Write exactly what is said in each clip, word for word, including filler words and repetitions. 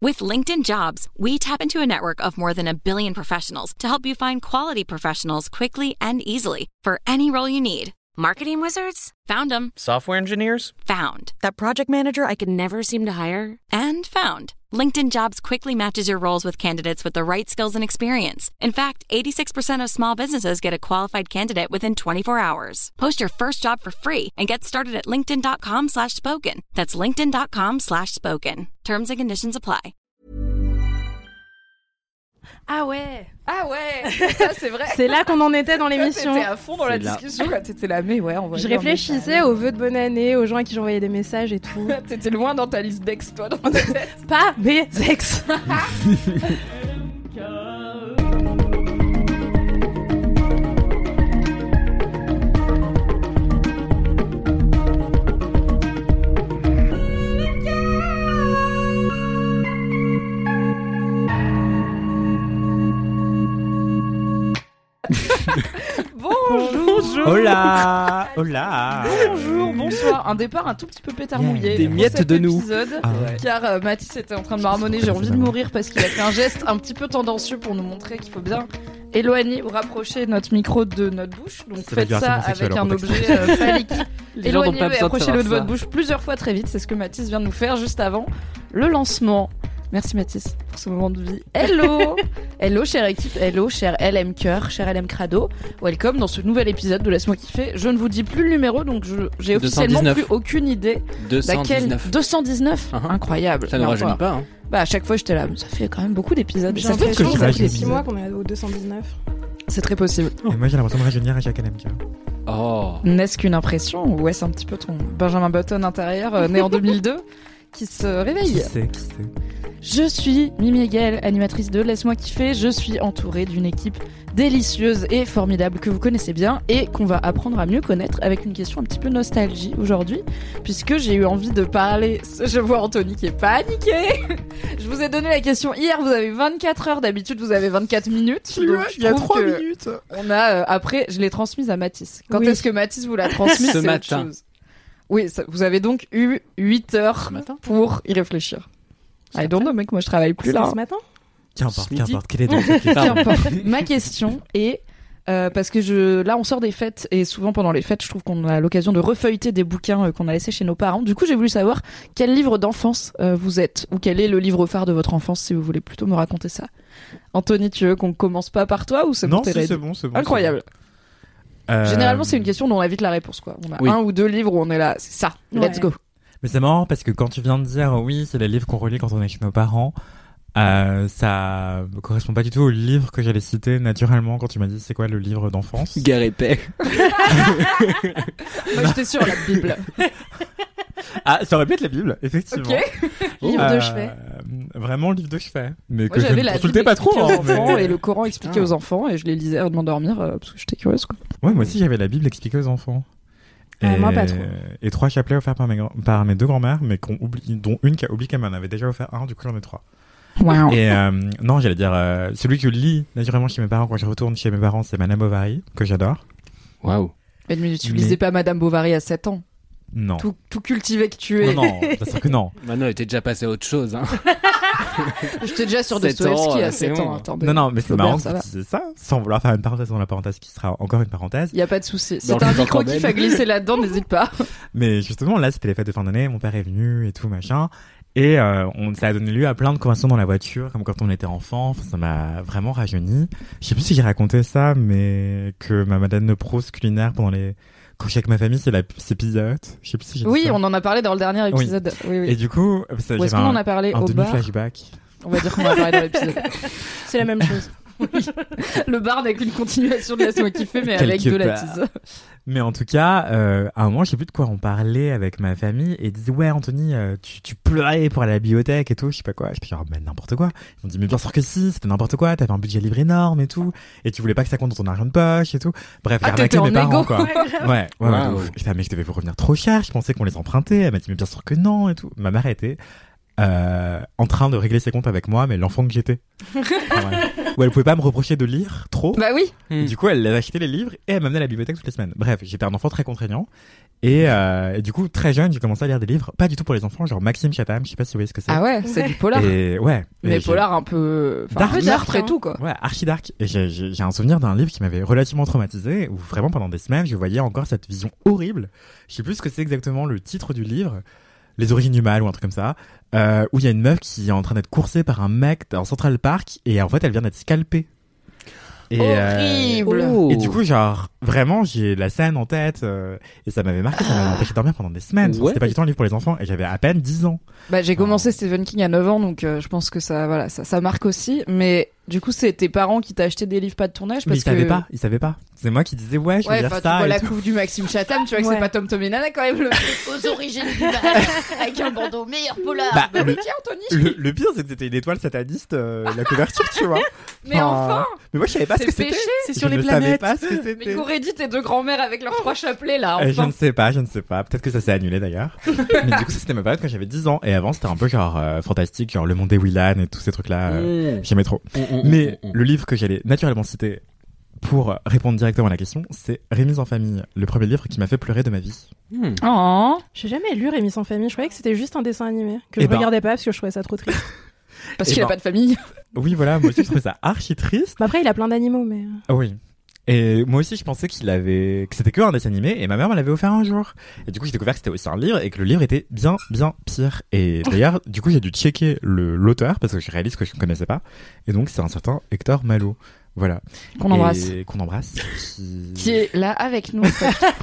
With LinkedIn Jobs, we tap into a network of more than a billion professionals to help you find quality professionals quickly and easily for any role you need. Marketing wizards? Found them. Software engineers? Found. That project manager I could never seem to hire? And found. LinkedIn Jobs quickly matches your roles with candidates with the right skills and experience. In fact, eighty-six percent of small businesses get a qualified candidate within twenty-four hours. Post your first job for free and get started at linkedin.com slash spoken. That's linkedin.com slash spoken. Terms and conditions apply. Ah ouais, ah ouais, ça c'est vrai. C'est là qu'on en était dans l'émission. T'étais à fond dans c'est la là. discussion, là. T'étais là, mais ouais, on va. Je réfléchissais aux vœux de bonne année, aux gens à qui j'envoyais des messages et tout. T'étais loin dans ta liste d'ex, toi, dans ta tête. Pas mes ex. Bonjour. Hola. Hola. Bonjour, bonsoir. Un départ un tout petit peu pétard mouillé. Des miettes de nous. Ah ouais. Car euh, Mathis était en train de marmonner. J'ai envie de mourir parce qu'il a fait un geste un petit peu tendancieux pour nous montrer qu'il faut bien éloigner ou rapprocher notre micro de notre bouche. Donc ça faites ça avec un objet euh, phallique. Éloignez-le et approchez-le de votre bouche plusieurs fois très vite. C'est ce que Mathis vient de nous faire juste avant le lancement. Merci Mathis pour ce moment de vie. Hello. Hello chère équipe, hello cher L M Cœur, cher L M Crado. Welcome dans ce nouvel épisode de Laisse-moi kiffer. Je ne vous dis plus le numéro, donc je, j'ai officiellement deux cent dix-neuf. Plus aucune idée deux cent dix-neuf. Laquelle... deux cent dix-neuf uh-huh. Incroyable. Ça ne rajeunit pas. Hein. Bah à chaque fois j'étais là, mais ça fait quand même beaucoup d'épisodes. J'ai ça fait que ça fait six mois qu'on est au deux cent dix-neuf. C'est très possible. Oh. Et moi j'ai l'impression de rajeunir à chaque L M K. Oh. N'est-ce qu'une impression ou est-ce un petit peu ton Benjamin Button intérieur euh, né en deux mille deux qui se réveille? Qui sait, qui sait. Je suis Mimi Hegel, animatrice de Laisse-moi kiffer. Je suis entourée d'une équipe délicieuse et formidable que vous connaissez bien et qu'on va apprendre à mieux connaître avec une question un petit peu nostalgie aujourd'hui, puisque j'ai eu envie de parler. Je vois Anthony qui est paniqué. Je vous ai donné la question hier, vous avez vingt-quatre heures, d'habitude vous avez vingt-quatre minutes. Il y a trois minutes. On a, euh, après, je l'ai transmise à Mathis. Quand oui. est-ce que Mathis vous l'a transmise? Ce c'est matin. Autre chose. Oui, ça, vous avez donc eu huit heures pour y réfléchir. I don't know, mec, moi je travaille plus là. Ce matin? Qu'importe, Midi. qu'importe, quelle est donc cette question? Qu'importe. Ma question est, euh, parce que je, là on sort des fêtes et souvent pendant les fêtes, je trouve qu'on a l'occasion de refeuilleter des bouquins euh, qu'on a laissés chez nos parents. Du coup, j'ai voulu savoir quel livre d'enfance euh, vous êtes ou quel est le livre phare de votre enfance, si vous voulez plutôt me raconter ça. Anthony, tu veux qu'on commence pas par toi ou c'est bon? Non, si, c'est bon, c'est bon. Incroyable. C'est bon. Euh... Généralement, c'est une question dont on a vite la réponse, quoi. On a oui. un ou deux livres où on est là, c'est ça. Ouais. Let's go. Mais c'est marrant parce que quand tu viens de dire oui, c'est les livres qu'on relit quand on est chez nos parents, euh, ça me correspond pas du tout au livre que j'allais citer naturellement quand tu m'as dit c'est quoi le livre d'enfance. Guerre et paix. Moi, j'étais sur la Bible. Ah, ça aurait pu être la Bible, effectivement. Ok. Livre Euh, de chevet. Vraiment livre de chevet. Mais Moi, que je j'avais ne la consultais Bible pas trop. expliquée aux Hein, enfants mais... et le Coran expliqué Ah. aux enfants et je les lisais avant de m'endormir euh, parce que j'étais curieuse, quoi. Ouais, moi aussi j'avais la Bible expliquée aux enfants. Ah, moi, pas trop. Et trois chapelets offerts par mes, grand... par mes deux grand-mères, mais qu'on oublie... dont une qui a oublié qu'elle m'en avait déjà offert un, du coup j'en ai trois. Wow. Et euh, non, j'allais dire, euh, celui que je lis naturellement chez mes parents quand je retourne chez mes parents, c'est Madame Bovary, que j'adore. Waouh. Mais, mais tu Mais- lisais pas Madame Bovary à sept ans. Non. Tout, tout cultivé que tu es. Non, non, bien sûr que non. Maintenant, elle était déjà passée à autre chose. Hein. J'étais déjà sur sept Dostoevsky ans, à c'est sept bon. ans. Attendez. Non, non, mais c'est Flaubert, marrant ça que va. tu dises ça, sans vouloir faire une parenthèse dans la parenthèse qui sera encore une parenthèse. Y a pas de souci. Dans C'est un le micro quand kiff même. à glisser là-dedans, n'hésite pas. Mais justement, là, c'était les fêtes de fin d'année, mon père est venu et tout, machin. Et euh, on, ça a donné lieu à plein de conversations dans la voiture, comme quand on était enfant. Enfin, ça m'a vraiment rajeuni. Je sais plus si j'ai raconté ça, mais que ma madame de Proust culinaire pendant les... Quand je suis avec ma famille, c'est, la... c'est Pizza Hut. Je sais plus si j'ai dit Oui, ça. on en a parlé dans le dernier Oui. épisode. Oui, oui. Et du coup, ça, Où est-ce j'avais qu'on en un, a parlé un au bar demi-flashback. On va dire qu'on en a parlé dans l'épisode. C'est la même chose. Le bar avec une continuation de Laisse-moi kiffer, mais avec Quelque de la part. tease. Mais en tout cas, euh, à un moment, je sais plus de quoi on parlait avec ma famille et ils disaient ouais Anthony, euh, tu, tu pleurais pour aller à la bibliothèque et tout, je sais pas quoi. Je suis genre mais n'importe quoi. Ils m'ont dit mais bien sûr que si, c'était n'importe quoi. T'avais un budget livre énorme et tout, et tu voulais pas que ça compte dans ton argent de poche et tout. Bref, Ah, j'ai arnaqué t'étais mes en parents égo. quoi. Ouais, ouais, ouais. Wow. de ouf. J'étais, ah, mais je devais vous revenir trop cher. Je pensais qu'on les empruntait. Elle m'a dit mais bien sûr que non et tout. Ma mère était euh, en train de régler ses comptes avec moi, mais l'enfant que j'étais. Ouais. Où elle pouvait pas me reprocher de lire trop. Bah oui. Hmm. Du coup, elle avait acheté les livres et elle m'amenait à la bibliothèque toutes les semaines. Bref, j'étais un enfant très contraignant. Et, euh, et du coup, très jeune, j'ai commencé à lire des livres, pas du tout pour les enfants, genre Maxime Chatham, je sais pas si vous voyez ce que c'est. Ah ouais, c'est Ouais. du polar. Et ouais. Mais Et j'ai- polar un peu, enfin, Dark, un peu meurtre dark, et tout, quoi. Ouais, archi dark. Et j'ai, j'ai, j'ai un souvenir d'un livre qui m'avait relativement traumatisé, où vraiment pendant des semaines, je voyais encore cette vision horrible. Je sais plus ce que c'est exactement le titre du livre, Les origines du mal ou un truc comme ça, euh, où il y a une meuf qui est en train d'être coursée par un mec dans Central Park, et en fait, elle vient d'être scalpée. Et, euh, Horrible. Oh. et du coup, genre, vraiment, j'ai la scène en tête, euh, et ça m'avait marqué, ça m'avait empêché de dormir pendant des semaines. Ouais. C'était pas du tout un livre pour les enfants, et j'avais à peine dix ans. Bah, j'ai commencé Stephen King à neuf ans, donc euh, je pense que ça, voilà, ça, ça marque aussi. Mais du coup, c'est tes parents qui t'ont acheté des livres pas de ton âge Mais parce ils savaient que... pas, ils savaient pas. C'est moi qui disais, ouais, je vais Ouais, lire enfin, tu ça. vois et la tout. couve du Maxime Chatham, tu vois que Ouais. c'est pas Tom Tom et Nana quand même, le aux origines du mal, avec un bandeau meilleur polar. Bah, Bah, le- tiens, Anthony. Le, le pire, c'est que c'était une étoile sataniste, euh, la couverture, tu vois. Mais enfin, Mais moi, je savais pas ce c'est que c'était. péché. C'est Je sur les ne savais planètes. pas ce que Mais c'était. qu'auraient dit tes deux grands-mères avec leurs trois chapelets là, Euh, je enfin. ne sais pas, je ne sais pas. Peut-être que ça s'est annulé d'ailleurs. Mais du coup, ça, c'était ma période quand j'avais dix ans. Et avant, c'était un peu genre euh, fantastique, genre Le Monde des Willan et tous ces trucs-là. euh, Mmh. J'aimais trop. Mmh, mmh, Mais mmh, mmh. le livre que j'allais naturellement citer pour répondre directement à la question, c'est Rémi en famille, le premier livre qui m'a fait pleurer de ma vie. Mmh. Oh. J'ai jamais lu Rémi sans famille. Je croyais que c'était juste un dessin animé que Eh je ben. regardais pas parce que je trouvais ça trop triste. Parce Eh qu'il a ben. pas de famille. Oui, voilà, moi aussi, je trouvais ça archi triste. Mais après, il a plein d'animaux, mais. Ah oui. Et moi aussi, je pensais qu'il avait, que c'était que un dessin animé, et ma mère me l'avait offert un jour. Et du coup, j'ai découvert que c'était aussi un livre, et que le livre était bien, bien pire. Et d'ailleurs, du coup, j'ai dû checker le, l'auteur, parce que je réalise que je ne connaissais pas. Et donc, c'est un certain Hector Malo. Voilà. Qu'on embrasse. Et qu'on embrasse. Qui... Qui est là avec nous.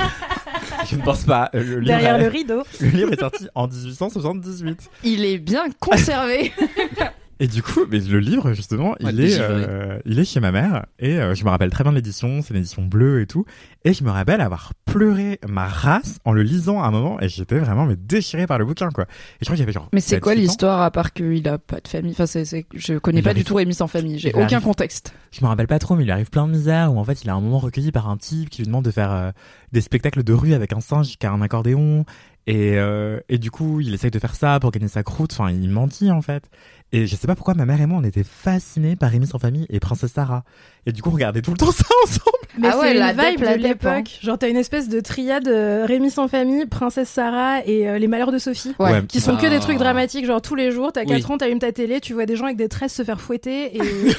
Je ne pense pas. Le livre, Derrière est... le rideau. le livre est sorti en dix-huit cent soixante-dix-huit. Il est bien conservé. Et du coup, mais le livre, justement, Ouais, il est, dégivré. euh, il est chez ma mère. Et euh, je me rappelle très bien de l'édition. C'est l'édition bleue et tout. Et je me rappelle avoir pleuré ma race en le lisant à un moment. Et j'étais vraiment mais déchiré par le bouquin, quoi. Et je crois qu'il y avait genre. Mais c'est sept, quoi huit ans. l'histoire à part qu'il a pas de famille? Enfin, c'est, c'est, je connais Il pas arrive- du tout Rémi sans famille. J'ai il aucun arrive- contexte. Je me rappelle pas trop, mais il lui arrive plein de misères où en fait il est à un moment recueilli par un type qui lui demande de faire euh, des spectacles de rue avec un singe qui a un accordéon. Et, euh, et du coup, il essaye de faire ça pour gagner sa croûte. Enfin, il mentit en fait. Et je sais pas pourquoi ma mère et moi on était fascinés par Rémi sans famille et Princesse Sarah. Et du coup, on regardait tout le temps ça ensemble. Mais Ah ouais, c'est la une dep, vibe la de dep, hein. l'époque. Genre, t'as une espèce de triade euh, Rémi sans famille, Princesse Sarah et euh, Les Malheurs de Sophie. Ouais. Ouais. Qui sont que des Ah. trucs dramatiques, genre tous les jours, t'as Oui. quatre ans, t'allumes ta télé, tu vois des gens avec des tresses se faire fouetter et, et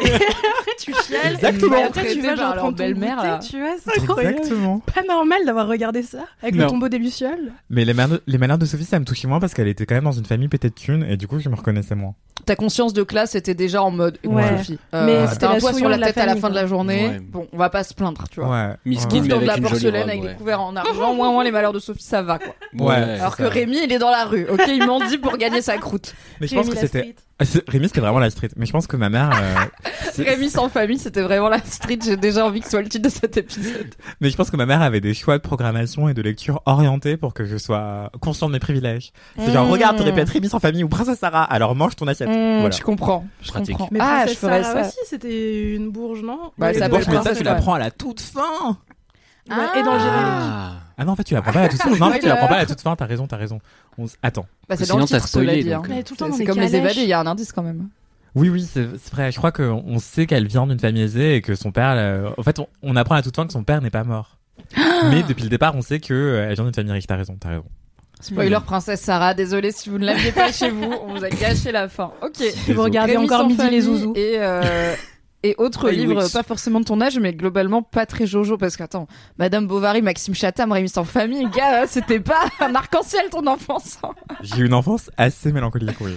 après tu chiales. Exactement. Et après tu Traité vas par genre leur prendre ton belle-mère, goûter, là. tu vois, c'est incroyable. Exactement. Pas normal d'avoir regardé ça avec le Non. tombeau des Lucioles. Mais les, malheurs- les malheurs de Sophie, ça me touchait moins parce qu'elle était quand même dans une famille pétée de thunes et du coup, je me reconnaissais moins. Ta conscience de classe était déjà en mode Ouais. Sophie. Mais c'était c'était un la toit sur souillon la de la tête à la famille, fin de la quoi. journée. Ouais. Bon, on va pas se plaindre, tu vois. Ouais. Miskin, Ouais. mais Dans de avec la une jolie porcelaine robe, avec ouais. des couverts en argent, moins moins les malheurs de Sophie, ça va quoi. Ouais. Alors que Rémi, il est dans la rue, ok, il mendie pour gagner sa croûte. Mais je pense que c'était. Ah, c'est- Rémi, c'était vraiment la street. Mais je pense que ma mère. euh, c'est- Rémi sans famille, c'était vraiment la street. J'ai déjà envie que ce soit le titre de cet épisode. Mais je pense que ma mère avait des choix de programmation et de lecture orientés pour que je sois conscient de mes privilèges. C'est genre, Mmh. regarde, t'aurais pu être Rémi sans famille ou Princesse Sarah, alors mange ton assiette. Mmh, Voilà. Je comprends, je Pratique. comprends. Mais ah, je Princesse ferais Sarah ça. aussi, c'était une bourge, non Bah, Et ça de- doit Bon, être mais Princesse ça, tu Sarah. l'apprends à la toute fin. Ouais, et dans le générique. Ah. Ah non, en fait, tu l'apprends pas à la toute fin. Non, en fait, tu Spoiler. l'apprends pas à la toute fin. T'as raison, t'as raison. On s- Attends. Bah, c'est Sinon, dans le t'as titre, cela spoilé, dit. donc. hein. Elle est tout le temps C'est dans c'est des comme les calèches. évadés, il y a un indice quand même. Oui, oui, c'est c'est vrai. Je crois qu'on on sait qu'elle vient d'une famille aisée et que son père. euh, En fait, on, on apprend à la toute fin que son père n'est pas mort. Mais depuis le départ, on sait que euh, elle vient d'une famille riche. T'as raison, t'as raison. Spoiler, Hmm. Princesse Sarah, désolé si vous ne l'aviez pas chez vous, on vous a gâché la fin. Ok. Si vous regardez Rémi encore sans Midi famille les Zouzous. Et, euh, et autres Oui, livres, oui. pas forcément de ton âge, mais globalement pas très Jojo, parce qu'attends, Madame Bovary, Maxime Chatham, Rémi sans famille, gars, c'était pas un arc-en-ciel ton enfance. hein. J'ai eu une enfance assez mélancolique, oui.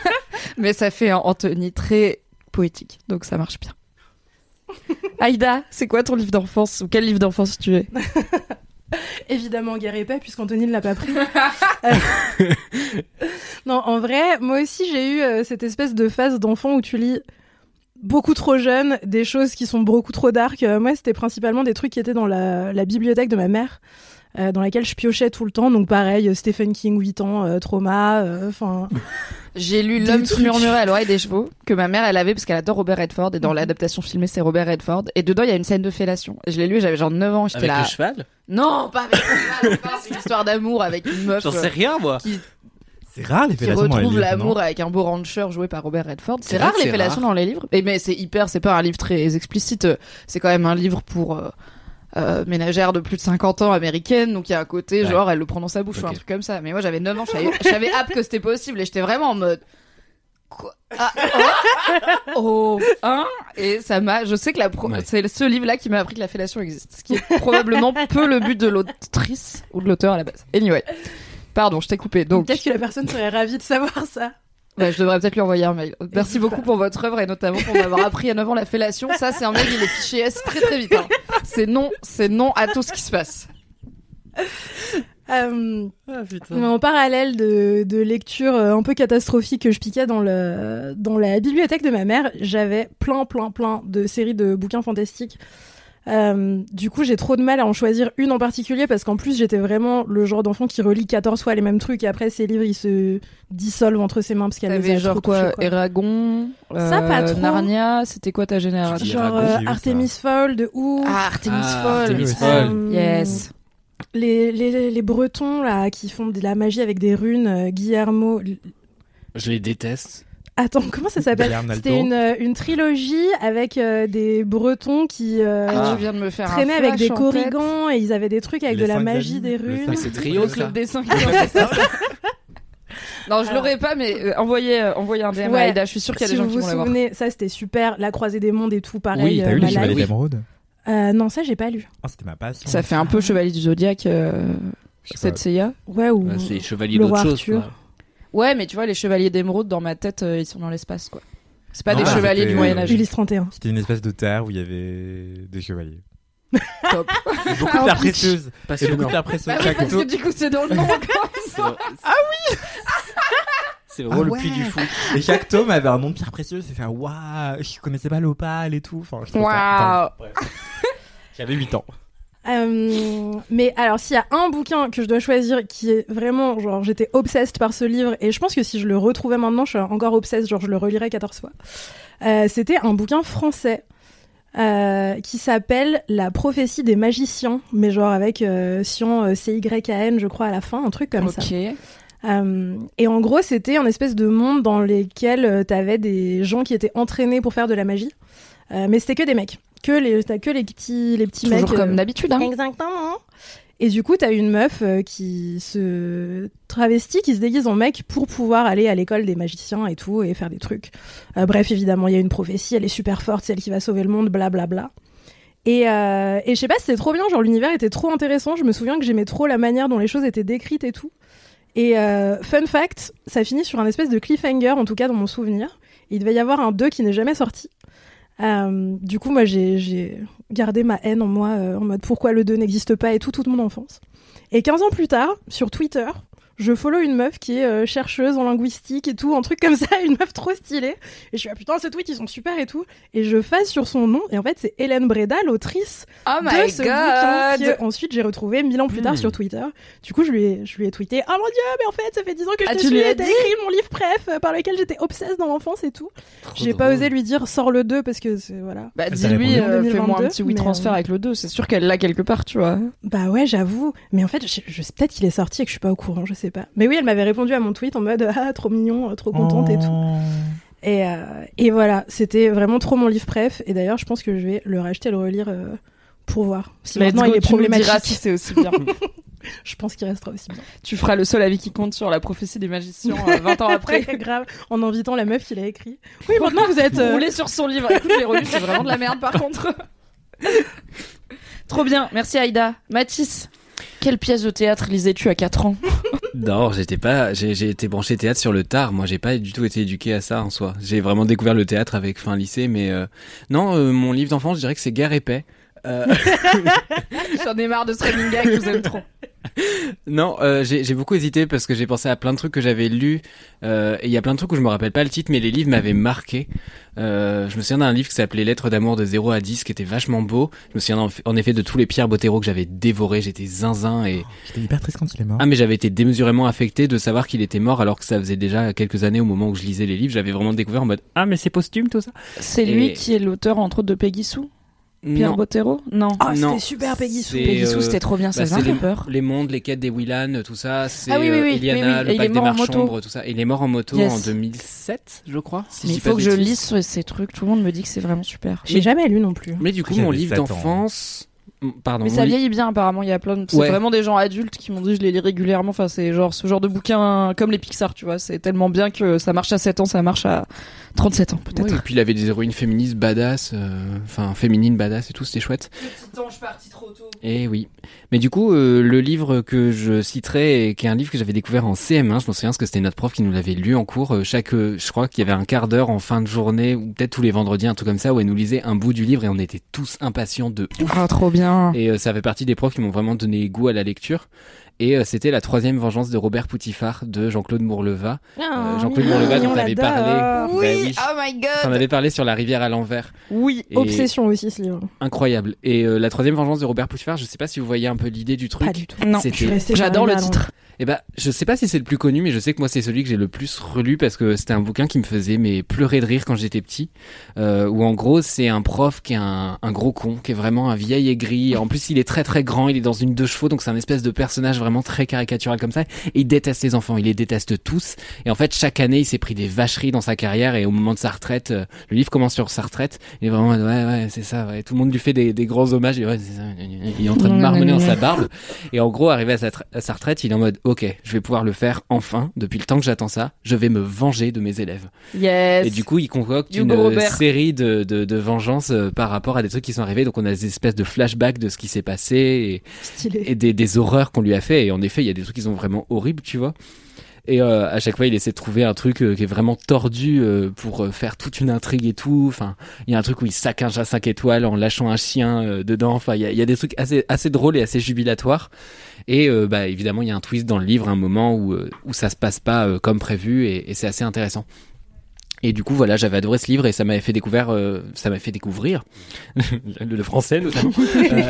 Mais ça fait un Anthony très poétique, donc ça marche bien. Aïda, c'est quoi ton livre d'enfance, ou quel livre d'enfance tu es? Évidemment, Guerre et Paix, puisqu'Anthony ne l'a pas pris. Euh, non, en vrai, moi aussi, j'ai eu euh, cette espèce de phase d'enfant où tu lis beaucoup trop jeune des choses qui sont beaucoup trop dark. Euh, moi, c'était principalement des trucs qui étaient dans la, la bibliothèque de ma mère, euh, dans laquelle je piochais tout le temps. Donc pareil, euh, Stephen King, huit ans, euh, Trauma, enfin... J'ai lu Des L'homme qui trucs. murmurait à l'oreille des chevaux, que ma mère elle avait parce qu'elle adore Robert Redford, et dans Mhm. l'adaptation filmée c'est Robert Redford, et dedans il y a une scène de fellation. Et je l'ai lu, j'avais genre neuf ans, j'étais Avec là. le cheval? Non, pas avec le cheval, enfin, c'est une histoire d'amour avec une meuf J'en euh, sais rien, moi. qui, C'est rare les qui fellations dans les retrouve livres, l'amour non avec un beau rancher joué par Robert Redford. C'est C'est rare vrai que les c'est fellations rare. dans les livres. Et mais c'est hyper, c'est pas un livre très explicite, c'est quand même un livre pour euh, euh, ménagère de plus de cinquante ans américaine, donc il y a un côté ouais. genre elle le prend dans sa bouche okay. ou un truc comme ça. Mais moi j'avais neuf ans, je savais, je savais hâte que c'était possible et j'étais vraiment en mode quoi ah, oh, oh hein et ça m'a je sais que la pro... ouais. c'est ce livre là qui m'a appris que la fellation existe, ce qui est probablement peu le but de l'autrice ou de l'auteur à la base. Anyway, pardon, je t'ai coupé. Donc peut-être que la personne serait ravie de savoir ça. Ouais, je devrais peut-être lui envoyer un mail. Merci beaucoup pour votre œuvre et notamment pour m'avoir appris à neuf ans la fellation. Ça, c'est un mail, il est fiché S très très vite. Hein. C'est non, c'est non à tout ce qui se passe. Euh, ah, en parallèle de, de lectures un peu catastrophiques que je piquais dans, le, dans la bibliothèque de ma mère, j'avais plein, plein, plein de séries de bouquins fantastiques. Euh, du coup, j'ai trop de mal à en choisir une en particulier parce qu'en plus, j'étais vraiment le genre d'enfant qui relit quatorze fois les mêmes trucs et après, ces livres, ils se dissolvent entre ses mains parce qu'elle les a genre trop quoi, touchés, quoi. Eragon, euh, ça, pas trop. Narnia, c'était quoi ta génération? Genre euh, Artemis Fowl de ouf. Ah, Artemis ah, Fowl. Artemis Fowl. Euh, yes. Les, les, les Bretons, là, qui font de la magie avec des runes, euh, Guillermo... Je les déteste. Attends, comment ça s'appelle? C'était une, une trilogie avec euh, des Bretons qui euh, ah, tu viens de me faire traînaient avec des corrigans et ils avaient des trucs avec les de la magie, des runes. Mais c'est trio, ça. Le dessin qui en fait ça. Non, je l'aurais pas, mais euh, envoyez, euh, envoyez un D M ouais. à Aïda. Je suis sûre qu'il y a si des gens qui vont l'avoir. Si vous vous souvenez, ça c'était super. La Croisée des Mondes et tout, pareil. Oui, t'as euh, eu les Malade. Chevaliers Oui. d'Émeraude? euh, Non, ça j'ai pas lu. Oh, c'était ma passion. Ça fait un peu Chevalier du Zodiaque, euh, cette Seiya. Ouais, ou. Bah, c'est les Chevaliers le d'autre Roi chose. Arthur. Quoi. Ouais, mais tu vois, les Chevaliers d'Émeraude, dans ma tête, euh, ils sont dans l'espace, quoi. C'est pas non, des bah, chevaliers du Moyen-Âge. Ulysse trente et un. C'était une espèce de terre où il y avait des chevaliers. Top. Beaucoup de pierres précieuses. Et beaucoup de pierres précieuses. Bah oui, parce que du coup, c'est dans le nom encore. Ah oui. C'est vraiment ah le ouais. puits du fou. Et chaque tome avait un nom de pierre précieuse. C'est fait waouh, je connaissais pas l'opale et tout. Enfin, waouh. J'avais huit ans. Euh, mais alors s'il y a un bouquin que je dois choisir qui est vraiment genre j'étais obsessed par ce livre et je pense que si je le retrouvais maintenant je suis encore obsessed, genre je le relirais quatorze fois, euh, c'était un bouquin français euh, qui s'appelle La prophétie des magiciens, mais genre avec euh, Sian euh, C Y A N je crois à la fin, un truc comme okay. ça. Euh, et en gros c'était un espèce de monde dans lequel euh, t'avais des gens qui étaient entraînés pour faire de la magie, euh, mais c'était que des mecs. Que les, t'as que les petits, les petits Toujours mecs. Toujours comme euh, d'habitude, hein. Exactement. Et du coup, t'as une meuf euh, qui se travestit, qui se déguise en mec pour pouvoir aller à l'école des magiciens et tout, et faire des trucs. Euh, bref, évidemment, il y a une prophétie, elle est super forte, c'est elle qui va sauver le monde, blablabla. Bla, bla. Et, euh, et je sais pas, c'était trop bien, genre l'univers était trop intéressant, je me souviens que j'aimais trop la manière dont les choses étaient décrites et tout. Et euh, fun fact, ça finit sur un espèce de cliffhanger, en tout cas dans mon souvenir. Il devait y avoir un deux qui n'est jamais sorti. Euh, du coup, moi, j'ai, j'ai gardé ma haine en moi, euh, en mode pourquoi le deux n'existe pas et tout, toute mon enfance. Et quinze ans plus tard, sur Twitter, je follow une meuf qui est euh, chercheuse en linguistique et tout, un truc comme ça, une meuf trop stylée. Et je suis ah putain, ces tweets, ils sont super et tout. Et je fasse sur son nom, et en fait, c'est Hélène Breda, l'autrice oh de my ce God. bouquin, que ensuite j'ai retrouvé mille ans plus tard mmh. sur Twitter. Du coup, je lui ai, je lui ai tweeté oh mon dieu, mais en fait, ça fait dix ans que je ah, te tu suis, lui as t'as dit écrit mon livre préf, euh, par lequel j'étais obsesse dans l'enfance et tout. Trop j'ai drôle. pas osé lui dire sors le deux parce que c'est voilà. Bah, dis-lui, euh, fais-moi un petit oui transfert euh... avec le deux, c'est sûr qu'elle l'a quelque part, tu vois. Bah ouais, j'avoue. Mais en fait, je, je sais peut-être qu'il est sorti et que je suis pas au courant, je sais pas. Mais oui, elle m'avait répondu à mon tweet en mode ah trop mignon, trop contente oh. et tout. Et euh, et voilà, c'était vraiment trop mon livre préf. Et d'ailleurs, je pense que je vais le racheter et le relire euh, pour voir si Let's maintenant go, il est tu problématique. Me diras si c'est aussi bien. Je pense qu'il restera aussi bien. Tu feras le seul avis qui compte sur la prophétie des magiciens euh, vingt ans après. Grave, en invitant la meuf qui l'a écrit. Oui, maintenant vous êtes euh... roulé sur son livre. Écoute, je l'ai relu, c'est vraiment de la merde par contre. Trop bien, merci Aïda. Mathis, quelle pièce de théâtre lisais-tu à quatre ans? Non, j'étais pas, j'ai, j'ai été branché théâtre sur le tard. Moi, j'ai pas du tout été éduqué à ça en soi. J'ai vraiment découvert le théâtre avec fin lycée, mais euh, non, euh, mon livre d'enfance, je dirais que c'est Guerre et Paix. Euh... J'en ai marre de ce running gag, je vous aime trop. Non, euh, j'ai, j'ai beaucoup hésité parce que j'ai pensé à plein de trucs que j'avais lus. Euh, et il y a plein de trucs où je me rappelle pas le titre, mais les livres m'avaient marqué. Euh, je me souviens d'un livre qui s'appelait Lettres d'amour de zéro à dix, qui était vachement beau. Je me souviens en, en effet de tous les Pierre Bottero que j'avais dévorés. J'étais zinzin et... Oh, j'étais hyper triste quand il est mort. Ah, mais j'avais été démesurément affecté de savoir qu'il était mort alors que ça faisait déjà quelques années au moment où je lisais les livres. J'avais vraiment découvert en mode ah, mais c'est posthume tout ça. C'est et... lui qui est l'auteur entre autres de Peggy Sue? Pierre Bottero? Non. Ah, non. c'était super Peggy Sue. Peggy Sue, euh, c'était trop bien, ça bah, faisait les, peur. Les mondes, les quêtes des Willan, tout ça, c'est ah, oui, oui, oui, euh, Eliana, oui, oui. le Pacte des Marchambres, moto. tout ça. Il est mort en moto yes. en deux mille sept, je crois. Si mais je il faut pas que je bêtises. lise ces trucs, tout le monde me dit que c'est vraiment super. J'ai jamais lu non plus. Mais du coup, J'avais mon livre sept ans. d'enfance, Pardon. Mais ça vieillit bien apparemment. Il y a plein de... C'est ouais. vraiment des gens adultes qui m'ont dit je les lis régulièrement. Enfin c'est genre ce genre de bouquin comme les Pixar, tu vois. C'est tellement bien que ça marche à sept ans, ça marche à trente-sept ans peut-être. Oui, et puis il avait des héroïnes féministes badass, enfin euh, féminines badass et tout, c'était chouette. Le petit ange parti trop tôt. Et oui. Mais du coup, euh, le livre que je citerai, et qui est un livre que j'avais découvert en C M un, je me souviens parce que c'était notre prof qui nous l'avait lu en cours. Euh, chaque, euh, je crois qu'il y avait un quart d'heure en fin de journée ou peut-être tous les vendredis, un truc comme ça, où elle nous lisait un bout du livre et on était tous impatients de ouf. Ah, trop bien. Et euh, ça fait partie des profs qui m'ont vraiment donné goût à la lecture. Et euh, c'était La troisième vengeance de Robert Poutifard de Jean-Claude Mourleva. Oh, euh, Jean-Claude Mourleva dont t'avais parlé. Oui, bah, oui, oh my god. T'en avais parlé sur La rivière à l'envers. Oui, et obsession aussi ce livre. Incroyable. Et euh, La troisième vengeance de Robert Poutifard, je sais pas si vous voyez un peu l'idée du truc. Pas du tout. Non, c'était... j'adore le titre. Et bah, je sais pas si c'est le plus connu, mais je sais que moi c'est celui que j'ai le plus relu parce que c'était un bouquin qui me faisait mais pleurer de rire quand j'étais petit. Euh, où en gros c'est un prof qui est un, un gros con, qui est vraiment un vieil aigri. En plus il est très très grand, il est dans une deux chevaux, donc c'est un espèce de personnage vraiment très caricatural comme ça. Et il déteste les enfants, il les déteste tous. Et en fait chaque année il s'est pris des vacheries dans sa carrière et au moment de sa retraite, euh, le livre commence sur sa retraite. Il est vraiment ouais ouais c'est ça. Ouais. Tout le monde lui fait des, des grands hommages. Et ouais c'est ça. Il est en train de marmonner dans sa barbe. Et en gros arrivé à sa, tra- à sa retraite, il est en mode ok, je vais pouvoir le faire enfin. Depuis le temps que j'attends ça, je vais me venger de mes élèves. Yes. Et du coup, il concocte une Robert. série de, de, de vengeances euh, par rapport à des trucs qui sont arrivés. Donc, on a des espèces de flashbacks de ce qui s'est passé et, et des, des horreurs qu'on lui a fait. Et en effet, il y a des trucs qui sont vraiment horribles, tu vois. Et euh, à chaque fois, il essaie de trouver un truc euh, qui est vraiment tordu euh, pour euh, faire toute une intrigue et tout. Enfin, il y a un truc où il saccage à cinq étoiles en lâchant un chien euh, dedans. Enfin, il y a, il y a des trucs assez, assez drôles et assez jubilatoires. Et euh, bah évidemment, il y a un twist dans le livre, un moment où euh, où ça se passe pas euh, comme prévu, et, et c'est assez intéressant. Et du coup, voilà, j'avais adoré ce livre et ça m'avait fait découvrir, euh, ça m'avait fait découvrir le, le français notamment. euh,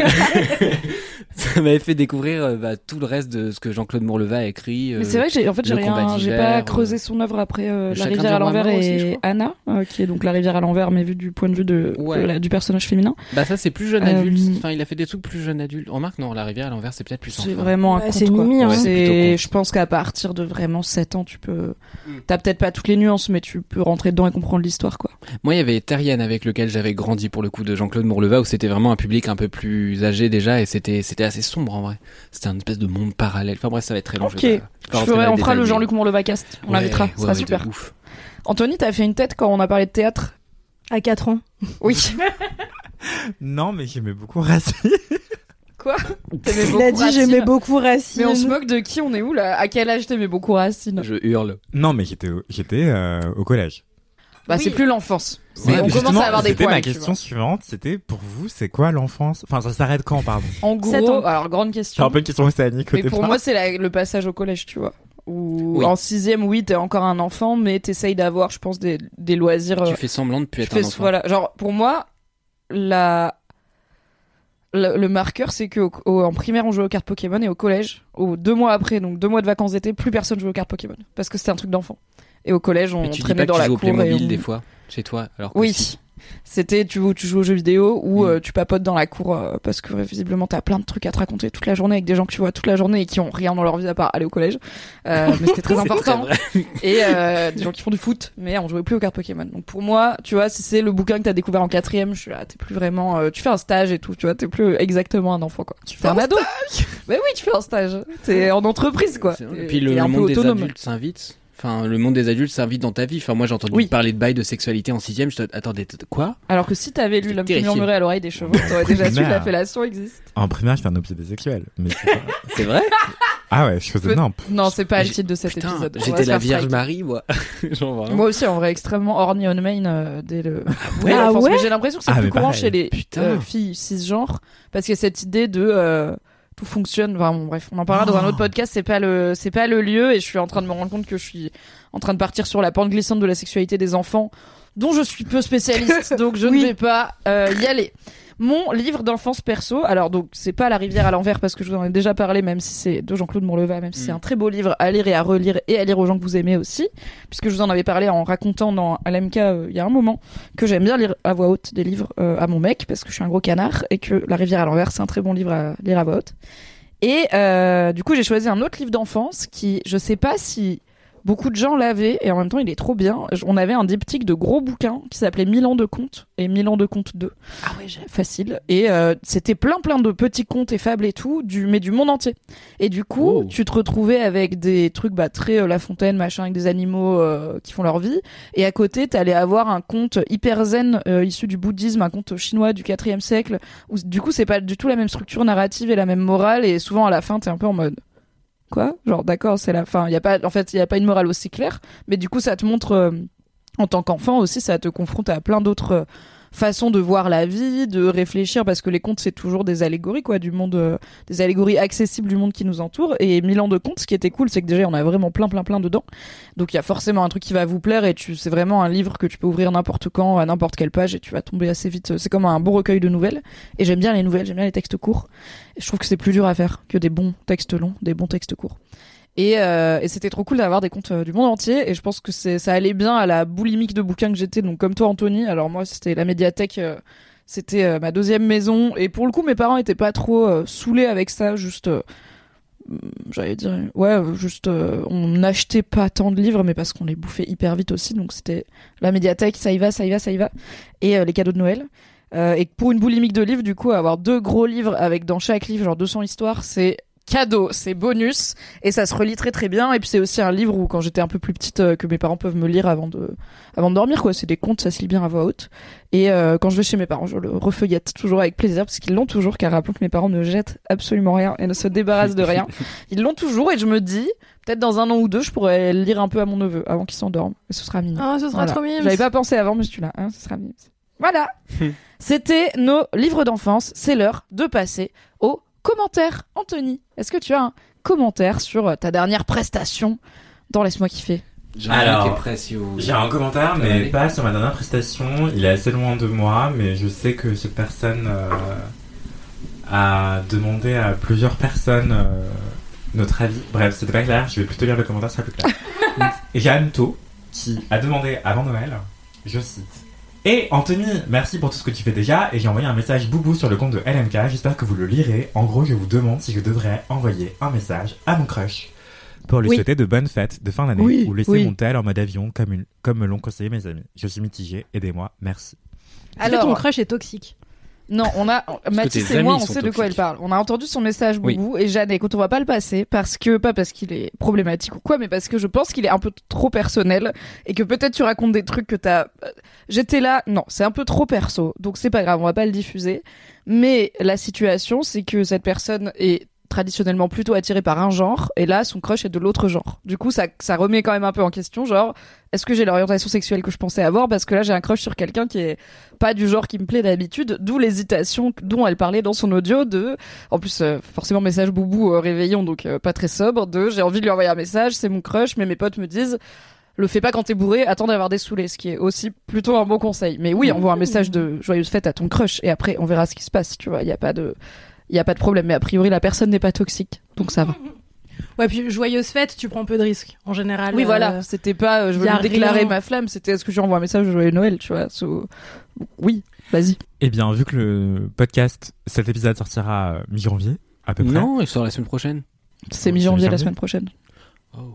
ça m'avait fait découvrir euh, bah, tout le reste de ce que Jean-Claude Mourleva a écrit. Euh, Mais c'est vrai que j'ai, en fait, j'ai rien, j'ai pas creusé son œuvre après euh, La rivière à l'envers et Anna, euh, qui est donc La rivière à l'envers, mais vu du point de vue de, ouais. de la, du personnage féminin. Bah ça, c'est plus jeune euh, adulte. Enfin, il a fait des trucs plus jeune adulte. Remarque, non, La rivière à l'envers, c'est peut-être plus enfant. C'est vraiment ouais, un conte, c'est quoi. mimi, hein. Ouais, c'est c'est, je pense qu'à partir de vraiment sept ans, tu peux, t'as peut-être pas toutes les nuances, mais tu peux rentrer dedans et comprendre l'histoire, quoi. Moi, il y avait Terrienne avec lequel j'avais grandi pour le coup de Jean-Claude Mourleva, où c'était vraiment un public un peu plus âgé déjà, et c'était c'était assez sombre en vrai. C'était un espèce de monde parallèle. Enfin bref, ça va être très long. Ok. Je vais pas, je je ferai, on fera le Jean-Luc Mourleva cast. On ouais, l'invitera. Ouais, ça sera ouais, super. Ouf. Anthony, t'as fait une tête quand on a parlé de théâtre. À quatre ans. Oui. Non, mais j'aimais beaucoup Racine. Quoi? T'aimais beaucoup Il a dit Racine. j'aimais beaucoup Racine. Mais on se moque de qui? On est où là? À quel âge t'aimais beaucoup Racine? Je hurle. Non, mais j'étais au, j'étais euh, au collège. Bah Oui. c'est plus l'enfance. Mais on commence à avoir des C'était poils. ma tu question vois. suivante. C'était pour vous, c'est quoi l'enfance? Enfin, ça s'arrête quand, pardon? En sept gros, ans. alors grande C'est question. un peu une question océanique au Mais pour départ. moi, c'est la- le passage au collège, tu vois. Où Oui. en sixième, oui, t'es encore un enfant, mais t'essayes d'avoir, je pense, des, des loisirs. Tu euh, fais semblant de plus tu être fais- un enfant. Voilà, genre pour moi, la le, le marqueur, c'est que au- au- en primaire, on jouait aux cartes Pokémon et au collège, au deux mois après, donc deux mois de vacances d'été, plus personne jouait aux cartes Pokémon parce que c'était un truc d'enfant. Et au collège, on Mais tu dis traînait pas que dans tu la joues au cour et Playmobil on... des fois chez toi, alors que Oui. si. C'était tu, tu joues aux jeux vidéo ou Mm. euh, tu papotes dans la cour euh, parce que euh, visiblement t'as plein de trucs à te raconter toute la journée avec des gens que tu vois toute la journée et qui ont rien dans leur vie à part aller au collège. Euh, mais c'était très C'est important. très vrai. Et euh, des gens qui font du foot, mais on jouait plus aux cartes Pokémon. Donc pour moi, tu vois, si c'est le bouquin que t'as découvert en quatrième, je suis là, t'es plus vraiment, euh, tu fais un stage et tout, tu vois, t'es plus exactement un enfant quoi. Tu fais un ado. Mais oui, tu fais un stage. T'es en entreprise quoi. C'est vrai. T'es- Et puis le, t'es le un peu monde des autonome. adultes s'invite. Enfin, le monde des adultes s'invite dans ta vie. Enfin, moi, j'ai entendu Oui. parler de bail de sexualité en sixième. Je te... Attendez, t- quoi? Alors que si t'avais lu J'étais L'homme qui terrifié. murmurait à l'oreille des chevaux, t'aurais déjà su que la fellation existe. En primaire, je fais un obsédé sexuel. Mais c'est pas... C'est vrai? Ah ouais, je faisais Peut- nimp. Non, c'est pas J'ai- le titre de cet Putain, épisode. On va j'étais se la faire Vierge strike. Marie, moi. Genre vraiment. Moi aussi, en vrai, extrêmement horny on main euh, dès le. dès Ah l'enfance. ouais Mais j'ai l'impression que c'est Ah, plus mais courant pareil. chez les Putain. euh, filles cisgenres parce qu'il y a cette idée de euh, tout fonctionne. Enfin, bon, bref, on en parlera dans un autre podcast. C'est pas le, c'est pas le lieu, et je suis en train de me rendre compte que je suis en train de partir sur la pente glissante de la sexualité des enfants, dont je suis peu spécialiste, donc je Oui. ne vais pas euh, y aller. Mon livre d'enfance perso, alors donc c'est pas La rivière à l'envers parce que je vous en ai déjà parlé, même si c'est de Jean-Claude Mourleva, même si Mm. c'est un très beau livre à lire et à relire et à lire aux gens que vous aimez aussi, puisque je vous en avais parlé en racontant dans L M K euh, il y a un moment que j'aime bien lire à voix haute des livres euh, à mon mec parce que je suis un gros canard et que La rivière à l'envers c'est un très bon livre à lire à voix haute. Et euh, du coup j'ai choisi un autre livre d'enfance qui, je sais pas si Beaucoup de gens l'avaient et en même temps il est trop bien. On avait un diptyque de gros bouquins qui s'appelait mille ans de contes et mille ans de contes deux. Ah ouais, j'ai... Facile. Et euh, c'était plein plein de petits contes et fables et tout, du, mais du monde entier. Et du coup, oh. tu te retrouvais avec des trucs bah, très euh, La Fontaine, machin, avec des animaux euh, qui font leur vie. Et à côté, t'allais avoir un conte hyper zen euh, issu du bouddhisme, un conte chinois du quatrième siècle. Où du coup, c'est pas du tout la même structure narrative et la même morale. Et souvent à la fin, t'es un peu en mode... Quoi ? Genre, d'accord, c'est la fin. Il y a pas, en fait, il y a pas une morale aussi claire, mais du coup, ça te montre, euh, en tant qu'enfant aussi, ça te confronte à plein d'autres euh, façons de voir la vie, de réfléchir, parce que les contes, c'est toujours des allégories, quoi, du monde, euh, des allégories accessibles du monde qui nous entoure. Et mille ans de contes, ce qui était cool, c'est que déjà, on a vraiment plein, plein, plein dedans. Donc, il y a forcément un truc qui va vous plaire et tu, c'est vraiment un livre que tu peux ouvrir n'importe quand, à n'importe quelle page et tu vas tomber assez vite. C'est comme un beau recueil de nouvelles. Et j'aime bien les nouvelles, j'aime bien les textes courts. Et je trouve que c'est plus dur à faire que des bons textes longs, des bons textes courts. Et, euh, et c'était trop cool d'avoir des contes euh, du monde entier. Et je pense que c'est, ça allait bien à la boulimique de bouquins que j'étais. Donc, comme toi, Anthony. Alors, moi, c'était la médiathèque. Euh, c'était euh, ma deuxième maison. Et pour le coup, mes parents étaient pas trop euh, saoulés avec ça. Juste, euh, j'allais dire, ouais, juste, euh, on n'achetait pas tant de livres, mais parce qu'on les bouffait hyper vite aussi. Donc, c'était la médiathèque, ça y va, ça y va, ça y va. Et euh, les cadeaux de Noël. Euh, et pour une boulimique de livres, du coup, avoir deux gros livres avec dans chaque livre, genre deux cents histoires, c'est cadeau, c'est bonus et ça se relit très très bien. Et puis c'est aussi un livre où quand j'étais un peu plus petite euh, que mes parents peuvent me lire avant de avant de dormir, quoi. C'est des contes, ça se lit bien à voix haute. Et euh, quand je vais chez mes parents, je le refeuillette toujours avec plaisir parce qu'ils l'ont toujours, car rappelons que mes parents ne jettent absolument rien et ne se débarrassent de rien. Ils l'ont toujours et je me dis peut-être dans un an ou deux je pourrais le lire un peu à mon neveu avant qu'il s'endorme et ce sera mignon. Ah, oh, ce sera voilà. trop mignon. J'avais pas pensé avant mais je suis là, hein, ce sera mignon. Voilà. C'était nos livres d'enfance, c'est l'heure de passer aux commentaires. Anthony, est-ce que tu as un commentaire sur ta dernière prestation dans Laisse-moi kiffer? Alors, j'ai un commentaire, mais aller. Pas sur ma dernière prestation. Il est assez loin de moi, mais je sais que cette personne euh, a demandé à plusieurs personnes euh, notre avis. Bref, c'était pas clair. Je vais plutôt lire le commentaire, ça sera plus clair. Et j'ai Anto qui a demandé avant Noël, je cite: et Anthony, merci pour tout ce que tu fais déjà. Et j'ai envoyé un message boubou sur le compte de L M K. J'espère que vous le lirez. En gros, je vous demande si je devrais envoyer un message à mon crush pour lui oui. souhaiter de bonnes fêtes de fin d'année oui, ou laisser oui. mon tel en mode avion comme, une, comme me l'ont conseillé mes amis. Je suis mitigée, aidez-moi, merci. Alors, ton crush est toxique. Non, on a Mathis et moi, on sait toxiques. De quoi elle parle. On a entendu son message boubou oui. et Jeanne, écoute, on va pas le passer parce que pas parce qu'il est problématique ou quoi, mais parce que je pense qu'il est un peu trop personnel et que peut-être tu racontes des trucs que t'as. J'étais là, non, c'est un peu trop perso, donc c'est pas grave, on va pas le diffuser. Mais la situation, c'est que cette personne est traditionnellement plutôt attirée par un genre et là son crush est de l'autre genre. Du coup ça ça remet quand même un peu en question, genre est-ce que j'ai l'orientation sexuelle que je pensais avoir, parce que là j'ai un crush sur quelqu'un qui est pas du genre qui me plaît d'habitude, d'où l'hésitation dont elle parlait dans son audio de en plus euh, forcément message boubou euh, réveillon, donc euh, pas très sobre, de j'ai envie de lui envoyer un message, c'est mon crush mais mes potes me disent le fais pas quand t'es bourré, attends d'avoir des saoulés, ce qui est aussi plutôt un bon conseil. Mais oui, envoie un message de joyeuse fête à ton crush et après on verra ce qui se passe, tu vois, il y a pas de il y a pas de problème, mais a priori la personne n'est pas toxique, donc ça va. Ouais, puis joyeuse fête, tu prends peu de risques en général. Oui, euh, voilà, c'était pas euh, je veux lui déclarer rien. Ma flamme, c'était est-ce que je lui envoie un message de joyeux Noël, tu vois. So... Oui, vas-y. Eh bien, vu que le podcast, cet épisode sortira euh, mi-janvier, à peu près. Non, il sort la semaine prochaine. C'est oh, mi-janvier la semaine prochaine. Oh.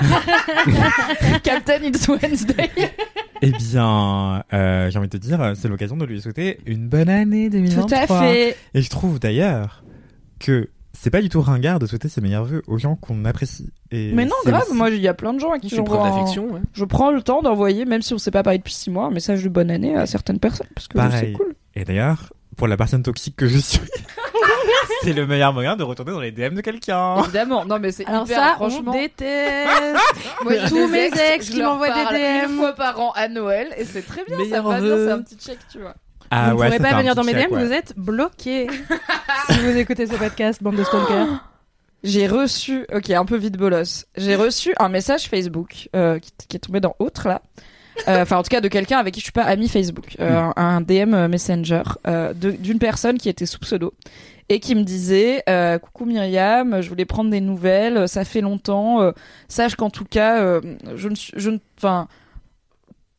Captain It's Wednesday. Eh bien, euh, j'ai envie de te dire, c'est l'occasion de lui souhaiter une bonne année deux mille vingt-trois. Tout à fait. Et je trouve d'ailleurs que c'est pas du tout ringard de souhaiter ses meilleurs vœux aux gens qu'on apprécie. Et mais non, grave, aussi... moi il y a plein de gens à qui j'envoie preuve d'affection. Ouais. Je prends le temps d'envoyer, même si on s'est pas parlé depuis six mois, un message de bonne année à certaines personnes, parce que pareil. C'est cool. Et d'ailleurs, pour la personne toxique que je suis, c'est le meilleur moyen de retourner dans les D M de quelqu'un. Évidemment, non mais c'est alors hyper, ça, franchement. On déteste. Moi, tous mes ex, ex qui m'envoient des D M une fois par an à Noël et c'est très bien, meilleur ça va vœu. bien, c'est un petit check, tu vois. Ah vous ouais, ne pourrez pas venir dans mes D M, check, ouais. Vous êtes bloqués. Si vous écoutez ce podcast, bande de stalkers. J'ai reçu, ok, un peu vite bolos. J'ai reçu un message Facebook euh, qui, qui est tombé dans Autre là. Enfin, euh, en tout cas, de quelqu'un avec qui je suis pas amie Facebook, euh, mm. un D M Messenger euh, de, d'une personne qui était sous pseudo et qui me disait euh, coucou Myriam, je voulais prendre des nouvelles, ça fait longtemps. Euh, sache qu'en tout cas, euh, je ne, je ne, enfin.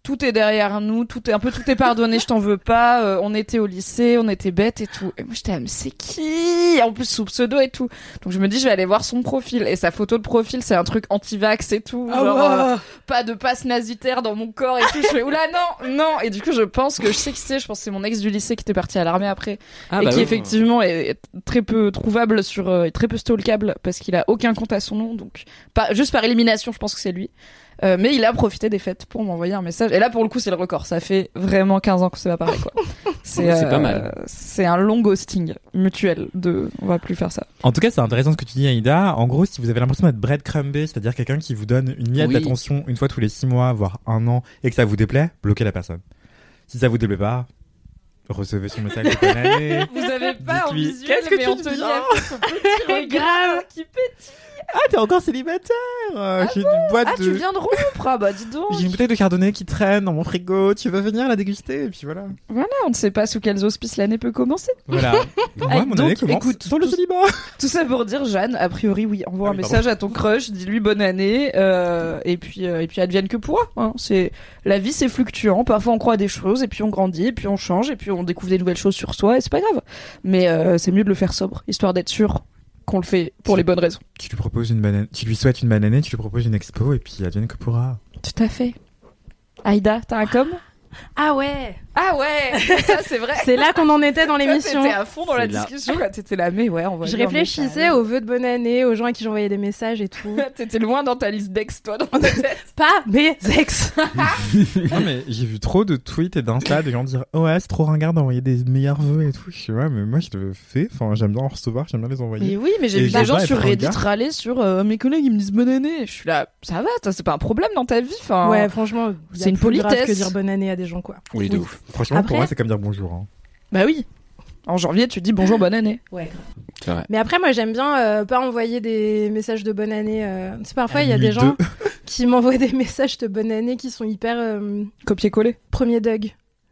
tout est derrière nous, tout est un peu tout est pardonné, je t'en veux pas. Euh, on était au lycée, on était bêtes et tout. Et moi j'étais, ah, mais c'est qui? En plus sous pseudo et tout. Donc je me dis, je vais aller voir son profil. Et sa photo de profil, c'est un truc anti-vax et tout. Oh, genre, wow. euh, pas de passe nazitaire dans mon corps et tout. Je fais, oula, non, non. Et du coup, je pense que je sais qui c'est. Je pense que c'est mon ex du lycée qui était parti à l'armée après. Ah, et bah qui oui. effectivement est très peu trouvable sur, euh, très peu stalkable parce qu'il a aucun compte à son nom. Donc, pas, juste par élimination, je pense que c'est lui. Euh, mais il a profité des fêtes pour m'envoyer un message. Et là, pour le coup, c'est le record. Ça fait vraiment quinze ans que c'est pas pareil, quoi. C'est, C'est euh, pas mal. C'est un long ghosting mutuel de, on va plus faire ça. En tout cas, c'est intéressant ce que tu dis, Aïda. En gros, si vous avez l'impression d'être breadcrumbé, c'est-à-dire quelqu'un qui vous donne une miette Oui. d'attention une fois tous les six mois, voire un an, et que ça vous déplaît, bloquez la personne. Si ça vous déplaît pas, recevez son message de bonne année. Vous avez pas en Dites-lui, visuel, qu'est-ce que mais tu Anthony dis a fait son petit regard qui pète. Ah, t'es encore célibataire. Euh, J'ai une boîte Ah, de... tu viens de rompre? Ah, bah, dis donc. J'ai une bouteille de chardonnay qui traîne dans mon frigo. Tu veux venir la déguster? Et puis voilà. Voilà, on ne sait pas sous quels auspices l'année peut commencer. Voilà. Moi, Ah, mon donc, année commence écoute, dans le tout- célibat. Tout ça pour dire, Jeanne, a priori, oui, envoie Ah un oui, message à ton crush, dis-lui bonne année, euh, et puis, euh, et puis advienne que pourra. Hein. C'est, la vie, c'est fluctuant. Parfois, on croit à des choses, et puis on grandit, et puis on change, et puis on découvre des nouvelles choses sur soi, et c'est pas grave. Mais euh, c'est mieux de le faire sobre, histoire d'être sûr qu'on le fait pour les bonnes raisons. Tu lui proposes une banane, tu lui souhaites une bonne année, tu lui proposes une expo, et puis advienne que pourra. Tout à fait. Aïda, t'as un com? Ah ouais. Ah ouais, ça c'est vrai. C'est là qu'on en était dans l'émission. T'étais à fond dans la C'est là. discussion, là, t'étais là, mais ouais, on va. Je réfléchissais aux vœux de bonne année, aux gens à qui j'envoyais des messages et tout. T'étais loin dans ta liste d'ex, toi, dans ta tête. Pas mes ex. Non, mais j'ai vu trop de tweets et d'insta des gens dire oh ouais, c'est trop ringard d'envoyer des meilleurs vœux et tout. Je suis ouais, mais moi je le fais. Enfin, j'aime bien en recevoir, j'aime bien les envoyer. Mais oui, mais j'ai Et vu je des vais gens pas sur être Reddit ringard. râler sur euh, mes collègues, ils me disent bonne année. Je suis là, ça va, ça, c'est pas un problème dans ta vie. Enfin, Ouais, franchement, y a c'est une plus grave politesse. que dire bonne année à des gens, quoi. Oui, de Oui. ouf. Franchement, Après- pour moi, c'est comme dire bonjour. Hein. bah oui. En janvier, tu dis bonjour, bonne année. Ouais. C'est vrai. Mais après, moi, j'aime bien euh, pas envoyer des messages de bonne année. Euh... Tu sais, parfois, il y a À des minuit gens deux. qui m'envoient des messages de bonne année qui sont hyper euh, Copier-coller. premier Doug.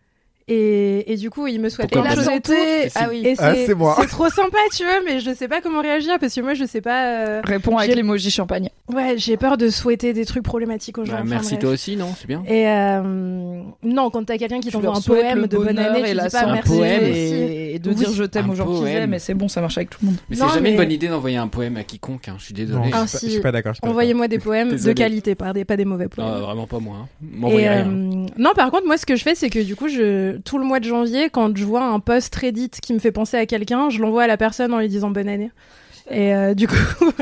Et, et du coup, ils me souhaitent Pourquoi plein de bonne choses et année tout. Ah oui. Et Ah, c'est c'est moi. c'est trop sympa, tu vois, mais je sais pas comment réagir parce que moi, je sais pas. euh, Réponds avec J'ai- l'emoji champagne. Ouais, j'ai peur de souhaiter des trucs problématiques aux gens. Bah, enfin, merci bref. toi aussi, non? C'est bien. Et euh, non, quand t'as quelqu'un qui Tu t'envoie leur un souhaites poème le de bonne bonheur année, et tu la dis pas santé merci. poème aussi. et, et de Oui. dire je t'aime Un aux gens qu'ils poème. aiment, mais c'est bon, ça marche avec tout le monde. Mais Non, c'est jamais mais- une bonne idée d'envoyer un poème à quiconque, hein. Je suis Non, désolé. je, Ah, suis pas, si. je suis pas d'accord. je suis pas Envoyez-moi des poèmes Désolé. de qualité, pas des, pas des mauvais poèmes. Non, vraiment pas moi. Hein. Et, M'envoyez rien. euh, non, par contre, moi, ce que je fais, c'est que du coup, je, tout le mois de janvier, quand je vois un post Reddit qui me fait penser à quelqu'un, je l'envoie à la personne en lui disant bonne année. Et euh, du coup,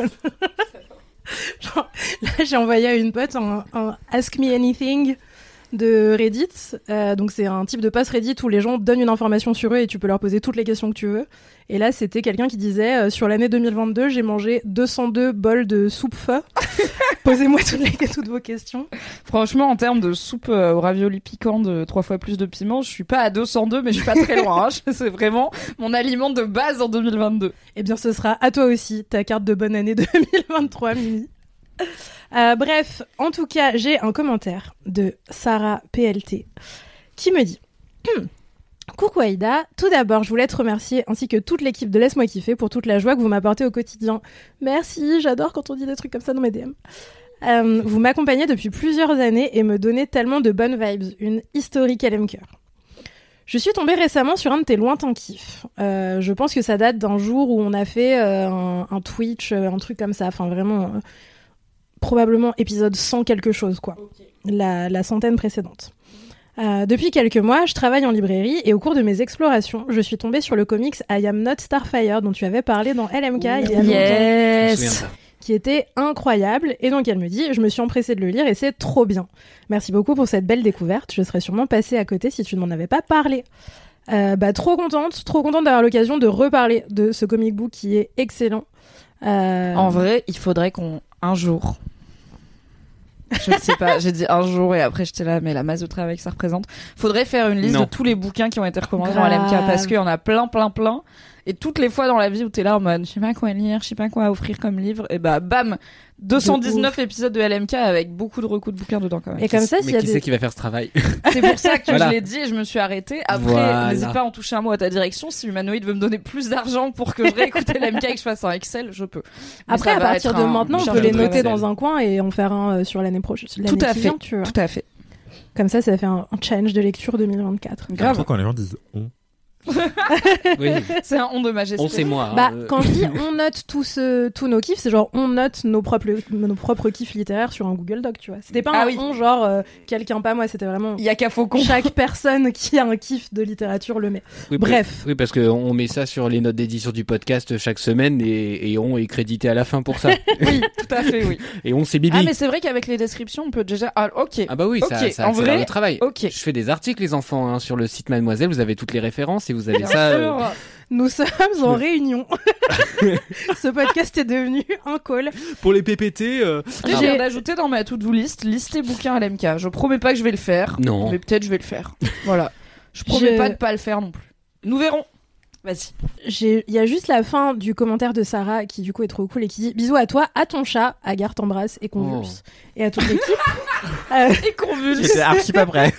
genre, là, j'ai envoyé à une pote un, un Ask Me Anything de Reddit. Euh, donc, c'est un type de post Reddit où les gens donnent une information sur eux et tu peux leur poser toutes les questions que tu veux. Et là, c'était quelqu'un qui disait euh, sur l'année deux mille vingt-deux, j'ai mangé deux cent deux bols de soupe pho. Posez-moi toutes, les, toutes vos questions. Franchement, en termes de soupe euh, au ravioli piquant de trois fois plus de piment, je suis pas à deux cent deux, mais je suis pas très loin. Hein. C'est vraiment mon aliment de base en deux mille vingt-deux. Eh bien, ce sera à toi aussi, ta carte de bonne année deux mille vingt-trois, Mimi. Euh, bref, en tout cas, j'ai un commentaire de Sarah P L T qui me dit Coucou Aïda, tout d'abord, je voulais te remercier ainsi que toute l'équipe de Laisse-moi kiffer pour toute la joie que vous m'apportez au quotidien. Merci, j'adore quand on dit des trucs comme ça dans mes D M. Euh, vous m'accompagnez depuis plusieurs années et me donnez tellement de bonnes vibes, une historique L M cœur. Je suis tombée récemment sur un de tes lointains kiffs. Euh, je pense que ça date d'un jour où on a fait euh, un, un Twitch, euh, un truc comme ça. Enfin, vraiment, euh, probablement épisode cent quelque chose, quoi. La, la centaine précédente. Euh, depuis quelques mois, je travaille en librairie et au cours de mes explorations, je suis tombée sur le comics I Am Not Starfire dont tu avais parlé dans L M K il y a longtemps, Je me souviens de Yes. ça. qui était incroyable. Et donc elle me dit, je me suis empressée de le lire et c'est trop bien. Merci beaucoup pour cette belle découverte. Je serais sûrement passée à côté si tu ne m'en avais pas parlé. Euh, bah trop contente, trop contente d'avoir l'occasion de reparler de ce comic book qui est excellent. Euh... En vrai, il faudrait qu'on un jour. Je ne sais pas, j'ai dit un jour et après j'étais là, mais la masse de travail que ça représente. Faudrait faire une liste Non. de tous les bouquins qui ont été recommandés dans L M K Grave. parce qu'il y en a plein, plein, plein. Et toutes les fois dans la vie où t'es là en mode, je sais pas quoi lire, je sais pas quoi offrir comme livre, et bah bam, deux cent dix-neuf épisodes de L M K avec beaucoup de recoups de bouquins dedans quand même. Et comme ça, Mais s'il y a qui des... c'est qui va faire ce travail? C'est pour ça que Voilà. je l'ai dit et je me suis arrêtée. Après, Voilà. n'hésite pas à en toucher un mot à ta direction. Si Humanoid veut me donner plus d'argent pour que je réécoute L M K et que je fasse un Excel, je peux. Mais Après, ça à va partir être de un maintenant, on charge peut les de noter travail. dans un coin et en faire un euh, sur l'année prochaine. Tout à qui fait. vient, tu vois. Tout à fait. Comme ça, ça fait un, un challenge de lecture deux mille vingt-quatre. Grave. C'est pour ça quand les gens disent on. Oui. C'est un on de majesté. On c'est moi. Bah, hein. quand je dis on note tous, euh, tous nos kiffs, c'est genre on note nos propres, nos propres kiffs littéraires sur un Google Doc, tu vois. C'était pas Ah un oui. on genre euh, quelqu'un pas moi, c'était vraiment Il y a qu'à Faucon. chaque personne qui a un kiff de littérature le met. Oui, Bref. Oui, parce qu'on met ça sur les notes d'édition du podcast chaque semaine et, et on est crédité à la fin pour ça. Oui, tout à fait, oui. Et on c'est Bibi. Ah, mais c'est vrai qu'avec les descriptions, on peut déjà. Ah, ok. Ah bah oui, Ok, ça, ça en accélère vrai, le travail. ok. Je fais des articles, les enfants, hein, sur le site Mademoiselle. Vous avez toutes les références et vous avez Bien ça. euh, sûr. Nous sommes en réunion. Ce podcast est devenu un call. Pour les P P T. euh, Je J'ai- viens d'ajouter dans ma to-do list liste les bouquins à l'M K. Je promets pas que je vais le faire. Non. Mais peut-être je vais le faire. Voilà. Je promets Je- pas de pas le faire non plus. Nous verrons. Vas-y. J'ai- Il y a juste la fin du commentaire de Sarah qui du coup est trop cool et qui dit bisous à toi, à ton chat, Agar t'embrasse et convulse. Et à toute l'équipe. Euh, Et convulse. J'étais archi pas prêt.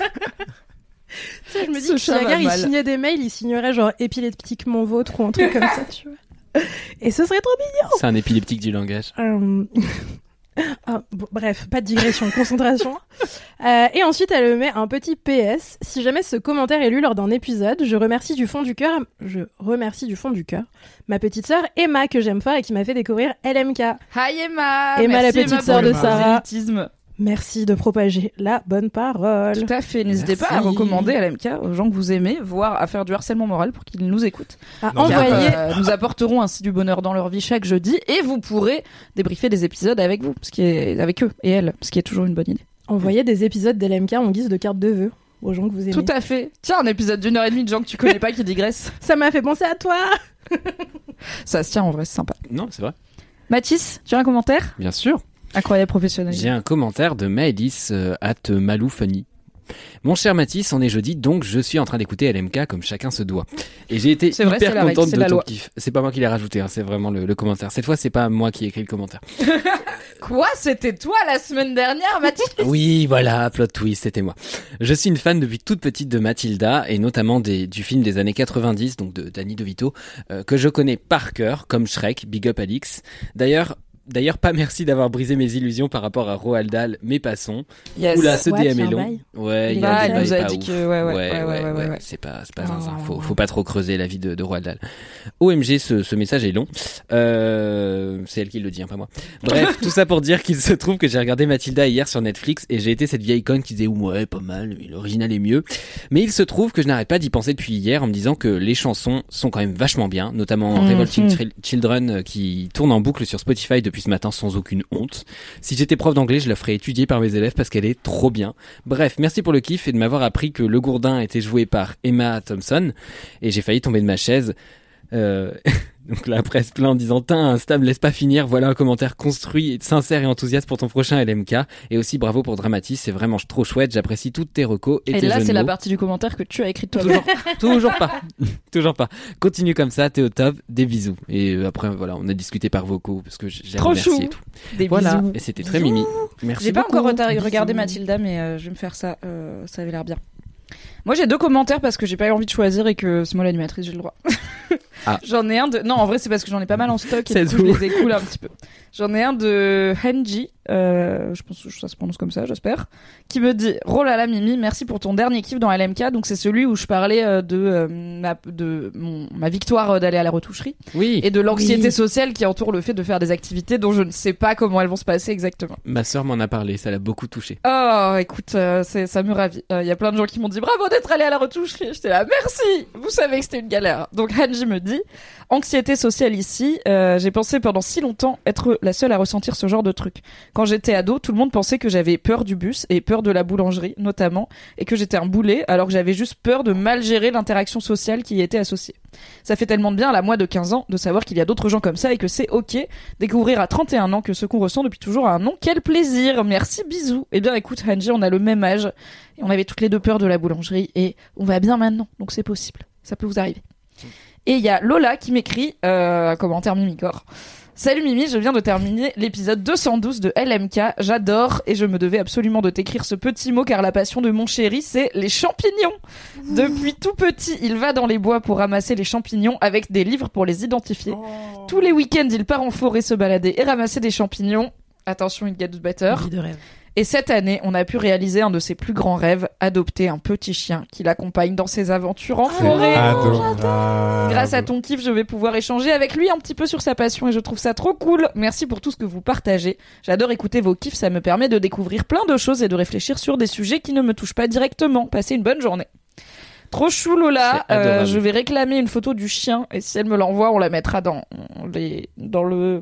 tu sais, je me dis Ce que si chat va Agar il mal. signait des mails, il signerait genre épileptiquement vôtre ou un truc comme ça, tu vois. Et ce serait trop bien. C'est un épileptique du langage. Euh, ah, bon, bref, pas de digression, concentration. Euh, et ensuite, elle met un petit P S. Si jamais ce commentaire est lu lors d'un épisode, je remercie du fond du cœur, je remercie du fond du cœur ma petite sœur Emma que j'aime fort et qui m'a fait découvrir L M K. Hi Emma. Emma, Merci, la petite Emma, sœur pour de le Sarah. prosélytisme. Merci de propager la bonne parole. Tout à fait. N'hésitez Merci. pas à recommander à l'M K aux gens que vous aimez, voire à faire du harcèlement moral pour qu'ils nous écoutent. À Non, Car, envoyer. euh, nous apporterons ainsi du bonheur dans leur vie chaque jeudi et vous pourrez débriefer des épisodes avec vous, ce qui est avec eux et elles, ce qui est toujours une bonne idée. Envoyer des épisodes d'L M K en guise de carte de vœux aux gens que vous aimez. Tout à fait. Tiens, un épisode d'une heure et demie de gens que tu connais pas qui digressent. Ça m'a fait penser à toi. Ça se tient en vrai, c'est sympa. Non, c'est vrai. Mathis, tu as un commentaire? Bien sûr. Incroyable professionnel. J'ai un commentaire de Maëlys euh, at Malou Funny. Mon cher Mathis, on est jeudi, donc je suis en train d'écouter L M K comme chacun se doit. Et j'ai été C'est vrai, hyper c'est la règle, contente c'est de la ton loi. kiff. C'est pas moi qui l'ai rajouté, hein, c'est vraiment le, le commentaire. Cette fois, c'est pas moi qui ai écrit le commentaire. Quoi? C'était toi la semaine dernière, Mathis? Oui, voilà, plot twist, c'était moi. Je suis une fan depuis toute petite de Mathilda, et notamment des, du film des années quatre-vingt-dix, donc de Danny DeVito, euh, que je connais par cœur, comme Shrek, Big Up Alix. D'ailleurs, D'ailleurs, pas merci d'avoir brisé mes illusions par rapport à Roald Dahl, mais passons. Yes. Oula, ce What, D M y a est un long. bail Ouais, Il il y est a bail, un elle bail nous a pas dit ouf. que- ouais, ouais, ouais, ouais, ouais, ouais. C'est pas, c'est pas zinzin. Oh. Faut, faut pas trop creuser la vie de, de Roald Dahl. O M G, ce, ce message est long. Euh, c'est elle qui le dit, hein, pas moi. Bref, tout ça pour dire qu'il se trouve que j'ai regardé Mathilda hier sur Netflix et j'ai été cette vieille conne qui disait ouais, pas mal, mais l'original est mieux. Mais il se trouve que je n'arrête pas d'y penser depuis hier en me disant que les chansons sont quand même vachement bien, notamment Mmh. Revolting Chil- Children euh, qui tourne en boucle sur Spotify depuis ce matin sans aucune honte. Si j'étais prof d'anglais, je la ferais étudier par mes élèves parce qu'elle est trop bien. Bref, merci pour le kiff et de m'avoir appris que Le Gourdin était joué par Emma Thompson. Et j'ai failli tomber de ma chaise. Euh... Donc la presse plein en disant Tain, Insta me laisse pas finir, voilà un commentaire construit, et sincère et enthousiaste pour ton prochain L M K. Et aussi bravo pour Dramatis, c'est vraiment trop chouette, j'apprécie toutes tes recos et, Et tes là, jeux de c'est la mots. partie du commentaire que tu as écrite toi. Toujours, toujours pas, toujours pas. Continue comme ça, t'es au top, des bisous. Et euh, après voilà, on a discuté par vocaux parce que j'ai Trop remercié chou. et tout. Des Voilà, bisous. et c'était très Bisous. mimi. Merci J'ai pas beaucoup. encore reta- Bisous. regardé Mathilda, mais euh, je vais me faire ça. Euh, ça avait l'air bien. Moi, j'ai deux commentaires parce que j'ai pas eu envie de choisir et que c'est moi l'animatrice, j'ai le droit. Ah. J'en ai un de. Non, en vrai, c'est parce que j'en ai pas mal en stock et C'est du coup, je tout. les écoule un petit peu. J'en ai un de Henji, euh, je pense que ça se prononce comme ça, j'espère, qui me dit « Oh là là, Mimi, merci pour ton dernier kiff dans L M K. » Donc, c'est celui où je parlais euh, de, euh, ma, de mon, ma victoire euh, d'aller à la retoucherie Oui, et de l'anxiété Oui. sociale qui entoure le fait de faire des activités dont je ne sais pas comment elles vont se passer exactement. ma sœur m'en a parlé, ça l'a beaucoup touché. Oh, écoute, euh, c'est, ça me ravit. Il y a plein de gens qui m'ont dit bravo d'être allé à la retoucherie. J'étais là, merci. Vous savez que c'était une galère. Donc Hanji me dit anxiété sociale ici. Euh, j'ai pensé pendant si longtemps être la seule à ressentir ce genre de truc. Quand j'étais ado, tout le monde pensait que j'avais peur du bus et peur de la boulangerie, notamment, et que j'étais un boulet, alors que j'avais juste peur de mal gérer l'interaction sociale qui y était associée. Ça fait tellement de bien à la moi de quinze ans de savoir qu'il y a d'autres gens comme ça et que c'est ok. Découvrir à trente et un ans que ce qu'on ressent depuis toujours a un nom, quel plaisir. Merci, bisous. Eh bien, écoute, Hanji, on a le même âge et on avait toutes les deux peur de la boulangerie et on va bien maintenant, donc c'est possible. Ça peut vous arriver. Et il y a Lola qui m'écrit, euh, un commentaire Mimicor. Salut Mimi, je viens de terminer l'épisode deux cent douze de L M K. J'adore et je me devais absolument de t'écrire ce petit mot car la passion de mon chéri, c'est les champignons. Depuis tout petit, il va dans les bois pour ramasser les champignons avec des livres pour les identifier. Tous les week-ends, il part en forêt se balader et ramasser des champignons. Attention, it gets better. Vie de rêve. Et cette année, on a pu réaliser un de ses plus grands rêves, adopter un petit chien qui l'accompagne dans ses aventures en forêt. Adorable. Grâce à ton kiff, je vais pouvoir échanger avec lui un petit peu sur sa passion et je trouve ça trop cool. Merci pour tout ce que vous partagez. J'adore écouter vos kiffs, ça me permet de découvrir plein de choses et de réfléchir sur des sujets qui ne me touchent pas directement. Passez une bonne journée. Trop chou Lola, euh, je vais réclamer une photo du chien et si elle me l'envoie, on la mettra dans les dans le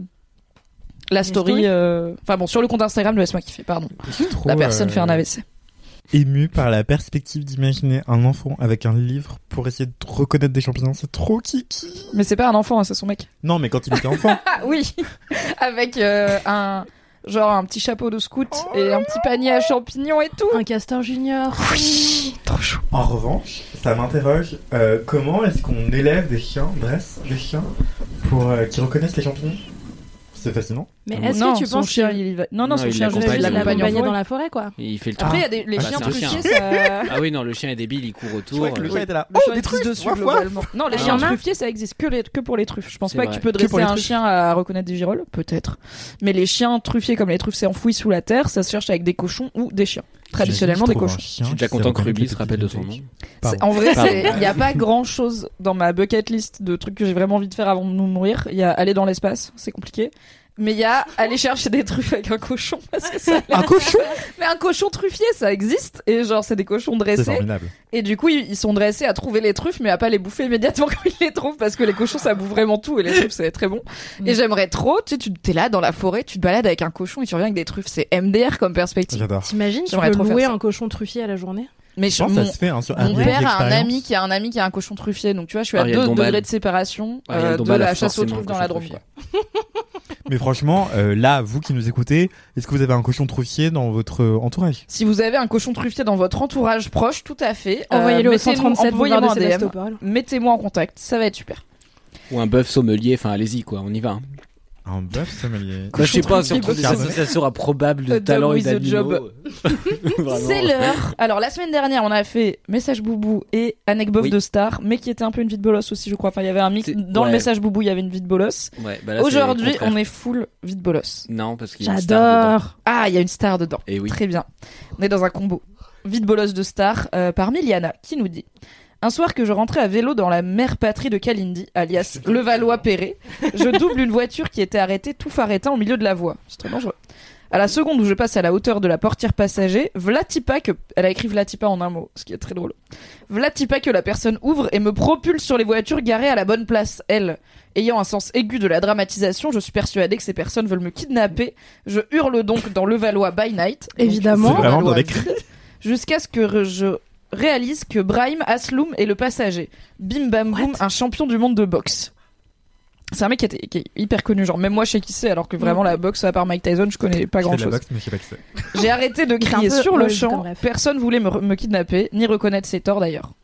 la story. Euh... Enfin bon, sur le compte Instagram de Laisse-moi kiffer, pardon. Trop, la personne euh... fait un A V C. Ému par la perspective d'imaginer un enfant avec un livre pour essayer de reconnaître des champignons, c'est trop kiki. Mais c'est pas un enfant, hein, c'est son mec. Non, mais quand il était enfant. Ah oui, avec euh, un genre un petit chapeau de scout oh et un petit panier à champignons et tout. Un castor junior. Oui, trop chou. En revanche, ça m'interroge, euh, comment est-ce qu'on élève des chiens, dresse des chiens, pour euh, qu'ils reconnaissent les champignons? C'est fascinant. Mais est-ce non, que tu son penses chien, que... il va... Non, non, Non, son il chien, l'accompagne. juste, il il l'accompagne l'accompagne en dans la forêt, quoi. Il fait le Après, il y tour. a des... les Ah, chiens c'est un chien. truffiers, ça... Ah oui, non, le chien est débile, il court autour. Je crois que le euh, chien était là. Le Oh, chien des est truffes, dessus, waf, waf. globalement. Non, les Ah, chiens il y en a truffiers, ça existe que, les... que pour les truffes. Je pense C'est pas vrai. que tu peux Que dresser pour les un truffes. chien à reconnaître des girolles, peut-être. Mais les chiens truffiers, comme les truffes, c'est enfoui sous la terre, ça se cherche avec des cochons ou des chiens. Traditionnellement, des cochons. Je suis déjà content que Ruby se rappelle de son nom. C'est- En vrai, il n'y a pas grand chose dans ma bucket list de trucs que j'ai vraiment envie de faire avant de nous mourir. Il y a aller dans l'espace, c'est compliqué. Mais il y a aller chercher des truffes avec un cochon. Parce que ça a l'air- Un cochon. Mais un cochon truffier, ça existe. Et genre, c'est des cochons C'est dressés. formidable. Et du coup, ils ils sont dressés à trouver les truffes, mais à pas les bouffer immédiatement quand ils les trouvent. Parce que les cochons, ça bouffe vraiment tout. Et les truffes, c'est très bon. Mm. Et j'aimerais trop, tu sais, tu t'es là dans la forêt, tu te balades avec un cochon et tu reviens avec des truffes. C'est M D R comme perspective. J'adore. T'imagines, tu J'aimerais peux trop faire louer ça. un cochon truffier à la journée? Mais Je je, pense que mon, ça se fait hein, sur mon un père a un ami qui a un ami qui a un cochon truffier. Donc tu vois, je suis à Ariel deux Dombal. degrés de séparation Ariel euh, de Dombal a la chasse aux forcément truffes un dans la cochon Drôme. truffier. quoi. Mais franchement, euh, là, vous qui nous écoutez, est-ce que vous avez un cochon truffier dans votre euh, entourage? Si vous avez un cochon truffier dans votre entourage proche, tout à fait. Envoyez-le au mettez-nous- cent trente-sept boulevard envoyez-moi de un D M. Sébastopol. Mettez-moi en contact, ça va être super. Ou un bœuf sommelier, enfin allez-y quoi, on y va. Hein. Un bœuf sommelier. Bah, je sais pas, truffier, surtout des bœuf associations improbables de A dog talents et with a d'animaux. job. Vraiment. C'est l'heure. Alors la semaine dernière, on a fait Message Boubou et Anecdote Oui. de Star, mais qui était un peu une vie de bolos aussi, je crois. Enfin, il y avait un mix. C'est- Dans le ouais. Message Boubou, il y avait une vie de bolos. Ouais, bah là, c'est Aujourd'hui, le contraire. on est full vie de bolos. Non, parce qu'il y a une star dedans. J'adore. Ah, il y a une star dedans. Et oui. Très bien. On est dans un combo. Vie de bolos de Star euh, par Miliana, qui nous dit: un soir que je rentrais à vélo dans la mère patrie de Kalindi, alias Levallois-Perret, je double une voiture qui était arrêtée tout farétin au milieu de la voie. C'est très dangereux. À la seconde où je passe à la hauteur de la portière passager, Vlatipa que... Elle a écrit Vlatipa en un mot, ce qui est très drôle. Vlatipa que la personne ouvre et me propulse sur les voitures garées à la bonne place. Elle, ayant un sens aigu de la dramatisation, je suis persuadée que ces personnes veulent me kidnapper. Je hurle donc dans Levallois by night. Évidemment. Donc, C'est vraiment Levallois dans les vide, jusqu'à ce que re- je réalise que Brahim Asloum est le passager. Bim bam boum, un champion du monde de boxe. C'est un mec qui, était, qui est hyper connu, genre même moi je sais qui c'est, alors que vraiment la boxe, à part Mike Tyson, je connais pas Je grand fais de la chose. boxe, mais je sais pas qui c'est. J'ai arrêté de C'est un crier peu sur le Old, champ, comme rêve. personne voulait me, me kidnapper, ni reconnaître ses torts d'ailleurs.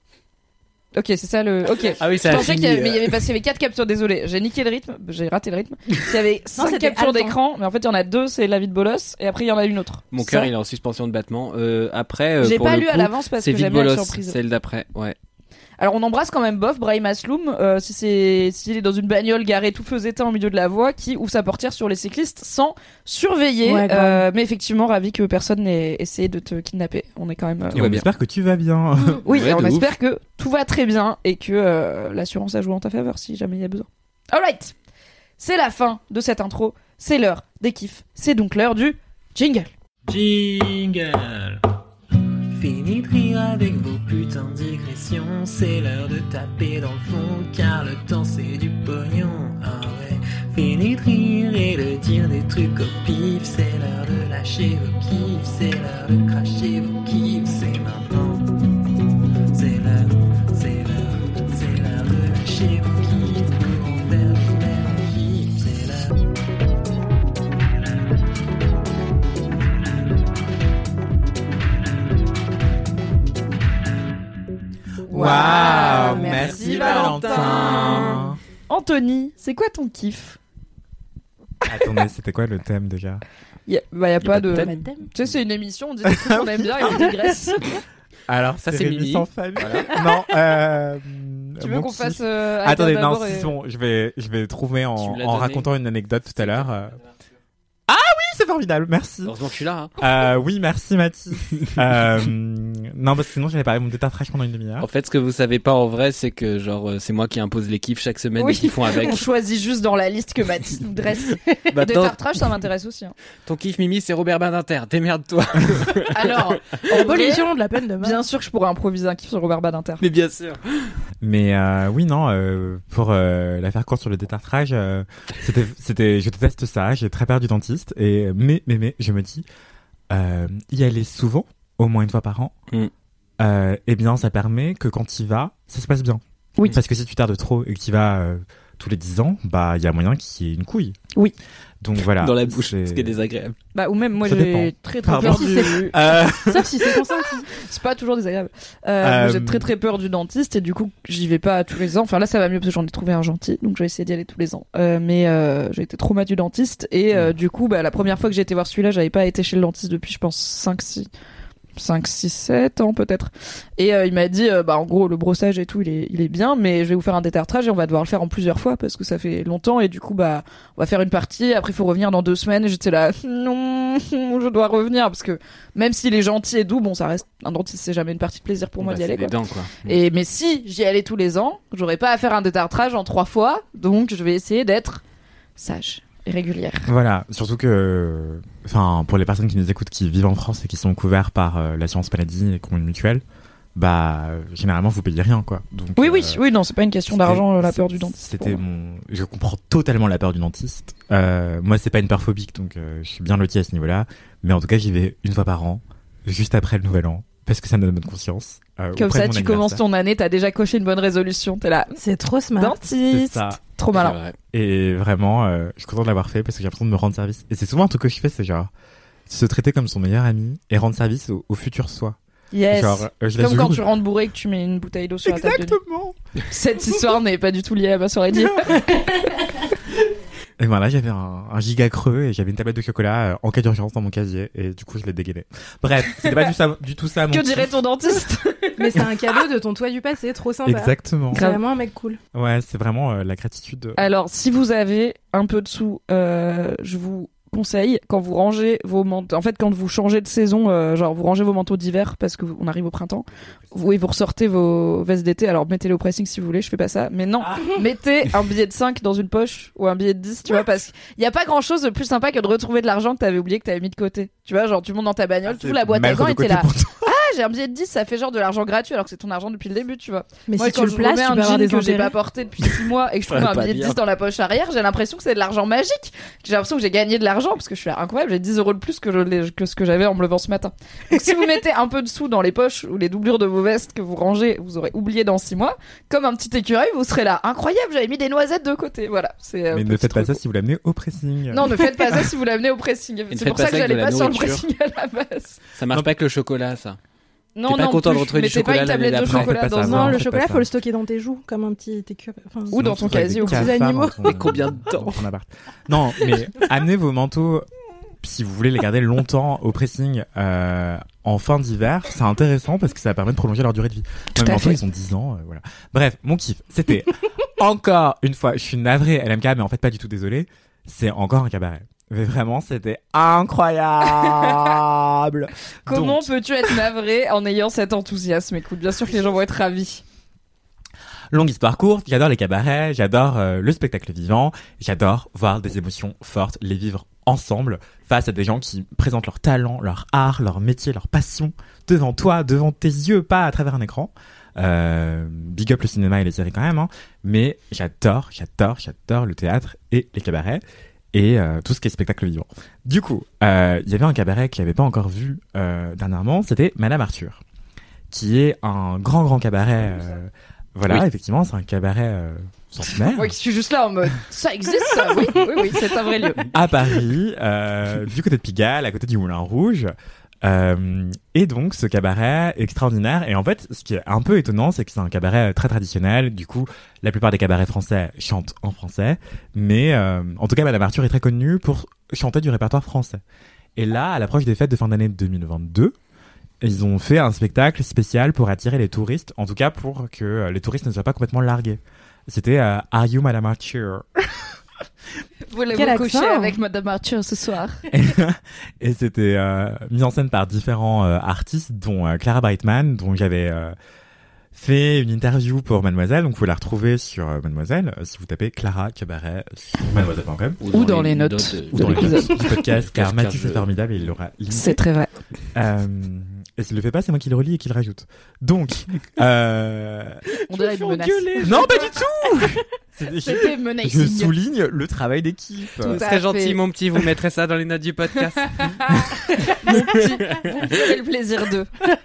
Ok, c'est ça le. Ok. Ah oui, Je ça a pensais qu'il y fini. avait, mais il y euh, avait, parce qu'il y avait quatre captures, désolé, j'ai niqué le rythme, j'ai raté le rythme. Il y avait cinq c'était captures haletant. d'écran, mais en fait il y en a deux, c'est la vie de bolos, et après il y en a une autre. Mon Ça, cœur, il est en suspension de battement. Euh, après, euh, j'ai pour pas le lu à coup, l'avance parce c'est que Vite j'aime bien les Bolos, surprises. celle d'après. Ouais. Alors on embrasse quand même bof Brahim Asloum, euh, si c'est s'il est dans une bagnole garée tout feu éteint au milieu de la voie, qui ouvre sa portière sur les cyclistes sans surveiller. Ouais, grave. euh, mais effectivement, ravi que personne n'ait essayé de te kidnapper. On est quand même. euh, Et Ouais, on bien. espère que tu vas bien. Oui, Ouais, et on de ouf. espère que tout va très bien et que euh, l'assurance a joué en ta faveur si jamais il y a besoin. Alright, c'est la fin de cette intro. C'est l'heure des kiffs. C'est donc l'heure du jingle. Jingle. Fini de rire avec vos putains de digressions. C'est l'heure de taper dans le fond, car le temps c'est du pognon. Ah ouais. Fini de rire et de dire des trucs au pif. C'est l'heure de lâcher vos kiffs. C'est l'heure de cracher vos kiffs. C'est maintenant. C'est l'heure, c'est l'heure, c'est l'heure de lâcher vos kiffs pour en faire des belles kiffs. C'est l'heure. Waouh, merci Valentin. Anthony, c'est quoi ton kiff? Attendez, c'était quoi le thème déjà? Y a, bah y a pas pas de. de Pas thème. de thème. Tu sais, c'est une émission, on dit des trucs qu'on aime bien et on digresse. Alors, Ça, c'est c'est Rémi Mimi. sans famille. Non, euh, Tu veux mon qu'on kiff. fasse. Euh, Attendez, Agathe non, d'abord et- c'est bon, je vais, je vais trouver en, Tu me l'as en donné. racontant une anecdote tout à l'heure. euh. Ah oui, c'est formidable, merci. Heureusement que je suis là. Hein. Euh, oui, merci Mathis. euh, non, parce que sinon j'allais parler de mon détartrage pendant une demi-heure. En fait, ce que vous savez pas en vrai, c'est que genre c'est moi qui impose l'équipe chaque semaine Oui. et qu'ils font avec. On choisit juste dans la liste que Mathis nous dresse. Bah, Le dans- détartrage, ça m'intéresse aussi. Hein. Ton kiff Mimi, c'est Robert Badinter. Démerde-toi. Alors, en vrai, Abolition de la peine de mort. bien sûr que je pourrais improviser un kiff sur Robert Badinter. Mais bien sûr. Mais euh, oui, non, euh, pour euh, la faire courte sur le détartrage, euh, c'était, c'était, je déteste ça. J'ai très peur du dentiste. Et mais, mais, mais, je me dis, euh, y aller souvent, au moins une fois par an. Mm. Euh, eh bien, ça permet que quand tu y vas, ça se passe bien. Oui. Parce que si tu tardes trop et que tu y vas euh, tous les dix ans, bah, il y a moyen qu'il y ait une couille. Oui. Donc voilà. Dans la bouche, C'est- ce qui est désagréable. Bah, ou même, moi, Ça j'ai dépend. très très Pardon. peur du... Euh, Sauf si c'est consenti. C'est pas toujours désagréable. Euh, Euh, moi, j'ai très très peur du dentiste et du coup, j'y vais pas tous les ans. Enfin, là, ça va mieux parce que j'en ai trouvé un gentil, donc je vais essayer d'y aller tous les ans. Euh, mais euh, j'ai été trauma du dentiste et euh, du coup, bah, la première fois que j'ai été voir celui-là, j'avais pas été chez le dentiste depuis, je pense, cinq six cinq, six, sept ans peut-être. Et euh, il m'a dit, euh, bah en gros, le brossage et tout, il est, il est bien, mais je vais vous faire un détartrage et on va devoir le faire en plusieurs fois parce que ça fait longtemps et du coup, bah, on va faire une partie, après il faut revenir dans deux semaines et j'étais là, non, je dois revenir parce que même s'il est gentil et doux, bon, ça reste un dentiste, c'est jamais une partie de plaisir pour moi Bah, d'y aller, c'est les quoi. dents, quoi. Et mais si j'y allais tous les ans, j'aurais pas à faire un détartrage en trois fois, donc je vais essayer d'être sage et régulière. Voilà, surtout que, enfin, pour les personnes qui nous écoutent, qui vivent en France et qui sont couverts par euh, l'assurance maladie et qui ont une mutuelle, bah, euh, généralement, vous payez rien, quoi. Donc, Oui, oui, euh, oui, non, c'est pas une question c'était- d'argent, la peur du dentiste. C'était pour moi. mon, je comprends totalement la peur du dentiste. Euh, moi, c'est pas une peur phobique, donc euh, je suis bien loti à ce niveau-là. Mais en tout cas, j'y vais une fois par an, juste après le nouvel an, parce que ça me donne bonne conscience. Euh, Comme auprès ça, de mon tu commences anniversaire. ton année, t'as déjà coché une bonne résolution, t'es là. C'est trop smart. C'est Dentiste. ça. Trop C'est malin. vrai. Et vraiment, euh, je suis content de l'avoir fait parce que j'ai l'impression de me rendre service. Et c'est souvent un truc que je fais, c'est genre se traiter comme son meilleur ami et rendre service au, au futur soi. Yes. Genre, euh, je laisse Comme quand toujours- tu rentres bourré et que tu mets une bouteille d'eau sur la table de nuit. Exactement. Cette histoire n'est pas du tout liée à ma soirée d'hier. Et voilà, j'avais un, un giga creux et j'avais une tablette de chocolat euh, en cas d'urgence dans mon casier et du coup je l'ai dégainé. Bref, c'était pas du, ça, du tout ça mon Que kiff. dirait ton dentiste? Mais c'est un cadeau de ton toi du passé, trop sympa. Exactement. C'est vraiment un mec cool. Ouais, c'est vraiment euh, la gratitude. Alors, si vous avez un peu de sous, euh, je vous conseille, quand vous rangez vos manteaux, en fait, quand vous changez de saison, euh, genre vous rangez vos manteaux d'hiver parce que vous- on arrive au printemps, vous, et vous ressortez vos vestes d'été, alors mettez-les au pressing si vous voulez, je fais pas ça, mais non, mettez un billet de cinq dans une poche ou un billet de dix, tu vois, parce qu'il y a pas grand chose de plus sympa que de retrouver de l'argent que t'avais oublié que t'avais mis de côté. Tu vois, genre tu montes dans ta bagnole, tu ouvres la boîte à gants et t'es là. Ah, j'ai un billet de dix, ça fait genre de l'argent gratuit alors que c'est ton argent depuis le début, tu vois. Mais Moi, si quand tu le je places, remets tu un peux avoir jean des que j'ai pas intérêts. porté depuis six mois et que je trouve Ouais, un pas billet de bien. dix dans la poche arrière, j'ai l'impression que c'est de l'argent magique. J'ai l'impression que j'ai gagné de l'argent parce que je suis là, incroyable, j'ai dix euros de plus que, je l'ai- que ce que j'avais en me levant ce matin. Donc si vous mettez un peu de sous dans les poches ou les doublures de vos vestes que vous rangez, vous aurez oublié dans six mois, comme un petit écureuil, vous serez là, incroyable, j'avais mis des noisettes de côté. Voilà. C'est un Mais ne petit faites pas truc. ça si vous l'amenez au pressing. Non, ne faites pas ça si vous l'amenez au pressing. ne C'est faites pour pas ça que ça avec de j'allais la pas sur le nourriture. pressing à la base. Ça marche pas avec le chocolat, ça. Non, pas non, content de plus, retrouver du mettez pas chocolat une tablette l'année de d'après. chocolat Faites pas dans ça, Non, un... non, le faites chocolat, pas faut ça. le stocker dans tes joues, comme un petit écureuil. Enfin, Ou dans Sinon, ton tu feras casier, des ou petits cafards animaux. dans ton- Et combien de temps dans ton appart. Non, mais amenez vos manteaux si vous voulez les garder longtemps au pressing euh, en fin d'hiver. C'est intéressant parce que ça permet de prolonger leur durée de vie. Tout Moi, mes à manteaux, fait. ils ont dix ans, euh, voilà. Bref, mon kiff, c'était encore une fois, je suis navré L M K, mais en fait pas du tout désolé. C'est encore un cabaret. Mais vraiment, c'était incroyable. Comment Donc, peux-tu être navré en ayant cet enthousiasme? Écoute, bien sûr que les gens vont être ravis. longue histoire courte, j'adore les cabarets, j'adore euh, le spectacle vivant, j'adore voir des émotions fortes, les vivre ensemble face à des gens qui présentent leur talent, leur art, leur métier, leur passion devant toi, devant tes yeux, pas à travers un écran. Euh, big up le cinéma et les séries quand même, hein. Mais j'adore, j'adore, j'adore le théâtre et les cabarets et euh, tout ce qui est spectacle vivant. Du coup, euh, il y avait un cabaret que j'avais pas encore vu euh, dernièrement, c'était Madame Arthur, qui est un grand grand cabaret. Euh, voilà, Oui. effectivement, c'est un cabaret euh, centenaire Moi qui suis juste là en mode, ça existe ça? Oui, oui, oui, c'est un vrai lieu. à Paris, euh, du côté de Pigalle, à côté du Moulin Rouge. Euh, et donc ce cabaret extraordinaire, et en fait ce qui est un peu étonnant, c'est que c'est un cabaret très traditionnel. Du coup la plupart des cabarets français chantent en français, mais euh, en tout cas Madame Arthur est très connue pour chanter du répertoire français. Et là, à l'approche des fêtes de fin d'année deux mille vingt-deux, ils ont fait un spectacle spécial pour attirer les touristes, en tout cas pour que euh, les touristes ne soient pas complètement largués. C'était euh, Are You Madame Arthur? Voulez-vous coucher avec Madame Arthur ce soir? et, et c'était euh, mis en scène par différents euh, artistes, dont euh, Clara Brightman, dont j'avais euh, fait une interview pour Mademoiselle. Donc vous pouvez la retrouver sur euh, Mademoiselle euh, si vous tapez Clara Cabaret sur mademoiselle point com ou, ou dans, dans les, les notes, notes ou dans les notes du podcast, car Mathis est formidable et il l'aura limité. C'est très vrai. Euh, et s'il le fait pas, c'est moi qui le relis et qui le rajoute. Donc, euh... on dirait une menace. Non, pas du tout. C'était menacing. Je souligne le travail d'équipe. C'est très gentil, mon petit. Vous mettrez ça dans les notes du podcast. Mon petit, vous me ferez le plaisir d'eux.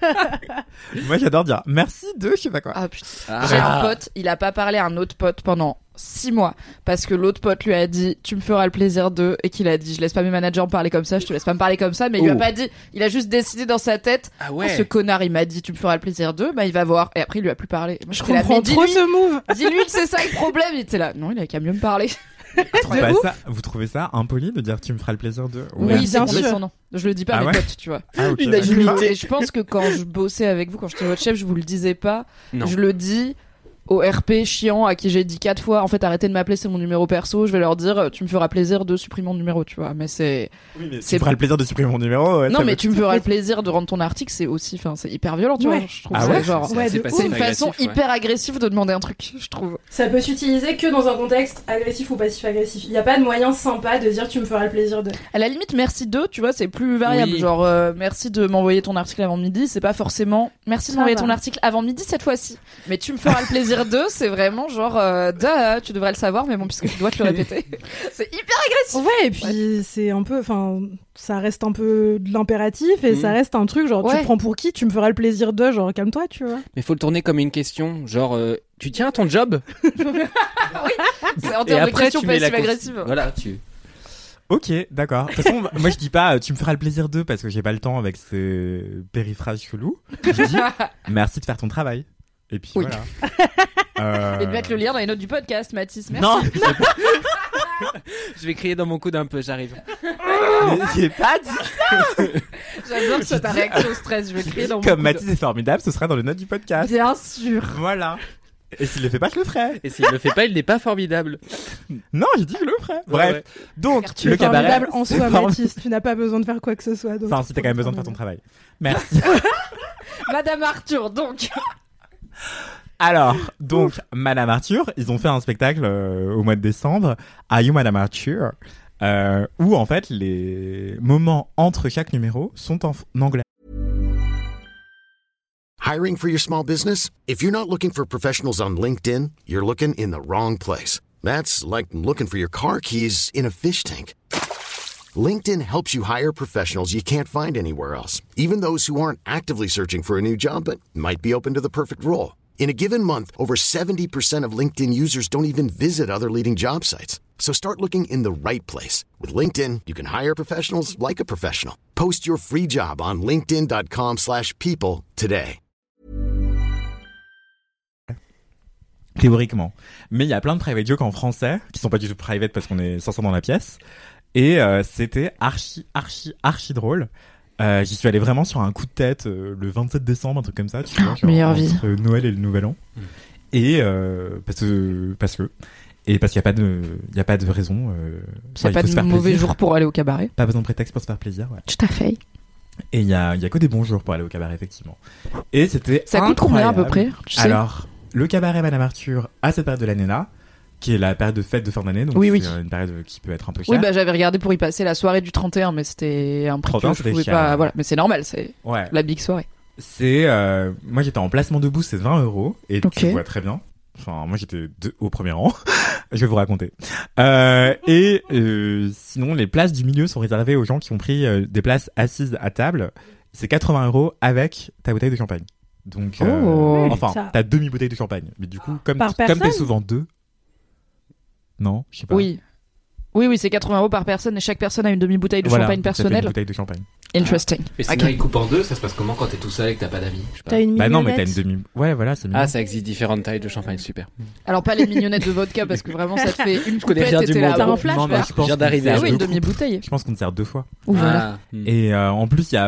Moi, j'adore dire merci de, je sais pas quoi. Ah putain. Ah. J'ai un pote, il a pas parlé à un autre pote pendant six mois parce que l'autre pote lui a dit tu me feras le plaisir de, et qu'il a dit je laisse pas mes managers me parler comme ça, je te laisse pas me parler comme ça, mais oh. il lui a pas dit, il a juste décidé dans sa tête. Ah ouais. Oh, ce connard il m'a dit tu me feras le plaisir de, bah il va voir, et après il lui a plus parlé. Moi, je comprends trop dis-lui, ce move. Dis-lui que c'est ça le problème. Il était là, non il a qu'à mieux me parler. Bah ça, vous trouvez ça impoli de dire tu me feras le plaisir de? Oui, ouais. Bien sûr. Son nom. Je le dis pas à ah mes ouais potes, tu vois. Ah, okay. je, je, je pense que quand je bossais avec vous, quand j'étais votre chef, je vous le disais pas. Non. Je le dis au R P chiant à qui j'ai dit quatre fois en fait arrêtez de m'appeler, c'est mon numéro perso, je vais leur dire tu me feras plaisir de supprimer mon numéro, tu vois. Mais c'est oui, mais c'est tu me feras le plaisir de supprimer mon numéro, ouais, non mais tu me feras le plaisir de rendre ton article, c'est aussi enfin c'est hyper violent, tu ouais. vois. Je trouve ah ça ouais genre ouais, c'est, c'est une façon ouais. hyper agressive de demander un truc, je trouve. Ça peut s'utiliser que dans un contexte agressif ou passif agressif. Il y a pas de moyen sympa de dire tu me feras le plaisir de. À la limite merci de, tu vois, c'est plus variable, oui. genre euh, merci de m'envoyer ton article avant midi, c'est pas forcément merci de m'envoyer ton article avant midi cette fois-ci. Mais tu me feras le plaisir de, c'est vraiment genre euh, duh, tu devrais le savoir mais bon puisque je dois te le répéter. C'est hyper agressif. Ouais, et puis ouais. c'est un peu enfin ça reste un peu de l'impératif et mmh. ça reste un truc genre ouais. tu te prends pour qui, tu me feras le plaisir de, genre calme-toi, tu vois. Mais faut le tourner comme une question, genre euh, tu tiens à ton job. Oui, c'est en termes de question passive-agressive. Voilà, tu Ok, d'accord. De toute façon, moi je dis pas tu me feras le plaisir de parce que j'ai pas le temps avec ces périphrases chelous. Je dis merci de faire ton travail. Et puis oui. voilà. Euh... Et de mettre le lien dans les notes du podcast, Mathis. Merci. Non. Je vais crier dans mon coude un peu, j'arrive. Mais j'ai pas dit ça. J'adore cette réaction au stress. Je vais crier dans mon Comme coude. Mathis est formidable, ce sera dans les notes du podcast. Bien sûr. Voilà. Et s'il le fait pas, je le ferai. Et s'il le fait pas, il n'est pas formidable. Non, j'ai dit que je le ferai. Bref. Ouais, ouais. Donc, tu le es cabaret. Formidable en soi, Mathis. Tu n'as pas besoin de faire quoi que ce soit. Enfin, si t'as quand même besoin de faire ton travail. Merci. Madame Arthur, donc. Alors, donc, Madame Arthur, ils ont fait un spectacle euh, au mois de décembre, Are You Madame Arthur, euh, où en fait les moments entre chaque numéro sont en, f- en anglais. Hiring for your small business? If you're not looking for professionals on LinkedIn, you're looking in the wrong place. That's like looking for your car keys in a fish tank. LinkedIn helps you hire professionals you can't find anywhere else, even those who aren't actively searching for a new job but might be open to the perfect role. In a given month, over seventy percent of LinkedIn users don't even visit other leading job sites. So start looking in the right place. With LinkedIn, you can hire professionals like a professional. Post your free job on linkedin.com slash people today. Théoriquement. Mais il y a plein de private jokes en français, qui sont pas du tout private parce qu'on est cent dans la pièce. Et euh, c'était archi, archi, archi drôle. Euh, j'y suis allé vraiment sur un coup de tête euh, le vingt-sept décembre, un truc comme ça, tu vois, genre, meilleure vie. Entre Noël et le Nouvel An. Mmh. Et euh, parce que parce que et parce qu'il y a pas de il y a pas de raison. Euh, il y a pas de mauvais plaisir. Jour pour aller au cabaret. Pas besoin de prétexte pour se faire plaisir. Ouais. Tout à fait. Et il y a il y a que des bons jours pour aller au cabaret effectivement. Et c'était ça coûte combien à peu près, tu sais. Alors le cabaret Madame Arthur à cette période de l'année là, qui est la période de fête de fin d'année, donc oui, c'est oui. une période qui peut être un peu chère. Oui, bah j'avais regardé pour y passer la soirée du trente et un, mais c'était un prix que je pouvais pas. Ouais. Voilà, mais c'est normal, c'est ouais. la big soirée. C'est euh... moi j'étais en placement debout, c'est vingt euros et okay. tu vois très bien. Enfin, moi j'étais de... au premier rang. Je vais vous raconter. Euh, et euh, sinon, les places du milieu sont réservées aux gens qui ont pris euh, des places assises à table. C'est quatre-vingts euros avec ta bouteille de champagne. Donc, euh, oh. enfin, ça... ta demi-bouteille de champagne. Mais du coup, comme, Par t- comme t'es souvent deux. Non, je sais pas. Oui. Oui, oui, c'est quatre-vingts euros par personne et chaque personne a une demi-bouteille de voilà, champagne personnelle. Une bouteille de champagne. Interesting. Et sinon, okay. Ils coupent en deux, ça se passe comment quand t'es tout seul et que t'as pas d'amis? T'as une bah non, mais t'as une demi. Ouais, voilà, c'est mignon. Ah, ça existe différentes tailles de champagne, super. Alors, pas les mignonnettes de vodka parce que vraiment ça te fait une coupette et t'es là. T'as un flash, non, non, je pense viens d'arriver à oui, une demi-bouteille. Je pense qu'on te sert deux fois. Ou voilà. Et euh, en plus, il y a beaucoup.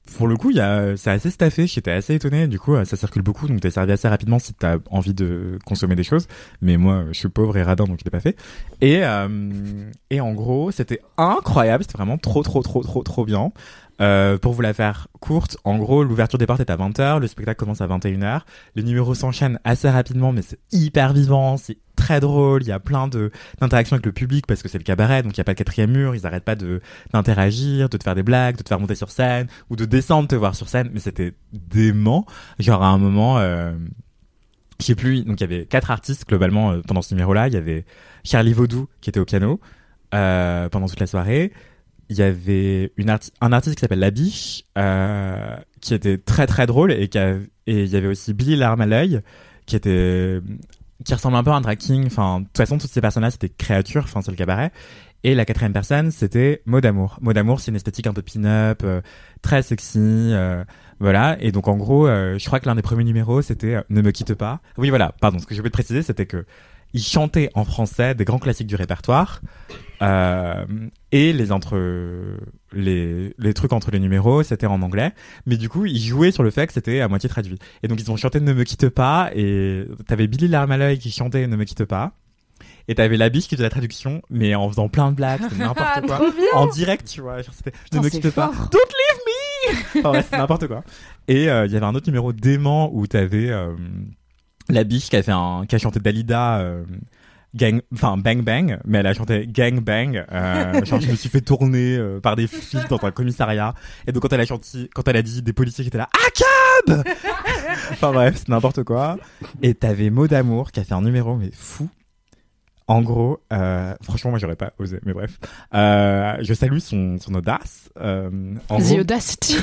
pour le coup, il y a, c'est assez staffé. J'étais assez étonné. Du coup, ça circule beaucoup, donc t'es servi assez rapidement si t'as envie de consommer des choses. Mais moi, je suis pauvre et radin, donc je l'ai pas fait. Et euh, et en gros, c'était incroyable. C'était vraiment trop, trop, trop, trop, trop bien. Euh, pour vous la faire courte, en gros, l'ouverture des portes est à vingt heures, le spectacle commence à vingt et une heures. Les numéros s'enchaînent assez rapidement, mais c'est hyper vivant, c'est très drôle. Il y a plein de d'interactions avec le public parce que c'est le cabaret, donc il y a pas de quatrième mur. Ils arrêtent pas de d'interagir, de te faire des blagues, de te faire monter sur scène ou de descendre te voir sur scène. Mais c'était dément. Genre à un moment, euh, je sais plus. Donc il y avait quatre artistes globalement euh, pendant ce numéro-là. Il y avait Charlie Vaudou qui était au piano euh, pendant toute la soirée. Il y avait une arti- un artiste qui s'appelle La Biche, euh, qui était très très drôle et qui a, et il y avait aussi Billy Larme à l'œil, qui était, qui ressemble un peu à un drag king. Enfin, de toute façon, toutes ces personnes-là, c'était créatures. Enfin, c'est le cabaret. Et la quatrième personne, c'était Maud d'Amour. Maud d'Amour, c'est une esthétique un peu pin-up, euh, très sexy, euh, voilà. Et donc, en gros, euh, je crois que l'un des premiers numéros, c'était euh, Ne me quitte pas. Oui, voilà. Pardon. Ce que je voulais préciser, c'était que il chantait en français des grands classiques du répertoire, euh, et les entre, les, les trucs entre les numéros, c'était en anglais. Mais du coup, ils jouaient sur le fait que c'était à moitié traduit. Et donc, ils ont chanté Ne me quitte pas, et t'avais Billy Larme à l'œil qui chantait Ne me quitte pas. Et t'avais La Biche qui faisait la traduction, mais en faisant plein de blagues, c'était n'importe quoi. En direct, tu vois. Genre, c'était Ne me quitte pas. Don't leave me! Enfin, ouais, c'était n'importe quoi. Et, euh, il y avait un autre numéro dément où t'avais, euh, La Biche qui a fait un, qui a chanté Dalida, euh, gang, enfin Bang Bang, mais elle a chanté Gang Bang. Euh, genre je me suis fait tourner euh, par des flics dans un commissariat. Et donc quand elle a chanté, quand elle a dit des policiers qui étaient là, ah cab. Enfin bref, c'est n'importe quoi. Et t'avais Maud d'Amour qui a fait un numéro mais fou. En gros, euh, franchement moi j'aurais pas osé, mais bref. Euh, je salue son son audace. Euh, en The gros, audacity.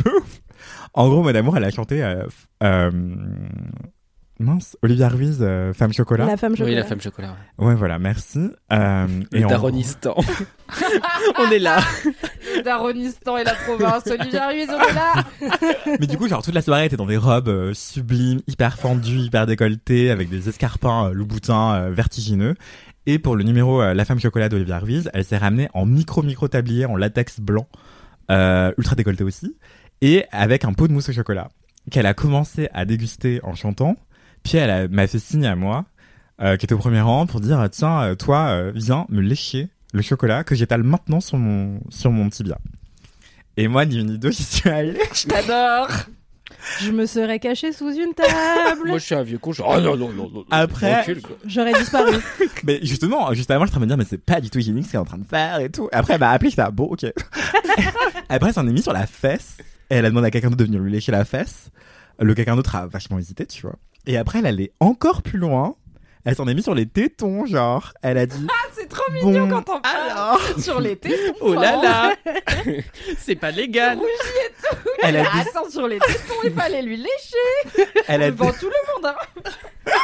en gros, Maud d'Amour elle a chanté. Euh, euh, Mince, Olivia Ruiz, euh, Femme Chocolat. La Femme Chocolat. Oui, la Femme Chocolat. Ouais, ouais voilà, merci. Euh, Le et Daronistan. On est là. Le Daronistan et la province. Olivia Ruiz, on est là. Mais du coup, genre, toute la soirée était dans des robes euh, sublimes, hyper fendues, hyper décolletées, avec des escarpins euh, loup-boutins euh, vertigineux. Et pour le numéro euh, La Femme Chocolat d'Olivia Ruiz, elle s'est ramenée en micro-micro tablier, en latex blanc, euh, ultra décolleté aussi, et avec un pot de mousse au chocolat, qu'elle a commencé à déguster en chantant. Puis elle a, m'a fait signe à moi, euh, qui était au premier rang, pour dire tiens, euh, toi, euh, viens me lécher le chocolat que j'étale maintenant sur mon sur mon tibia. Et moi, ni une ni deux, j'y suis allée. Je t'adore. Je me serais cachée sous une table. Moi, je suis un vieux con. Je... Oh non, non, non, non. Après, Recule, quoi. J'aurais disparu. mais justement, juste avant, je suis en train de me dire, mais c'est pas du tout hygiénique ce qu'elle est en train de faire et tout. Après, elle m'a appelé, j'étais ah, bon, ok. Après, elle s'en est mis sur la fesse. Et elle a demandé à quelqu'un d'autre de venir lui lécher la fesse. Le quelqu'un d'autre a vachement hésité, tu vois. Et après, elle allait encore plus loin. Elle s'en est mis sur les tétons, genre. Elle a dit. Ah, c'est trop mignon bon, quand on parle alors... sur les tétons. Oh là là. C'est pas légal. Rougi et tout. Elle a Ah, dit... attends, sur les tétons, il fallait lui lécher. Elle a Devant dit... tout le monde, hein.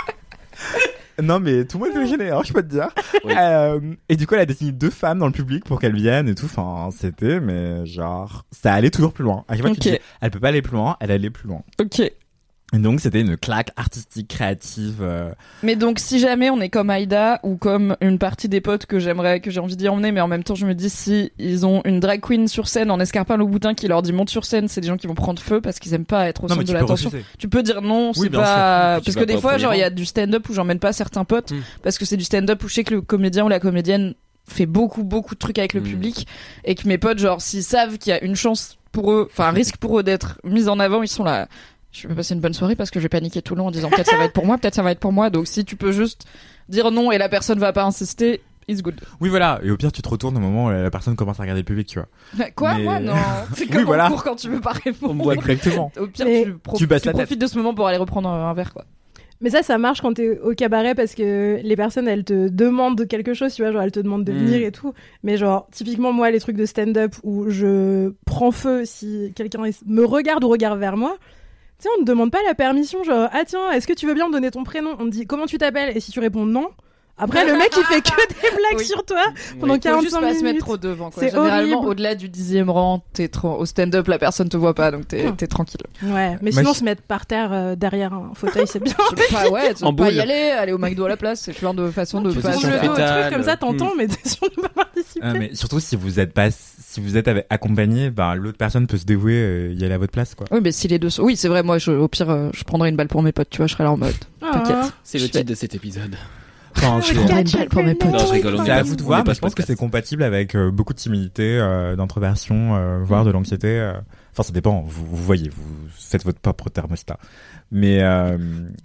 Non, mais tout le monde était gêné, hein, je peux te dire. Oui. Euh, et du coup, elle a désigné deux femmes dans le public pour qu'elles viennent et tout. Enfin, c'était, mais genre, ça allait toujours plus loin. À chaque fois, Ok. tu dis, elle peut pas aller plus loin, elle allait plus loin. Ok. Et donc, c'était une claque artistique, créative. Euh... Mais donc, si jamais on est comme Aïda ou comme une partie des potes que j'aimerais, que j'ai envie d'y emmener, mais en même temps, je me dis si ils ont une drag queen sur scène en escarpin Louboutin qui leur dit monte sur scène, c'est des gens qui vont prendre feu parce qu'ils aiment pas être au Non, mais centre tu de peux l'attention. refuser. Tu peux dire non, Oui, c'est bien pas, sûr. Tu parce vas que des pas au fois, premier genre, il y a rang. du stand-up où j'emmène pas certains potes Mm. parce que c'est du stand-up où je sais que le comédien ou la comédienne fait beaucoup, beaucoup de trucs avec le Mm. public et que mes potes, genre, s'ils savent qu'il y a une chance pour eux, enfin, un risque pour eux d'être mis en avant, ils sont là. Je vais passer une bonne soirée parce que je vais paniquer tout le long en disant peut-être ça va être pour moi, peut-être ça va être pour moi. Donc si tu peux juste dire non et la personne va pas insister, it's good. Oui, voilà. Et au pire, tu te retournes au moment où la personne commence à regarder le public, tu vois. Quoi, Mais- moi non. C'est Oui, comme voilà. en cours quand tu veux pas répondre. voit Exactement. Au pire, Mais tu, pro- tu baisses tu la tête. profites de ce moment pour aller reprendre un, un verre, quoi. Mais ça, ça marche quand t'es au cabaret parce que les personnes, elles te demandent quelque chose, tu vois, genre elles te demandent de Mm. venir et tout. Mais genre, typiquement, moi, les trucs de stand-up où je prends feu si quelqu'un est- me regarde ou regarde vers moi, tu sais, on ne demande pas la permission, genre, ah tiens, est-ce que tu veux bien me donner ton prénom? On te dit, comment tu t'appelles? Et si tu réponds non, Après, le mec, il fait que des blagues Oui. sur toi pendant Faut quarante-cinq juste pas minutes. se mettre trop devant. Quoi. C'est Généralement, horrible. au-delà du dixième rang, t'es trop... au stand-up, la personne te voit pas, donc t'es, Hum. t'es tranquille. Ouais, mais Moi, sinon, je- se mettre par terre euh, derrière un fauteuil, c'est bien. Tu peux pas, ouais, tu En peux pas y boule. aller, aller au McDo à la place, c'est plein de façons de Tu pas tournes Position le dos, fétale. un truc comme ça, t'entends, Hmm. mais t'es sûr de pas participer. Ah, mais surtout si vous êtes pas, si vous êtes avec- accompagné, ben l'autre personne peut se dévouer, euh, y aller à votre place, quoi. Oui, mais si les deux sont... Oui, c'est vrai, moi, je, au pire, euh, je prendrais une balle pour mes potes, tu vois, je serais là en mode. Ah. T'inquiète. C'est le Je fais- titre de cet épisode. Enfin, Je c'est- prendrais une balle pour mes potes. Non, je rigole, on c'est est à pas- vous de on voir, est pas mais ce je pense que podcast. c'est compatible avec euh, beaucoup de timidité, euh, d'introversion, euh, voire de l'anxiété. euh. Enfin, ça dépend. Vous, vous voyez, vous faites votre propre thermostat. Mais, euh,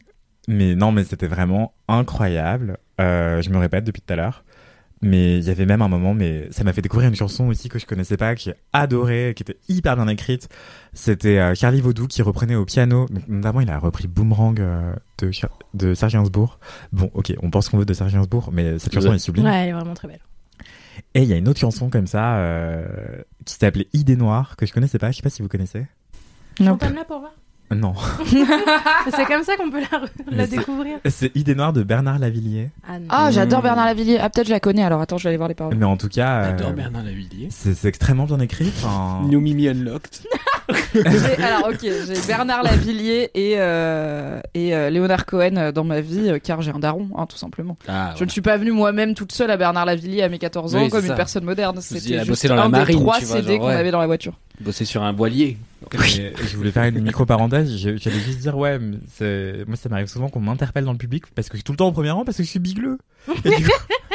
mais non, mais c'était vraiment incroyable. Euh, je me répète depuis tout à l'heure. Mais il y avait même un moment, mais ça m'a fait découvrir une chanson aussi que je connaissais pas, que j'ai adorée, qui était hyper bien écrite. C'était euh, Charlie Vaudou qui reprenait au piano. Donc, notamment, il a repris Boomerang euh, de, Cher- de Serge Gainsbourg. Bon, ok, on pense qu'on veut de Serge Gainsbourg, mais cette chanson Ouais. est sublime. Ouais, elle est vraiment très belle. Et il y a une autre chanson comme ça euh, qui s'appelait Idée Noire, que je connaissais pas. Je sais pas si vous connaissez. Non. Chante-la pour voir. Non. C'est comme ça qu'on peut la, la Mais c'est- découvrir. C'est Idée Noire de Bernard Lavillier. Ah, non. Ah, j'adore Mmh. Bernard Lavillier. Ah, peut-être je la connais, alors attends, je vais aller voir les paroles. Mais en tout cas, euh, J'adore Bernard Lavillier. c'est c'est extrêmement bien écrit. Enfin, New Mimi Unlocked. J'ai- alors ok, j'ai Bernard Lavillier et euh, et euh, Léonard Cohen euh, dans ma vie euh, car j'ai un daron, hein, tout simplement. Ah, Je ne suis pas venue moi-même toute seule à Bernard Lavillier à mes quatorze ans Oui, c'est comme ça. une personne moderne. dis, elle C'était a juste bossé dans la un marine, des trois tu vois, C D genre, qu'on ouais. avait dans la voiture. Bosser sur un voilier. Et je voulais faire une micro-parenthèse. je- J'allais juste dire, ouais, mais c'est- moi ça m'arrive souvent qu'on m'interpelle dans le public parce que je suis tout le temps au premier rang parce que je suis bigleux. Et du coup,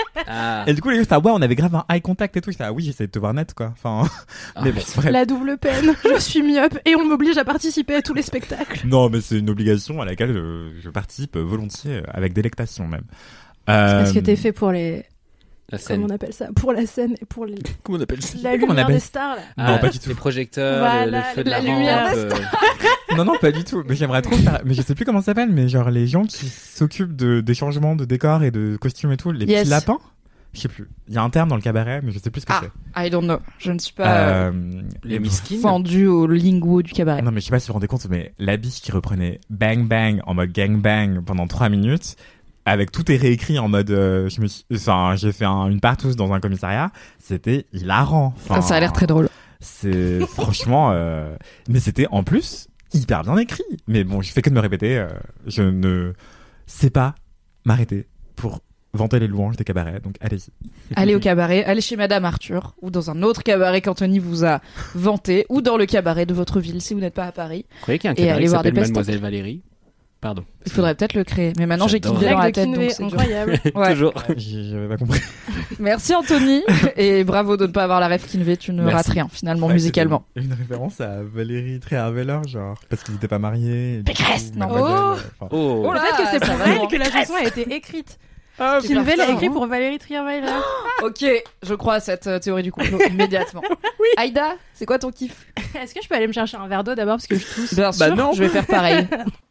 Ah. et du coup les gens disent, ah ouais, on avait grave un eye contact et tout. Je dis, ah oui, j'essaie de te voir net, quoi. Enfin, Ah, mais bon, bref. La double peine. Je suis myope et on m'oblige à participer à tous les spectacles. Non, mais c'est une obligation à laquelle je, je participe volontiers, euh, avec délectation même. C'est parce que Euh, t'es fait pour les. La scène. Comment on appelle ça? Pour la scène et pour les... Comment on appelle ça la Comment on lumière appelle des ça stars, là. Non, Ah, pas du tout. Les projecteurs, Voilà, le, le feu de la la, lumière rampe, des euh, Non, non, pas du tout. Mais j'aimerais trop faire. Mais je sais plus comment ça s'appelle. Mais genre les gens qui s'occupent de des changements de décors et de costumes et tout, les Yes. petits lapins. Je sais plus. Il y a un terme dans le cabaret, mais je sais plus ce que Ah, c'est. I don't know. Je ne suis pas euh, Euh, les et- miskins. fendue au lingo du cabaret. Non, mais je sais pas si vous vous rendez compte, mais la biche qui reprenait Bang Bang en mode gang bang pendant trois minutes, avec tout est réécrit en mode, euh, je me suis, enfin, j'ai fait un- une partouze dans un commissariat, c'était hilarant. Enfin, Ah, ça a l'air très drôle. C'est franchement, euh, mais c'était en plus hyper bien écrit. Mais bon, je fais que de me répéter. euh, je ne sais pas m'arrêter pour vanter les louanges des cabarets. Donc allez-y. Allez au cabaret, allez chez Madame Arthur, ou dans un autre cabaret qu'Anthony vous a vanté, ou dans le cabaret de votre ville si vous n'êtes pas à Paris. Vous croyez qu'il y a un Et cabaret allez qui voir des s'appelle pestons. Mademoiselle Valérie? Pardon. Il faudrait peut-être le créer. Mais maintenant j'ai J'adore. Kinvey dans la Règle de tête, donc Kinvey, c'est dur. incroyable. Ouais. Toujours. J'avais pas compris. Merci Anthony, et bravo de ne pas avoir la rêve Kinvey, tu ne Merci. rates rien finalement Ouais, musicalement. c'était Une référence à Valérie Tréherveller, genre parce qu'ils n'étaient pas mariés. et du Pécresse, coup, non. Mademoiselle, Oh. euh, enfin, Oh. Oh là, Peut-être que c'est ça pour va, elle non. que la chanson a été écrite. Ah, Qui Kinvey l'a putain, écrit hein. pour Valérie Trierweiler. Ok, je crois à cette euh, théorie du complot immédiatement. Aïda, c'est quoi ton kiff? Est-ce que je peux aller me chercher un verre d'eau d'abord parce que je tousse? Bien Bah sûr, non. je vais faire pareil.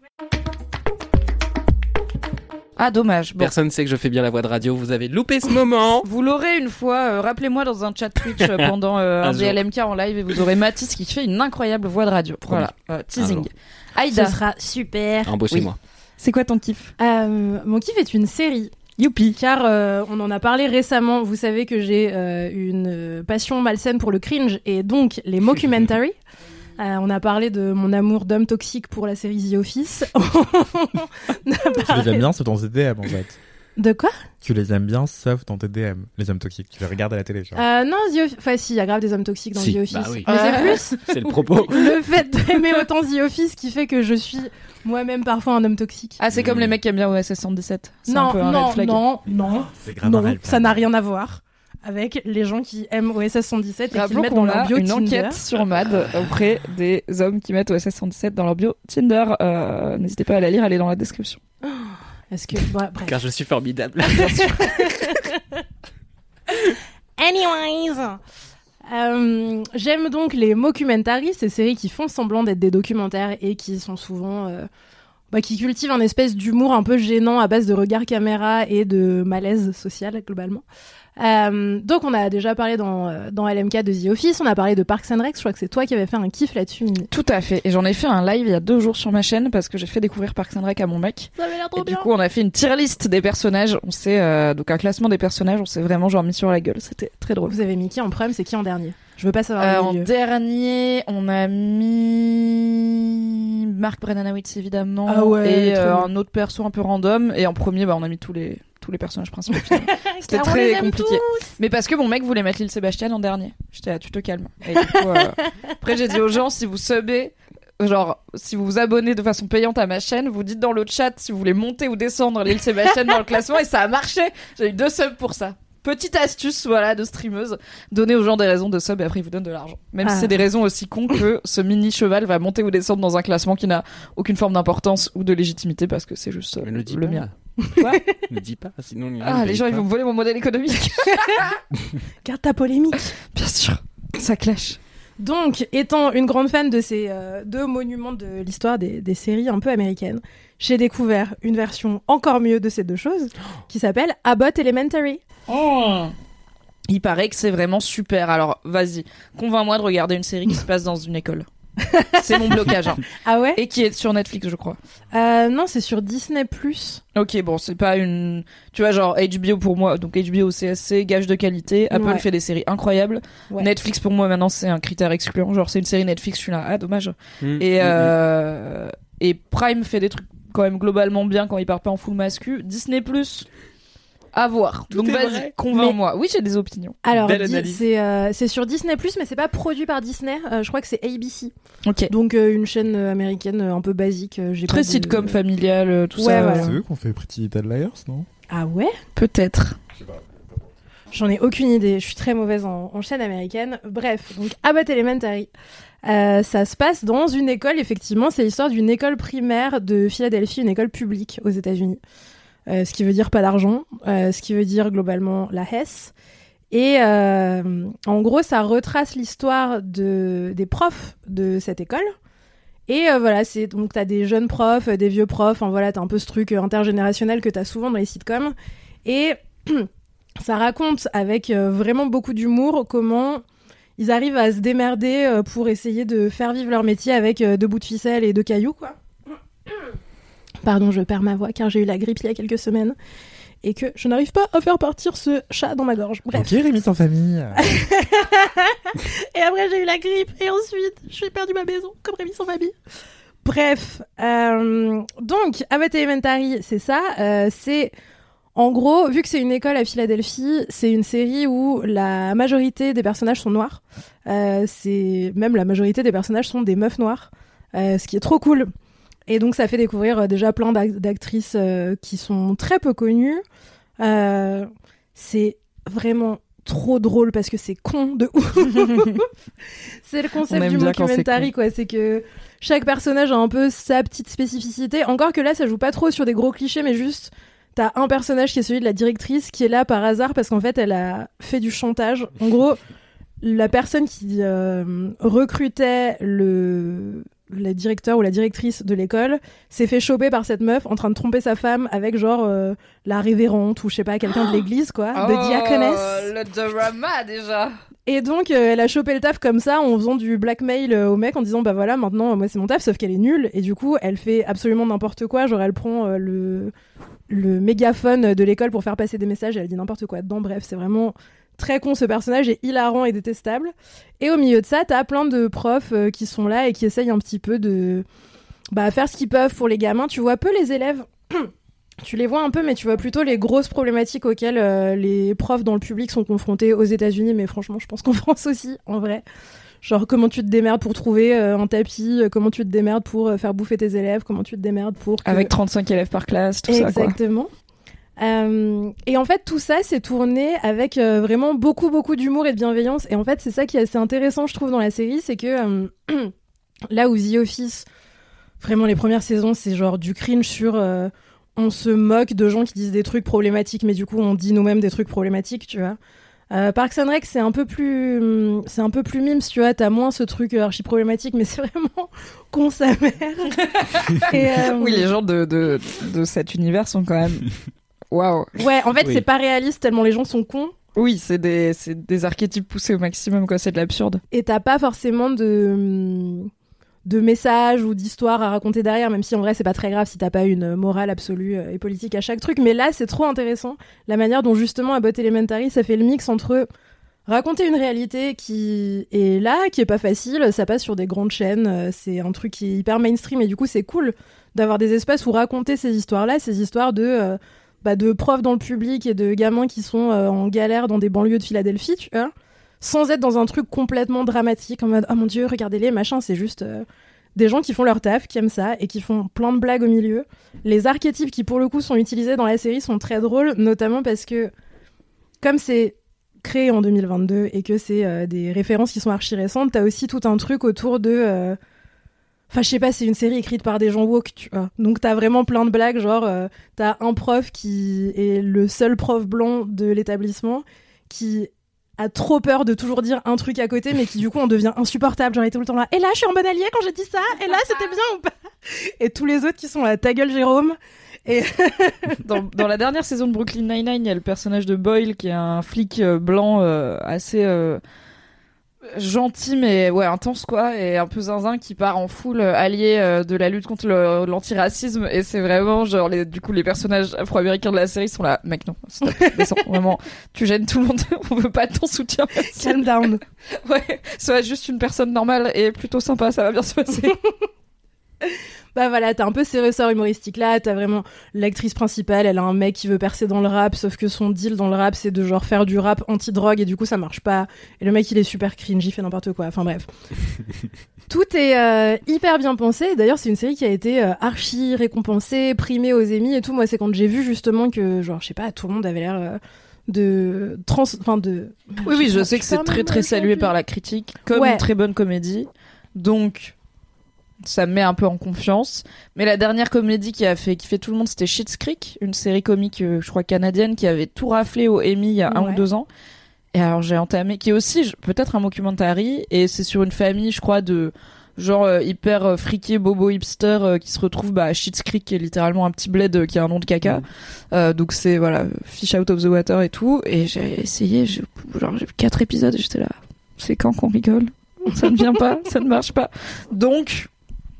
Ah dommage. Bon. Personne ne sait que je fais bien la voix de radio. Vous avez loupé ce moment. Vous l'aurez une fois, euh, rappelez-moi dans un chat Twitch euh, pendant euh, un, Un jour. D L M K en live et vous aurez Mathis qui fait une incroyable voix de radio. Promis. Voilà, euh, Un teasing. jour. Ce Aïda, sera super. Embauchez-moi. c'est quoi ton kiff? Euh, mon kiff est une série. Youpi. Car euh, on en a parlé récemment. Vous savez que j'ai euh, une euh, passion malsaine pour le cringe et donc les mockumentaries. Euh, on a parlé de mon amour d'homme toxique pour la série The Office. On a Tu parlé- les aimes bien, sauf dans tes D M en fait. De quoi? Tu les aimes bien, sauf dans tes D M, les hommes toxiques. Tu les regardes à la télé, genre. euh, Non, The Office. Enfin, si, il y a grave des hommes toxiques dans Si, The Office. bah oui. Mais Ouais. c'est plus C'est le propos. le fait d'aimer autant The Office qui fait que je suis moi-même parfois un homme toxique. Ah, c'est comme Mm. les mecs qui aiment bien O S S cent dix-sept. C'est non, un peu un non, red flag. non, non, C'est grave un non, red ça flag. n'a rien à voir avec les gens qui aiment O S S cent dix-sept et qui le Rappelons mettent qu'on dans leur a bio une Tinder. enquête sur Mad auprès des hommes qui mettent O S S cent dix-sept dans leur bio Tinder. Euh, N'hésitez pas à la lire, elle est dans la description. Est-ce que ouais, bref. Car je suis formidable. Anyways, euh, j'aime donc les mockumentaries, ces séries qui font semblant d'être des documentaires et qui sont souvent, euh, bah, qui cultivent un espèce d'humour un peu gênant à base de regard caméra et de malaise social globalement. Euh, donc on a déjà parlé dans, dans L M K de The Office, on a parlé de Parks and Rec, je crois que c'est toi qui avais fait un kiff là-dessus. Tout à fait, et j'en ai fait un live il y a deux jours sur ma chaîne parce que j'ai fait découvrir Parks and Rec à mon mec. Ça avait l'air trop et bien. Du coup on a fait une tier list des personnages, on s'est, euh, donc un classement des personnages, on s'est vraiment genre mis sur la gueule, c'était très drôle. Vous avez mis qui en premier, c'est qui en dernier? Je veux pas savoir. Euh, le en milieu. dernier, on a mis Mark Brennan-Awitz évidemment, ah ouais, et euh, bien. un autre perso un peu random, et en premier bah, on a mis tous les... tous les personnages principaux. C'était Car on très les aime compliqué. tous. Mais parce que mon mec voulait mettre Lil Sébastien en dernier. J'étais là, tu te calmes. Et du coup, euh, après j'ai dit aux gens, si vous subez, genre, si vous vous abonnez de façon payante à ma chaîne, vous dites dans le chat si vous voulez monter ou descendre Lil Sébastien dans le classement, et ça a marché. J'ai eu deux subs pour ça. Petite astuce, voilà, de streameuse. Donner aux gens des raisons de sub et après ils vous donnent de l'argent. Même ah. si c'est des raisons aussi cons que ce mini cheval va monter ou descendre dans un classement qui n'a aucune forme d'importance ou de légitimité parce que c'est juste Mais ne dis le pas. mien. Quoi? Ne dis pas, sinon les gens, Ah, ils les gens, payent ils pas. vont me voler mon modèle économique. Garde ta polémique. Bien sûr, ça clash. Donc, étant une grande fan de ces euh, deux monuments de l'histoire des, des séries un peu américaines, j'ai découvert une version encore mieux de ces deux choses qui s'appelle Abbott Elementary. Oh. Il paraît que c'est vraiment super. Alors, vas-y, convainc-moi de regarder une série qui se passe dans une école. C'est mon blocage. Hein. Ah ouais? Et qui est sur Netflix, je crois. euh, Non, c'est sur Disney plus. Ok, bon, c'est pas une... Tu vois, genre, H B O pour moi, donc H B O, C S C, gage de qualité. Apple Ouais. fait des séries incroyables. Ouais. Netflix, pour moi, maintenant, c'est un critère excluant. Genre, c'est une série Netflix, je suis là, ah, dommage. Mmh, Et, mmh, euh... Et Prime fait des trucs quand même globalement bien quand il part pas en full mascu. Disney plus, à voir. Tout Donc est vas-y, vrai. convainc-moi. Oui, j'ai des opinions. Alors, Belle di- analyse. c'est euh, c'est sur Disney plus, mais c'est pas produit par Disney. Euh, je crois que c'est A B C. Ok. Donc, euh, une chaîne euh, américaine euh, un peu basique. euh, j'ai Très pas de- sitcom familial, euh, tout Ouais, ça. voilà. C'est eux qu'on fait Pretty Little Liars, non? Ah ouais? Peut-être. J'en ai aucune idée. Je suis très mauvaise en, en chaîne américaine. Bref, donc Abbott Elementary. Euh, ça se passe dans une école, effectivement. C'est l'histoire d'une école primaire de Philadelphie, une école publique aux États-Unis. Euh, ce qui veut dire pas d'argent. Euh, ce qui veut dire globalement la Hesse. Et euh, en gros, ça retrace l'histoire de, des profs de cette école. Et euh, voilà, c'est donc t'as des jeunes profs, des vieux profs. Enfin voilà, t'as un peu ce truc euh, intergénérationnel que t'as souvent dans les sitcoms. Et ça raconte avec euh, vraiment beaucoup d'humour comment ils arrivent à se démerder euh, pour essayer de faire vivre leur métier avec euh, deux bouts de ficelle et deux cailloux, quoi. Pardon, je perds ma voix car j'ai eu la grippe il y a quelques semaines et que je n'arrive pas à faire partir ce chat dans ma gorge. Bref. Ok, Rémi sans famille. Et après, j'ai eu la grippe. Et ensuite, j'ai perdu ma maison, comme Rémi sans famille. Bref. Euh, donc, Abbott Elementary, c'est ça. Euh, c'est... En gros, vu que c'est une école à Philadelphie, c'est une série où la majorité des personnages sont noirs. Euh, c'est... Même la majorité des personnages sont des meufs noires. Euh, ce qui est trop cool. Et donc, ça fait découvrir euh, déjà plein d'ac- d'actrices euh, qui sont très peu connues. Euh, c'est vraiment trop drôle parce que c'est con de ouf. C'est le On concept aime du bien quand c'est mockumentary, quoi. C'est que chaque personnage a un peu sa petite spécificité. Encore que là, ça joue pas trop sur des gros clichés, mais juste, t'as un personnage qui est celui de la directrice qui est là par hasard parce qu'en fait, elle a fait du chantage. En gros, la personne qui euh, recrutait le... le directeur ou la directrice de l'école s'est fait choper par cette meuf en train de tromper sa femme avec genre euh, la révérende ou je sais pas, quelqu'un de l'église, quoi, de diaconesse. Le drama déjà. Et donc, euh, elle a chopé le taf comme ça en faisant du blackmail euh, au mec en disant bah voilà, maintenant, euh, moi c'est mon taf, sauf qu'elle est nulle. Et du coup, elle fait absolument n'importe quoi. Genre, elle prend euh, le, le mégaphone de l'école pour faire passer des messages et elle dit n'importe quoi dedans. Bref, c'est vraiment très con, ce personnage est hilarant et détestable. Et au milieu de ça, t'as plein de profs euh, qui sont là et qui essayent un petit peu de bah, faire ce qu'ils peuvent pour les gamins. Tu vois peu les élèves. Tu les vois un peu, mais tu vois plutôt les grosses problématiques auxquelles euh, les profs dans le public sont confrontés aux États-Unis, mais franchement, je pense qu'en France aussi, en vrai. Genre, comment tu te démerdes pour trouver euh, un tapis, euh, comment tu te démerdes pour euh, faire bouffer tes élèves, comment tu te démerdes pour... Que... Avec trente-cinq élèves par classe, tout ça, quoi. Exactement. Euh, et en fait, tout ça, c'est tourné avec euh, vraiment beaucoup, beaucoup d'humour et de bienveillance. Et en fait, c'est ça qui est assez intéressant, je trouve, dans la série, c'est que euh, là où The Office, vraiment, les premières saisons, c'est genre du cringe sur... Euh, on se moque de gens qui disent des trucs problématiques, mais du coup, on dit nous-mêmes des trucs problématiques, tu vois. Euh, Parks and Rec, c'est un peu plus, c'est un peu plus mimes, tu vois. T'as moins ce truc archi problématique, mais c'est vraiment con sa mère. Et, euh, Oui, les gens de, de, de cet univers sont quand même... Waouh. Ouais, en fait, Oui. c'est pas réaliste tellement les gens sont cons. Oui, c'est des, c'est des archétypes poussés au maximum, quoi. C'est de l'absurde. Et t'as pas forcément de, de messages ou d'histoires à raconter derrière, même si en vrai, c'est pas très grave si t'as pas une morale absolue et politique à chaque truc. Mais là, c'est trop intéressant. La manière dont, justement, Abbott Elementary, ça fait le mix entre raconter une réalité qui est là, qui est pas facile. Ça passe sur des grandes chaînes. C'est un truc qui est hyper mainstream et du coup, c'est cool d'avoir des espaces où raconter ces histoires-là, ces histoires de... Euh, Bah de profs dans le public et de gamins qui sont euh, en galère dans des banlieues de Philadelphie, tu vois, sans être dans un truc complètement dramatique, en mode « Oh mon Dieu, regardez-les, machin », c'est juste euh, des gens qui font leur taf, qui aiment ça, et qui font plein de blagues au milieu. Les archétypes qui, pour le coup, sont utilisés dans la série sont très drôles, notamment parce que, comme c'est créé en deux mille vingt-deux et que c'est euh, des références qui sont archi récentes, t'as aussi tout un truc autour de... Euh, Enfin, je sais pas, c'est une série écrite par des gens woke, tu vois. Donc, t'as vraiment plein de blagues, genre, euh, t'as un prof qui est le seul prof blanc de l'établissement, qui a trop peur de toujours dire un truc à côté, mais qui, du coup, en devient insupportable. Genre, il est tout le temps là. Et là, je suis en bon allié quand j'ai dit ça. Et là, c'était bien ou pas? Et tous les autres qui sont là, ta gueule, Jérôme. Et dans, dans la dernière saison de Brooklyn Nine-Nine, il y a le personnage de Boyle, qui est un flic euh, blanc euh, assez... Euh... gentil mais ouais intense quoi, et un peu zinzin, qui part en full allié euh, de la lutte contre le, l'antiracisme, et c'est vraiment genre les, du coup les personnages afro-américains de la série sont là, mec non stop, descends, vraiment tu gênes tout le monde, on veut pas ton soutien, calm down. Ouais, sois juste une personne normale et plutôt sympa, ça va bien se passer. Bah voilà, t'as un peu ces ressorts humoristiques là, t'as vraiment l'actrice principale, elle a un mec qui veut percer dans le rap, sauf que son deal dans le rap c'est de genre faire du rap anti-drogue et du coup ça marche pas, et le mec il est super cringe, il fait n'importe quoi, enfin bref. Tout est euh, hyper bien pensé, d'ailleurs c'est une série qui a été euh, archi récompensée, primée aux Emmy et tout. Moi c'est quand j'ai vu justement que genre je sais pas, tout le monde avait l'air... Euh, de trans enfin de oui oui je sais que c'est très très salué par la critique comme ouais. Une très bonne comédie, donc ça me met un peu en confiance. Mais la dernière comédie qui a fait kiffer tout le monde, c'était Schitt's Creek, une série comique, euh, je crois canadienne, qui avait tout raflé au Emmy il y a un ouais. ou deux ans. Et alors j'ai entamé, qui est aussi peut-être un mockumentary, et c'est sur une famille, je crois, de genre euh, hyper euh, friqué, bobo hipster, euh, qui se retrouve bah, à Schitt's Creek, qui est littéralement un petit bled euh, qui a un nom de caca. Mmh. Euh, donc c'est voilà, fish out of the water et tout. Et j'ai essayé, j'ai, genre j'ai vu quatre épisodes et j'étais là, c'est quand qu'on rigole? Ça ne vient pas, ça ne marche pas. Donc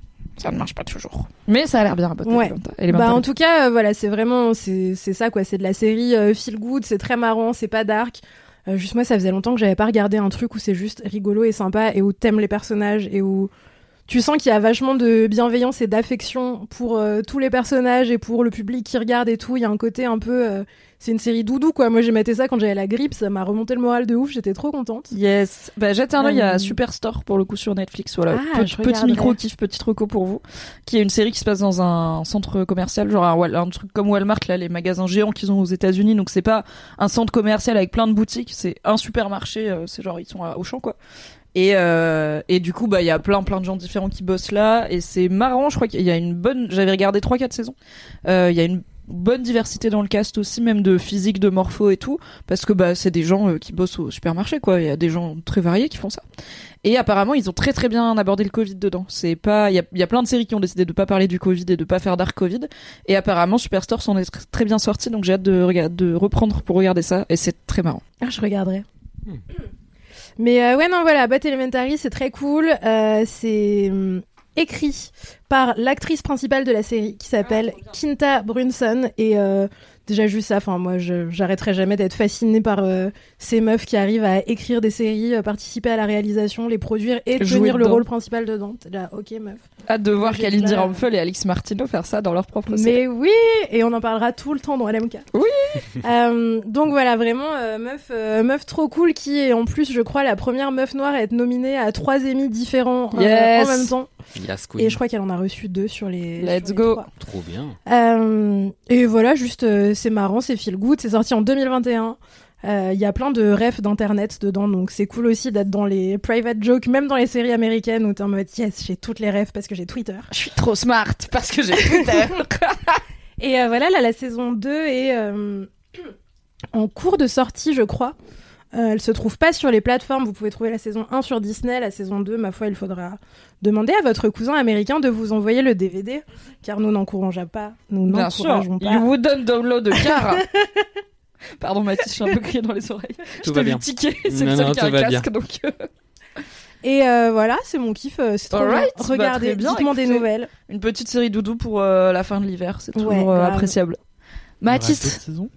ça ne marche pas toujours, mais ça a l'air bien. Ouais. Bah en tout cas, euh, voilà, c'est vraiment c'est c'est ça quoi. C'est de la série euh, feel good, c'est très marrant, c'est pas dark. Euh, juste moi, ça faisait longtemps que j'avais pas regardé un truc où c'est juste rigolo et sympa et où t'aimes les personnages et où tu sens qu'il y a vachement de bienveillance et d'affection pour euh, tous les personnages et pour le public qui regarde et tout. Il y a un côté un peu... Euh, c'est une série doudou, quoi. Moi, j'ai maté ça quand j'avais la grippe. Ça m'a remonté le moral de ouf. J'étais trop contente. Yes. Bah, jette un œil, il y a Superstore, pour le coup, sur Netflix. Voilà. Ah, petit, petit micro-kiff, petite reco pour vous. Qui est une série qui se passe dans un centre commercial, genre un, un truc comme Walmart, là, les magasins géants qu'ils ont aux États-Unis. Donc, c'est pas un centre commercial avec plein de boutiques. C'est un supermarché. Euh, c'est genre, ils sont à Auchan, quoi. Et, euh, et du coup, bah, il y a plein, plein de gens différents qui bossent là. Et c'est marrant. Je crois qu'il y a une bonne, j'avais regardé trois quatre saisons. Euh, il y a une bonne diversité dans le cast aussi, même de physique, de morpho et tout. Parce que, bah, c'est des gens euh, qui bossent au supermarché, quoi. Il y a des gens très variés qui font ça. Et apparemment, ils ont très, très bien abordé le Covid dedans. C'est pas, il y a, il y a plein de séries qui ont décidé de pas parler du Covid et de pas faire dark Covid. Et apparemment, Superstore s'en est très bien sorti. Donc, j'ai hâte de, regarder, de reprendre pour regarder ça. Et c'est très marrant. Ah, je regarderai. Hmm. Mais euh, ouais, non, voilà, Abbott Elementary, c'est très cool. Euh, c'est euh, écrit par l'actrice principale de la série, qui s'appelle Quinta Brunson. Et euh, déjà, juste ça, enfin, moi, je, j'arrêterai jamais d'être fascinée par euh, ces meufs qui arrivent à écrire des séries, euh, participer à la réalisation, les produire et jouer tenir le dedans. Rôle principal dedans. T'es là, ok, meuf. Hâte de voir J'ai Kalindi déjà... Ramphel et Alix Martineau faire ça dans leur propre série. Mais oui, et on en parlera tout le temps dans L M K. Oui. euh, donc voilà, vraiment euh, meuf, euh, meuf trop cool, qui est en plus, je crois, la première meuf noire à être nominée à trois Emmy différents euh, yes. en même temps. Yes, et je crois qu'elle en a reçu deux sur les. Let's sur go. Les trois. Trop bien. Euh, et voilà, juste euh, c'est marrant, c'est feel good. C'est sorti en deux mille vingt et un. Il euh, y a plein de refs d'internet dedans, donc c'est cool aussi d'être dans les private jokes, même dans les séries américaines où t'es en mode yes, j'ai toutes les refs parce que j'ai Twitter. Je suis trop smart parce que j'ai Twitter. Et euh, voilà, là la saison deux est euh, en cours de sortie, je crois. Euh, elle se trouve pas sur les plateformes. Vous pouvez trouver la saison un sur Disney, la saison deux, ma foi, il faudra demander à votre cousin américain de vous envoyer le D V D, car nous n'encourageons pas. Nous Bien n'encourageons sûr. pas. You wouldn't download a car. Pardon Mathis, je suis un peu crié dans les oreilles. Tout je va t'ai bien. vu tiquer, c'est Non, le seul non, qui a un tout va casque, bien. donc... euh, Et euh, voilà, c'est mon kiff, euh, c'est trop Alright, bien. bah, Regardez, très bien, dites-moi des écoutez. nouvelles. Une petite série doudou pour euh, la fin de l'hiver, c'est toujours Ouais, euh, grave. appréciable. Il y aura Mathis, d'autres saisons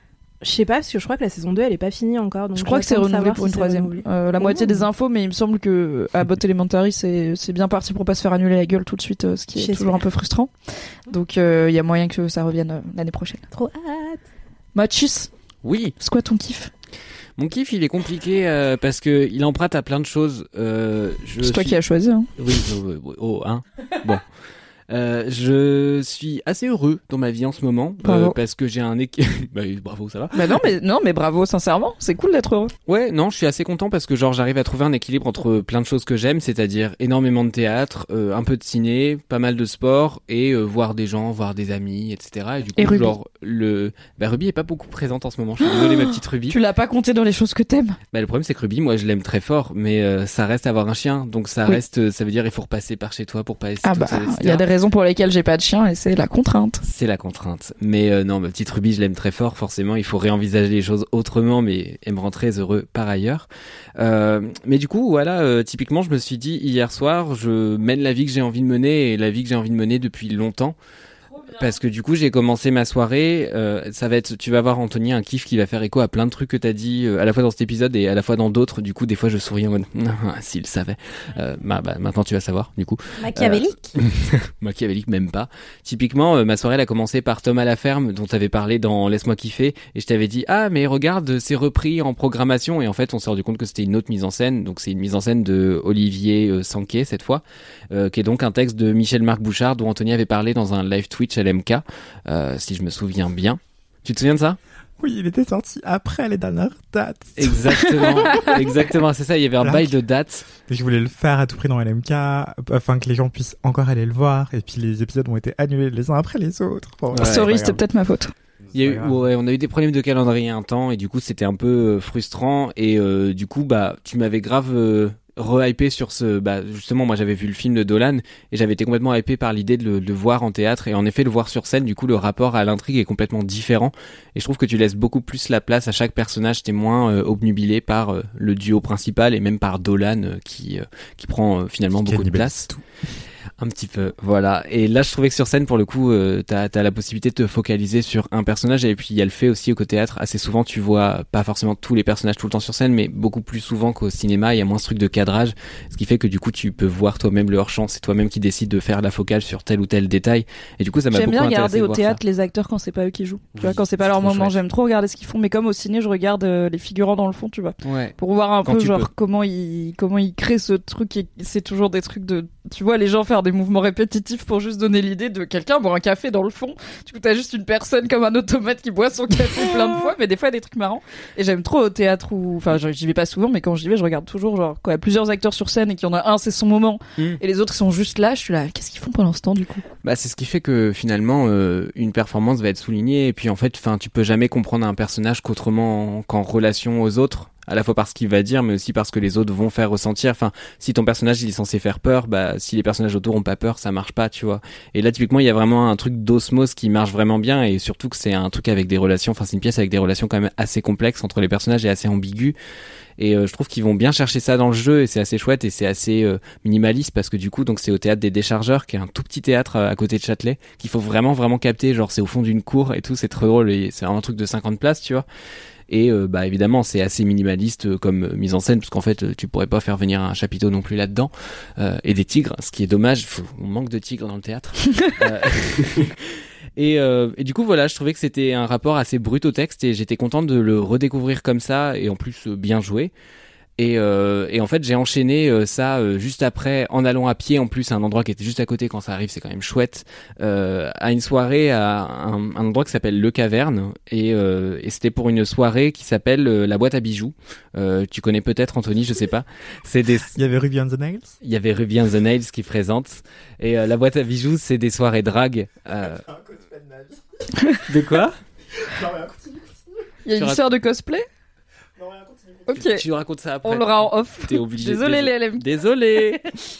Je sais pas, parce que je crois que la saison deux, elle est pas finie encore. Donc je crois que c'est j'attends de renouvelé savoir pour si une c'est troisième. renouvelé. Euh, la Oh. moitié des infos, mais il me semble que à Bot Elementary, c'est c'est bien parti pour pas se faire annuler la gueule tout de suite, euh, ce qui est J'espère. toujours un peu frustrant. Donc il euh, y a moyen que ça revienne euh, l'année prochaine. Trop hâte. Mathis, Oui, c'est quoi ton kiff? mon kiff il est compliqué euh, parce que il emprunte à plein de choses. Euh, je C'est toi suis- qui as choisi. Hein. Oui, oh, oh, oh, hein. Bon. Euh, je suis assez heureux dans ma vie en ce moment Bravo. euh, parce que j'ai un équilibre. Bah, bravo, ça va. Bah non, mais non, mais bravo, sincèrement, c'est cool d'être heureux. Ouais, non, je suis assez content parce que genre j'arrive à trouver un équilibre entre plein de choses que j'aime, c'est-à-dire énormément de théâtre, euh, un peu de ciné, pas mal de sport et euh, voir des gens, voir des amis, et cetera. Et du coup, Et Ruby. genre le, bah Ruby est pas beaucoup présente en ce moment. Je suis désolé, ma petite Ruby. Tu l'as pas compté dans les choses que t'aimes. Bah le problème c'est que Ruby, moi je l'aime très fort, mais euh, ça reste avoir un chien, donc ça Oui. reste, ça veut dire il faut repasser par chez toi pour pas essayer. Ah bah, il y a des raisons pour lesquelles j'ai pas de chien et c'est la contrainte. C'est la contrainte. Mais euh, non, ma petite Ruby, je l'aime très fort. Forcément, il faut réenvisager les choses autrement, mais elle me rend très heureux par ailleurs. Euh, mais du coup, voilà, euh, typiquement, je me suis dit hier soir, je mène la vie que j'ai envie de mener et la vie que j'ai envie de mener depuis longtemps. Parce que du coup, j'ai commencé ma soirée. Euh, ça va être, tu vas voir Anthony, un kiff qui va faire écho à plein de trucs que t'as dit, euh, à la fois dans cet épisode et à la fois dans d'autres. Du coup, des fois, je souris en mode, s'il savait. Euh, bah, bah, maintenant, tu vas savoir. Du coup. Machiavélique. Machiavélique même pas. Typiquement, euh, ma soirée elle a commencé par Tom à la ferme dont t'avais parlé dans Laisse-moi kiffer et je t'avais dit ah mais regarde c'est repris en programmation et en fait on s'est rendu compte que c'était une autre mise en scène donc c'est une mise en scène de Olivier euh, Sanquet cette fois euh, qui est donc un texte de Michel-Marc Bouchard dont Anthony avait parlé dans un live Twitch L M K euh, si je me souviens bien. Tu te souviens de ça? Oui, il était sorti après les dernières dates. Exactement, exactement, c'est ça, il y avait un Black. bail de dates. Et je voulais le faire à tout prix dans L M K afin que les gens puissent encore aller le voir. Et puis les épisodes ont été annulés les uns après les autres. Bon, Ouais, Sorry, c'est c'était pas peut-être ma faute. Il y a eu, grave. ouais, on a eu des problèmes de calendrier un temps et du coup c'était un peu euh, frustrant et euh, du coup bah tu m'avais grave euh, re-hypé sur ce bah justement moi j'avais vu le film de Dolan et j'avais été complètement hypé par l'idée de le, de le voir en théâtre et en effet le voir sur scène du coup le rapport à l'intrigue est complètement différent et je trouve que tu laisses beaucoup plus la place à chaque personnage, t'es moins euh, obnubilé par euh, le duo principal et même par Dolan euh, qui euh, qui prend euh, finalement Qui beaucoup de cannibalise place. tout. Un petit peu, voilà. Et là, je trouvais que sur scène, pour le coup, euh, t'as, t'as la possibilité de te focaliser sur un personnage. Et puis, il y a le fait aussi qu'au théâtre, assez souvent, tu vois pas forcément tous les personnages tout le temps sur scène, mais beaucoup plus souvent qu'au cinéma, il y a moins ce truc de cadrage. Ce qui fait que du coup, tu peux voir toi-même le hors-champ. C'est toi-même qui décides de faire la focale sur tel ou tel détail. Et du coup, ça m'a J'aime beaucoup bien intéressé regarder de au voir théâtre ça. les acteurs quand c'est pas eux qui jouent. Tu Oui, vois, quand c'est pas c'est leur trop moment, chouette. j'aime trop regarder ce qu'ils font. Mais comme au ciné, je regarde euh, les figurants dans le fond, tu vois. Ouais. Pour voir un Quand peu tu genre peux. comment ils comment ils créent ce truc et c'est toujours des trucs de tu vois les gens faire des mouvements répétitifs pour juste donner l'idée de quelqu'un boire un café dans le fond. Du coup t'as juste une personne comme un automate qui boit son café plein de fois, mais des fois il y a des trucs marrants. Et j'aime trop au théâtre où enfin j'y vais pas souvent, mais quand j'y vais je regarde toujours genre quand il y a plusieurs acteurs sur scène et qu'il y en a un c'est son moment Mm. et les autres ils sont juste là, je suis là qu'est-ce qu'ils font pendant ce temps du coup. Bah, c'est ce qui fait que finalement, euh, une performance va être soulignée. Et puis en fait, enfin, tu peux jamais comprendre un personnage qu'autrement qu'en relation aux autres. À la fois par ce qu'il va dire, mais aussi parce que les autres vont faire ressentir. Enfin, si ton personnage il est censé faire peur, bah si les personnages autour ont pas peur, ça marche pas, tu vois. Et là, typiquement, il y a vraiment un truc d'osmose qui marche vraiment bien, et surtout que c'est un truc avec des relations. Enfin, c'est une pièce avec des relations quand même assez complexes entre les personnages et assez ambiguës. Et euh, je trouve qu'ils vont bien chercher ça dans le jeu, et c'est assez chouette et c'est assez euh, minimaliste parce que du coup, donc c'est au théâtre des Déchargeurs, qui est un tout petit théâtre euh, à côté de Châtelet, qu'il faut vraiment vraiment capter. Genre, c'est au fond d'une cour et tout, c'est très drôle et c'est vraiment un truc de cinquante places, tu vois. Et euh, bah évidemment c'est assez minimaliste euh, comme euh, mise en scène parce qu'en fait euh, tu pourrais pas faire venir un chapiteau non plus là-dedans euh, et des tigres, ce qui est dommage, faut, on manque de tigres dans le théâtre. euh, et, euh, et du coup voilà, je trouvais que c'était un rapport assez brut au texte et j'étais content de le redécouvrir comme ça et en plus euh, bien joué. Et, euh, et en fait j'ai enchaîné euh, ça euh, juste après en allant à pied en plus à un endroit qui était juste à côté, quand ça arrive c'est quand même chouette, euh, à une soirée à un, un endroit qui s'appelle Le Caverne et, euh, et c'était pour une soirée qui s'appelle euh, la boîte à bijoux. Euh, tu connais peut-être Anthony, je sais pas. C'est des, Il y avait Ruby on the Nails. il y avait Ruby on the Nails qui présente et euh, la boîte à bijoux c'est des soirées drague. Euh... De quoi? Il y a Tu une rac- histoire de cosplay. Ok. Tu, tu racontes ça après. On l'aura en off. T'es obligé. Désolé Dés- les L M K. Désolé.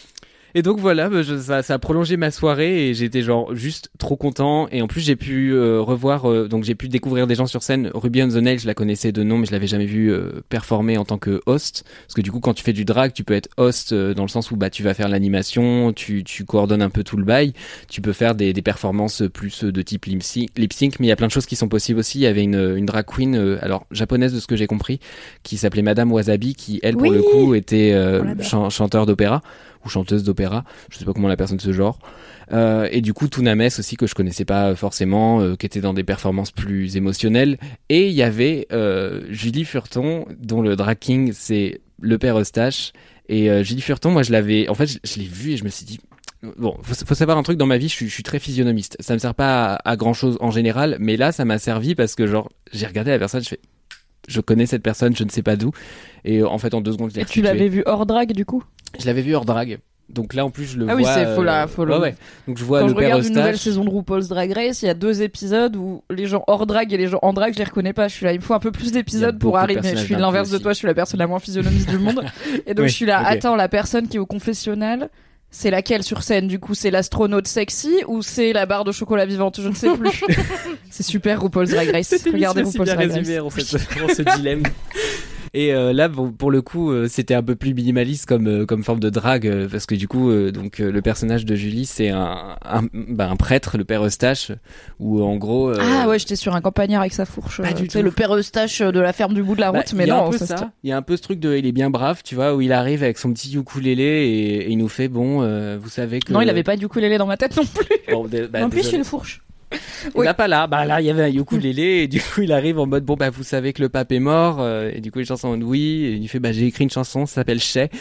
Et donc voilà, je, ça, ça a prolongé ma soirée et j'étais genre juste trop content. Et en plus j'ai pu euh, revoir, euh, donc j'ai pu découvrir des gens sur scène. Ruby on the Nail, je la connaissais de nom, mais je l'avais jamais vu euh, performer en tant que host. Parce que du coup, quand tu fais du drag, tu peux être host euh, dans le sens où bah tu vas faire l'animation, tu tu coordonnes un peu tout le bail. Tu peux faire des des performances plus de type lip sync, lip sync, mais il y a plein de choses qui sont possibles aussi. Il y avait une une drag queen, euh, alors japonaise de ce que j'ai compris, qui s'appelait Madame Wasabi, qui elle pour oui le coup était euh, chan- chanteur d'opéra. Ou chanteuse d'opéra, je sais pas comment la personne se genre. Euh, et du coup, Tuna Mess aussi, que je connaissais pas forcément, euh, qui était dans des performances plus émotionnelles. Et il y avait euh, Julie Furton, dont le drag king, c'est le père Eustache. Et euh, Julie Furton, moi je l'avais... En fait, je, je l'ai vue et je me suis dit... Bon, faut, faut savoir un truc dans ma vie, je suis, je suis très physionomiste. Ça me sert pas à, à grand chose en général, mais là, ça m'a servi parce que genre, j'ai regardé la personne, je fais... Je connais cette personne, je ne sais pas d'où. Et en fait, en deux secondes, je l'ai Et tu l'avais vu hors drag, du coup? Je l'avais vu hors drag. Donc là, en plus, je le ah vois. Ah oui, c'est faut la, faut euh... le... ouais, ouais. Donc je vois Quand le je père regarde Eustache. une nouvelle saison de RuPaul's Drag Race, il y a deux épisodes où les gens hors drag et les gens en drag, je les reconnais pas. Je suis là, il me faut un peu plus d'épisodes pour arriver. Je suis l'inverse de toi, je suis la personne la moins physionomiste du monde. Et donc oui, je suis là, okay. attends, la personne qui est au confessionnal, c'est laquelle sur scène? Du coup, c'est l'astronaute sexy ou c'est la barre de chocolat vivante? Je ne sais plus. C'est super RuPaul's Drag Race. Regardez RuPaul's Drag Race. En fait, ce dilemme. Et euh, là, pour, pour le coup, euh, c'était un peu plus minimaliste comme euh, comme forme de drague, euh, parce que du coup, euh, donc euh, le personnage de Julie, c'est un un, bah, un prêtre, le père Eustache, où en gros. Euh... Ah ouais, j'étais sur un campagnard avec sa fourche. Pas du tout. Le père Eustache de la ferme du bout de la route, bah, mais y a non, un peu ça. ça. Il y a un peu ce truc de, il est bien brave, tu vois, où il arrive avec son petit ukulélé et, et il nous fait bon, euh, vous savez que. Non, il avait pas du ukulélé dans ma tête non plus. Bon, de, bah, en plus, une fourche. Il oui. n'a pas là. Bah là, il y avait un ukulélé et du coup, il arrive en mode bon bah vous savez que le pape est mort euh, et du coup les chansons en oui et il fait bah j'ai écrit une chanson, ça s'appelle Chez.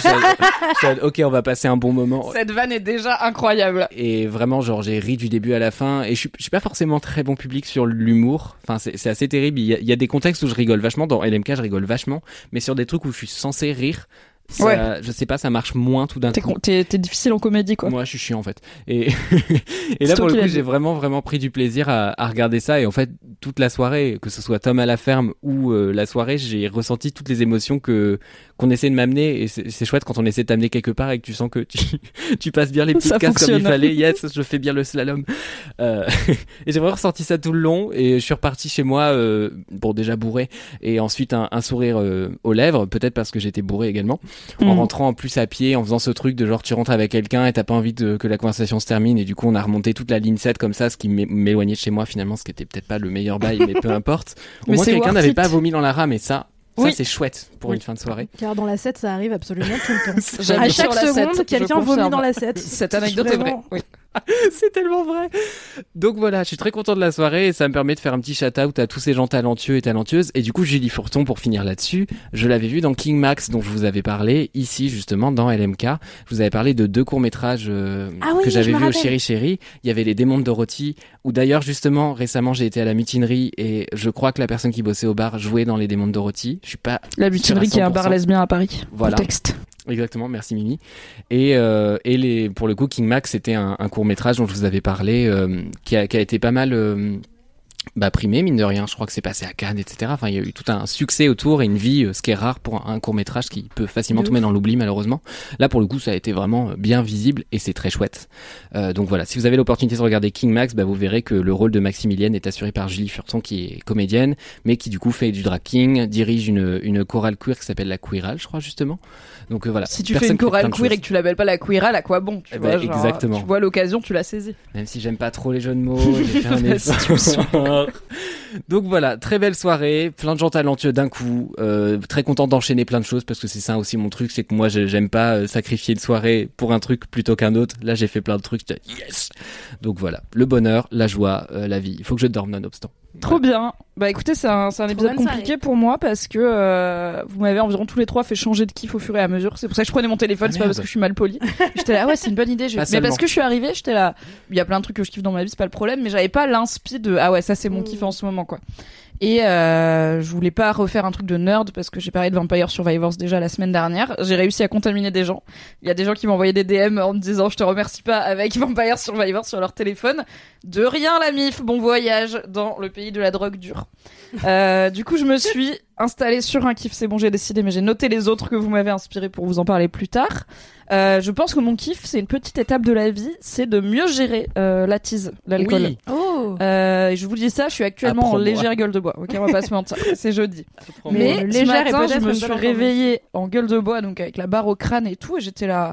Ok, on va passer un bon moment. Cette vanne est déjà incroyable. Et vraiment genre j'ai ri du début à la fin et je suis je suis pas forcément très bon public sur l'humour. Enfin c'est c'est assez terrible. Il y a, il y a des contextes où je rigole vachement. Dans L M K, je rigole vachement, mais sur des trucs où je suis censé rire. Ça, ouais. Je sais pas, ça marche moins tout d'un t'es coup. Con, t'es, t'es difficile en comédie, quoi. Moi, je suis chiant, en fait. Et, et là, pour le coup, j'ai vraiment, vraiment pris du plaisir à, à regarder ça. Et en fait, toute la soirée, que ce soit Tom à la ferme ou euh, la soirée, j'ai ressenti toutes les émotions que qu'on essaie de m'amener. Et c'est, c'est chouette quand on essaie de t'amener quelque part et que tu sens que tu, tu passes bien les petites cases comme il fallait. Yes, je fais bien le slalom. Euh, et j'ai vraiment ressenti ça tout le long. Et je suis reparti chez moi, euh, bon, déjà bourré. Et ensuite, un, un sourire euh, aux lèvres. Peut-être parce que j'étais bourré également. En mmh. rentrant en plus à pied, en faisant ce truc de genre tu rentres avec quelqu'un et t'as pas envie de, que la conversation se termine et du coup on a remonté toute la ligne sept comme ça, ce qui m'éloignait de chez moi finalement, ce qui était peut-être pas le meilleur bail mais peu importe. Au mais moins quelqu'un n'avait pas vomi dans la rame et ça, ça oui. c'est chouette pour oui. une fin de soirée. Car dans la sept ça arrive absolument tout le temps. À chaque seconde sept, quelqu'un vomit dans la sept. Cette anecdote est vraie. Oui. C'est tellement vrai. Donc voilà, je suis très content de la soirée et ça me permet de faire un petit shout-out à tous ces gens talentueux et talentueuses. Et du coup, Julie Furton, pour finir là-dessus, je l'avais vue dans King Max, dont je vous avais parlé ici justement dans L M K. Je vous avais parlé de deux courts-métrages euh, ah oui, que j'avais vus au Chéri Chéri. Il y avait Les Démons de Dorothy, où d'ailleurs justement récemment j'ai été à la mutinerie et je crois que la personne qui bossait au bar jouait dans Les Démons de Dorothy. Je suis pas la mutinerie qui est un bar lesbien à Paris. Voilà. Texte. Exactement, merci Mimi. Et euh, et les pour le coup King Max c'était un, un court métrage dont je vous avais parlé, euh, qui a qui a été pas mal euh, bah primé mine de rien. Je crois que c'est passé à Cannes, et cetera. Enfin il y a eu tout un succès autour et une vie, euh, ce qui est rare pour un, un court métrage qui peut facilement tomber dans l'oubli malheureusement. Là pour le coup ça a été vraiment bien visible et c'est très chouette. Euh, donc voilà, si vous avez l'opportunité de regarder King Max, bah vous verrez que le rôle de Maximilienne est assuré par Julie Furton qui est comédienne, mais qui du coup fait du drag king, dirige une une chorale queer qui s'appelle la Queerale, je crois justement. Donc euh, voilà. Si tu fais une chorale queer et que tu l'appelles pas la Queerale, à quoi bon tu eh vois, ben, genre, exactement. Tu vois l'occasion, tu l'as saisie. Même si j'aime pas trop les jeux de mots, j'ai fait un effort. Donc voilà, très belle soirée, plein de gens talentueux d'un coup, euh, très content d'enchaîner plein de choses parce que c'est ça aussi mon truc, c'est que moi j'aime pas euh, sacrifier une soirée pour un truc plutôt qu'un autre. Là j'ai fait plein de trucs, j'étais yes. Donc voilà, le bonheur, la joie, euh, la vie. Il faut que je dorme nonobstant. Trop ouais. bien. Bah écoutez, c'est un, c'est un épisode compliqué pour moi parce que euh, vous m'avez environ tous les trois fait changer de kiff au fur et à mesure. C'est pour ça que je prenais mon téléphone, ah, c'est merde. Pas parce que je suis mal poli. J'étais là, ah ouais, c'est une bonne idée. Je... Mais seulement. Parce que je suis arrivée, j'étais là. Il y a plein de trucs que je kiffe dans ma vie, c'est pas le problème, mais j'avais pas l'inspi de ah ouais, ça c'est mon mmh. kiff en ce moment quoi. Et euh, je voulais pas refaire un truc de nerd parce que j'ai parlé de Vampire Survivors déjà la semaine dernière. J'ai réussi à contaminer des gens. Il y a des gens qui m'ont envoyé des D M en me disant je te remercie pas avec Vampire Survivors sur leur téléphone. De rien la mif, bon voyage dans le pays de la drogue dure. Euh, du coup je me suis installé sur un kiff, c'est bon, j'ai décidé, mais j'ai noté les autres que vous m'avez inspirés pour vous en parler plus tard. Euh, je pense que mon kiff, c'est une petite étape de la vie, c'est de mieux gérer euh, la tease, l'alcool. Oui. Oh. Euh, je vous dis ça, je suis actuellement Apprends-moi. en légère gueule de bois. Ok, on va pas se mentir, c'est jeudi. Bon, Mais le ce légère est matin, peut-être je me une suis bonne réveillée en gueule de bois, donc avec la barre au crâne et tout, et j'étais là.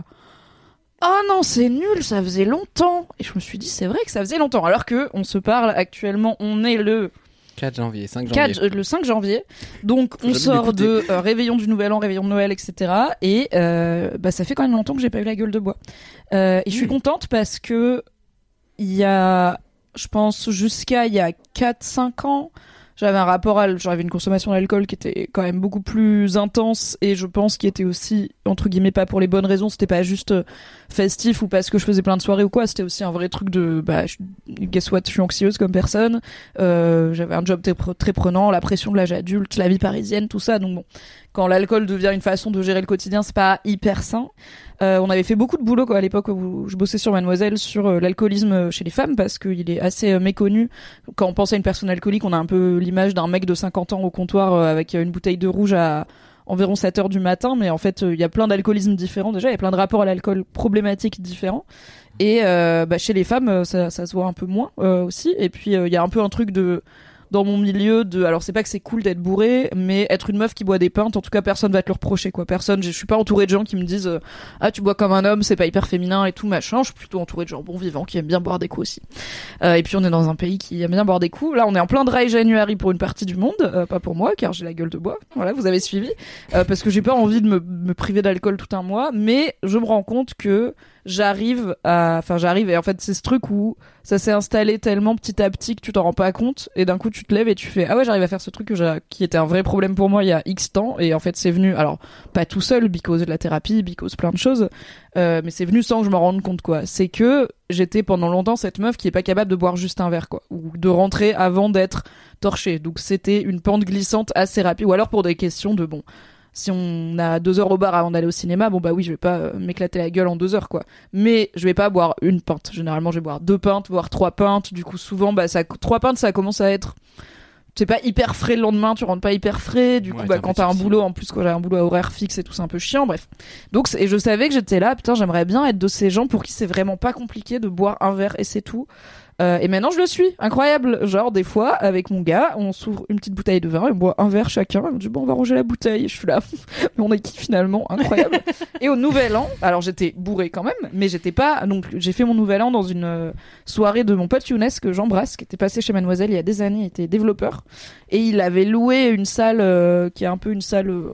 Oh non, c'est nul, ça faisait longtemps. Et je me suis dit, c'est vrai que ça faisait longtemps. Alors que on se parle actuellement, on est le quatre janvier, cinq janvier. quatre, euh, le cinq janvier. Donc on jamais sort l'écouter. de euh, réveillon du Nouvel An, réveillon de Noël, et cetera. Et euh, bah ça fait quand même longtemps que j'ai pas eu la gueule de bois. Euh, et je suis Mmh. contente parce que il y a, je pense jusqu'à il y a quatre cinq ans, j'avais un rapport à, j'avais une consommation d'alcool qui était quand même beaucoup plus intense et je pense qui était aussi entre guillemets pas pour les bonnes raisons. C'était pas juste euh, festif ou parce que je faisais plein de soirées ou quoi. C'était aussi un vrai truc de, bah, je, guess what, je suis anxieuse comme personne. Euh, j'avais un job très, très prenant, la pression de l'âge adulte, la vie parisienne, tout ça. Donc bon, quand l'alcool devient une façon de gérer le quotidien, c'est pas hyper sain. Euh, on avait fait beaucoup de boulot quoi, à l'époque où je bossais sur Mademoiselle sur euh, l'alcoolisme chez les femmes parce qu'il est assez euh, méconnu. Quand on pense à une personne alcoolique, on a un peu l'image d'un mec de cinquante ans au comptoir euh, avec une bouteille de rouge à environ sept heures du matin, mais en fait il euh, y a plein d'alcoolismes différents déjà, il y a plein de rapports à l'alcool problématiques différents. Et euh, bah, chez les femmes euh, ça, ça se voit un peu moins euh, aussi. Et puis il euh, y a un peu un truc de dans mon milieu de, alors c'est pas que c'est cool d'être bourré, mais être une meuf qui boit des pintes, en tout cas personne va te le reprocher quoi. Personne, je suis pas entourée de gens qui me disent euh, ah tu bois comme un homme, c'est pas hyper féminin et tout machin. Je suis plutôt entourée de gens bons vivants qui aiment bien boire des coups aussi. Euh, et puis on est dans un pays qui aime bien boire des coups. Là on est en plein dry January pour une partie du monde, euh, pas pour moi car j'ai la gueule de bois. Voilà, vous avez suivi, euh, parce que j'ai pas envie de me, me priver d'alcool tout un mois, mais je me rends compte que j'arrive à, enfin j'arrive et en fait c'est ce truc où ça s'est installé tellement petit à petit que tu t'en rends pas compte et d'un coup tu te lèves et tu fais ah ouais j'arrive à faire ce truc que j'ai, qui était un vrai problème pour moi il y a X temps et en fait c'est venu, alors pas tout seul because de la thérapie, because plein de choses, euh, mais c'est venu sans que je m'en rende compte quoi. C'est que j'étais pendant longtemps cette meuf qui est pas capable de boire juste un verre quoi, ou de rentrer avant d'être torchée, donc c'était une pente glissante assez rapide, ou alors pour des questions de bon, si on a deux heures au bar avant d'aller au cinéma, bon bah oui, je vais pas euh, m'éclater la gueule en deux heures quoi. Mais je vais pas boire une pinte. Généralement, je vais boire deux pintes, voire trois pintes. Du coup, souvent, bah ça, trois pintes, ça commence à être, c'est pas hyper frais le lendemain. Tu rentres pas hyper frais. Du coup, Ouais, bah c'est un quand peu t'as un difficile. boulot, en plus quand j'ai un boulot à horaire fixe et tout, c'est un peu chiant. Bref. Donc, et je savais que j'étais là. Putain, j'aimerais bien être de ces gens pour qui c'est vraiment pas compliqué de boire un verre et c'est tout. Euh, et maintenant je le suis, incroyable. Genre des fois avec mon gars, on s'ouvre une petite bouteille de vin et on boit un verre chacun. On dit bon on va ranger la bouteille. Et je suis là, mais on est qui finalement, incroyable. Et au Nouvel An, alors j'étais bourrée quand même, mais j'étais pas. Donc j'ai fait mon Nouvel An dans une euh, soirée de mon pote Younes que j'embrasse, qui était passé chez Mademoiselle il y a des années, il était développeur et il avait loué une salle euh, qui est un peu une salle. Euh...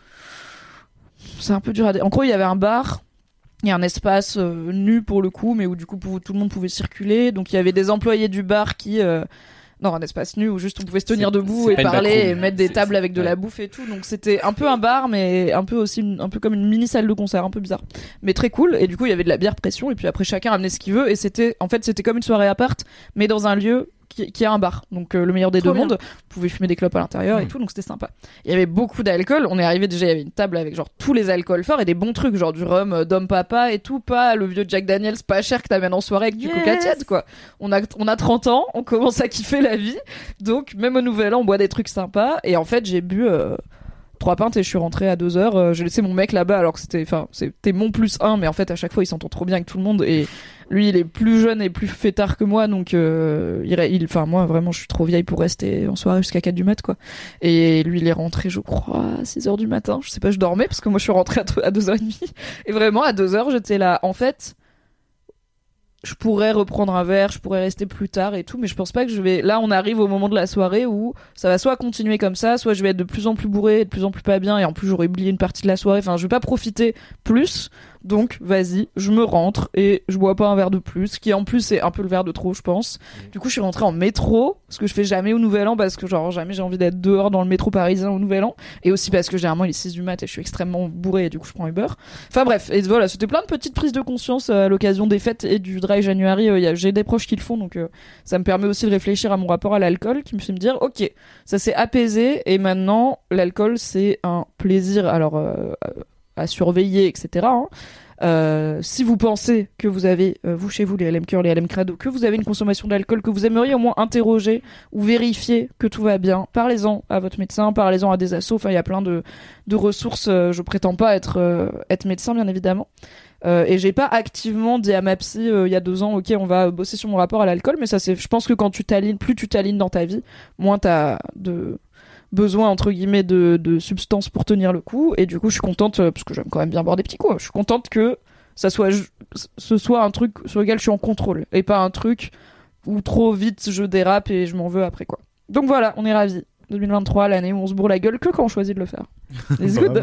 C'est un peu dur à dire. En gros il y avait un bar. Il y a un espace euh, nu pour le coup, mais où du coup pour, tout le monde pouvait circuler. Donc il y avait des employés du bar qui... Euh... Non, un espace nu où juste on pouvait se tenir C'est- debout c'est et pas une parler backroom. et mettre des C'est- tables avec de ouais. la bouffe et tout. Donc c'était un peu un bar, mais un peu aussi une- un peu comme une mini salle de concert, un peu bizarre, mais très cool. Et du coup il y avait de la bière pression et puis après chacun amenait ce qu'il veut et c'était en fait c'était comme une soirée appart, mais dans un lieu qui, qui a un bar. Donc euh, le meilleur des Trop deux bien. mondes. Vous pouvez fumer des clopes à l'intérieur et Mmh. tout, donc c'était sympa. Il y avait beaucoup d'alcool. On est arrivé déjà, il y avait une table avec genre tous les alcools forts et des bons trucs, genre du rhum euh, d'homme papa et tout, pas le vieux Jack Daniels pas cher que t'amènes en soirée avec du Yes. coca tiède quoi. On a on a trente ans, on commence à kiffer la vie. Donc même au Nouvel An, on boit des trucs sympas et en fait, j'ai bu euh, trois pintes et je suis rentrée à deux heures. Euh, j'ai laissé mon mec là-bas alors que c'était enfin c'était mon plus un, mais en fait à chaque fois il s'entend trop bien avec tout le monde et lui il est plus jeune et plus fêtard que moi, donc euh, il il enfin moi vraiment je suis trop vieille pour rester en soirée jusqu'à quatre du mat quoi. Et lui il est rentré je crois à six heures du matin, je sais pas, je dormais parce que moi je suis rentrée à deux heures trente et vraiment à deux heures j'étais là en fait. Je pourrais reprendre un verre, je pourrais rester plus tard et tout, mais je pense pas que je vais... Là, on arrive au moment de la soirée où ça va soit continuer comme ça, soit je vais être de plus en plus bourré, de plus en plus pas bien, et en plus j'aurais oublié une partie de la soirée. Enfin, je vais pas profiter plus, donc vas-y, je me rentre et je bois pas un verre de plus, qui en plus est un peu le verre de trop, je pense. Du coup, je suis rentrée en métro, ce que je fais jamais au Nouvel An, parce que genre jamais j'ai envie d'être dehors dans le métro parisien au Nouvel An, et aussi parce que généralement il est six du mat et je suis extrêmement bourré et du coup je prends Uber. Enfin bref, et voilà, c'était plein de petites prises de conscience à l'occasion des fêtes et du dry January. Euh, y a, j'ai des proches qui le font, donc euh, ça me permet aussi de réfléchir à mon rapport à l'alcool, qui me fait me dire ok, ça s'est apaisé et maintenant l'alcool c'est un plaisir, alors euh, à surveiller, et cetera. Hein. Euh, si vous pensez que vous avez, euh, vous chez vous, les L M Cœur, les L M Crado, que vous avez une consommation d'alcool, que vous aimeriez au moins interroger ou vérifier que tout va bien, parlez-en à votre médecin, parlez-en à des assos. Enfin, il y a plein de, de ressources. Euh, je prétends pas être, euh, être médecin, bien évidemment. Euh, et j'ai pas activement dit à ma psy euh, il y a deux ans, ok, on va bosser sur mon rapport à l'alcool, mais ça c'est, je pense que quand tu t'alignes, plus tu t'alignes dans ta vie, moins t'as de besoin entre guillemets de, de substances pour tenir le coup. Et du coup, je suis contente euh, parce que j'aime quand même bien boire des petits coups. Je suis contente que ça soit, ce soit un truc sur lequel je suis en contrôle et pas un truc où trop vite je dérape et je m'en veux après quoi. Donc voilà, on est ravis. deux mille vingt-trois, l'année où on se bourre la gueule que quand on choisit de le faire. It's good.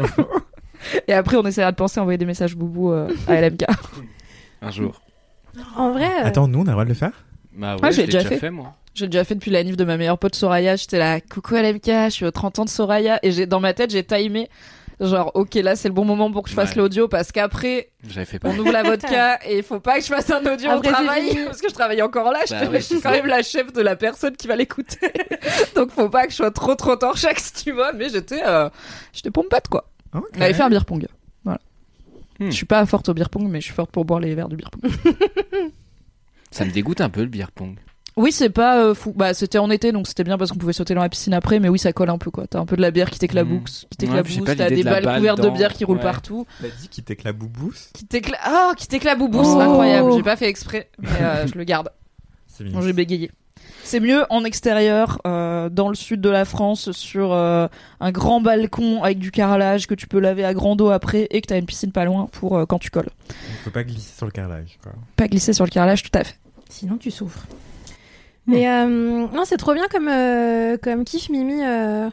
Et après, on essaiera de penser à envoyer des messages boubou euh, à L M K. Un jour. En vrai. Euh... Attends, nous, on a le droit de le faire? Bah ouais, ah, j'ai je l'ai déjà, déjà fait. fait, moi. J'ai déjà fait depuis la nif de ma meilleure pote Soraya. J'étais là, coucou L M K, je suis aux trente ans de Soraya. Et j'ai, dans ma tête, j'ai timé. Genre, ok, là, c'est le bon moment pour que je fasse Ouais. l'audio parce qu'après, J'avais fait on pareil. ouvre la vodka et il faut pas que je fasse un audio au Après, c'est travail fini. parce que je travaille encore là. Je, Bah te- oui, je suis c'est quand ça. même la chef de la personne qui va l'écouter. Donc, faut pas que je sois trop trop torchax, tu vois. Mais j'étais, euh, j'étais pompette, quoi. Ok. On avait fait un beer pong. Voilà. Hmm. Je suis pas forte au beer pong, mais je suis forte pour boire les verres du beer pong. Ça me dégoûte un peu le beer pong. Oui, c'est pas euh, fou. Bah, c'était en été, donc c'était bien parce qu'on pouvait sauter dans la piscine après. Mais oui, ça colle un peu, quoi. T'as un peu de la bière qui t'éclabousse, qui Ouais, puis j'ai t'éclabousse. pas T'as l'idée des de la balles balle couvertes de dedans. bière qui roulent Ouais. partout. T'as dit qu'il t'éclabousse? Qui t'écla... Ah, qui t'éclabousse. Oh. Incroyable. J'ai pas fait exprès, mais euh, je le garde. C'est Non, mignon. j'ai bégayé. C'est mieux en extérieur, euh, dans le sud de la France, sur euh, un grand balcon avec du carrelage que tu peux laver à grande eau après et que t'as une piscine pas loin pour euh, quand tu colles. Il faut pas glisser sur le carrelage, quoi. Pas glisser sur le carrelage, tout à fait. Sinon, tu souffres. Mais euh, non, c'est trop bien comme, euh, comme kiff, Mimi. Euh,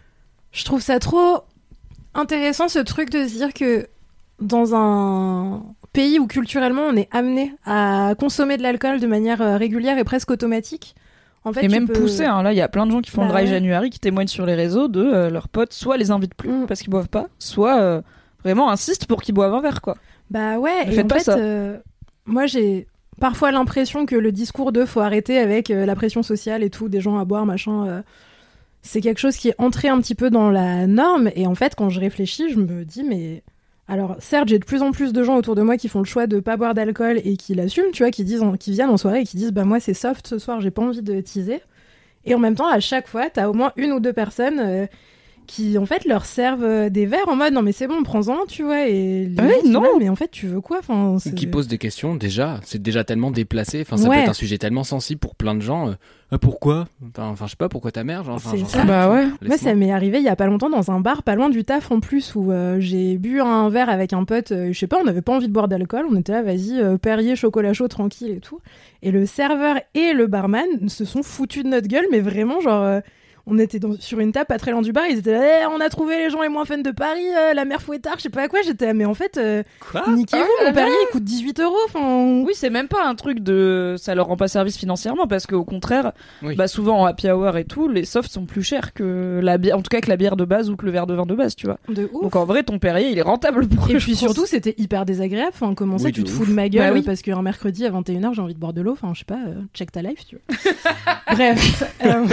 je trouve ça trop intéressant, ce truc de se dire que dans un pays où culturellement on est amené à consommer de l'alcool de manière euh, régulière et presque automatique, en fait, Et tu même peux... poussé, hein. Là, il y a plein de gens qui font Bah le dry ouais. January qui témoignent sur les réseaux de euh, leurs potes, soit les invitent plus Mm. parce qu'ils boivent pas, soit euh, vraiment insistent pour qu'ils boivent un verre, quoi. Bah ouais, Ne et faites en pas fait, ça. euh, moi j'ai parfois l'impression que le discours de faut arrêter avec euh, la pression sociale et tout, des gens à boire, machin, euh, c'est quelque chose qui est entré un petit peu dans la norme. Et en fait, quand je réfléchis, je me dis, mais alors certes, j'ai de plus en plus de gens autour de moi qui font le choix de pas boire d'alcool et qui l'assument, tu vois, qui disent, qui viennent en soirée et qui disent, bah moi c'est soft ce soir, j'ai pas envie de teaser. Et en même temps, à chaque fois, t'as au moins une ou deux personnes euh, qui en fait leur servent euh, des verres en mode non mais c'est bon, prends-en, tu vois. Et les Ouais, gens sont non. là, mais en fait tu veux quoi, enfin Ou c'est- qui pose des questions, déjà, c'est déjà tellement déplacé. Enfin, ça Ouais. peut être un sujet tellement sensible pour plein de gens. Euh, Ah, pourquoi enfin, enfin, je sais pas, pourquoi ta mère genre, enfin, C'est j'en ça. sais Bah rien. ouais. Moi, ça Laisse-moi. m'est arrivé il y a pas longtemps dans un bar pas loin du taf en plus où euh, j'ai bu un verre avec un pote, euh, je sais pas, on n'avait pas envie de boire d'alcool, on était là, vas-y, euh, Perrier, chocolat chaud, tranquille et tout. Et le serveur et le barman se sont foutus de notre gueule, mais vraiment, genre, euh, on était dans- sur une table pas très loin du bar, ils étaient là, Eh, on a trouvé les gens les moins fun de Paris, euh, la mère Fouettard, je sais pas quoi, j'étais là, mais en fait, euh, Quoi niquez-vous, Ah, mon Perrier, il coûte dix-huit euros, enfin. Oui, c'est même pas un truc de. Ça leur rend pas service financièrement parce qu'au contraire, Oui. bah souvent en happy hour et tout, les softs sont plus chers que la bière, en tout cas que la bière de base ou que le verre de vin de base, tu vois. De ouf. Donc en vrai, ton Perrier, il est rentable pour Et eux, puis je pense. surtout, c'était hyper désagréable. Enfin, comment ça, Oui, tu de te ouf. fous de ma gueule Bah oui. parce qu'un mercredi à vingt et une heures, j'ai envie de boire de l'eau. Enfin, je sais pas, euh, check ta life, tu vois. Bref. euh,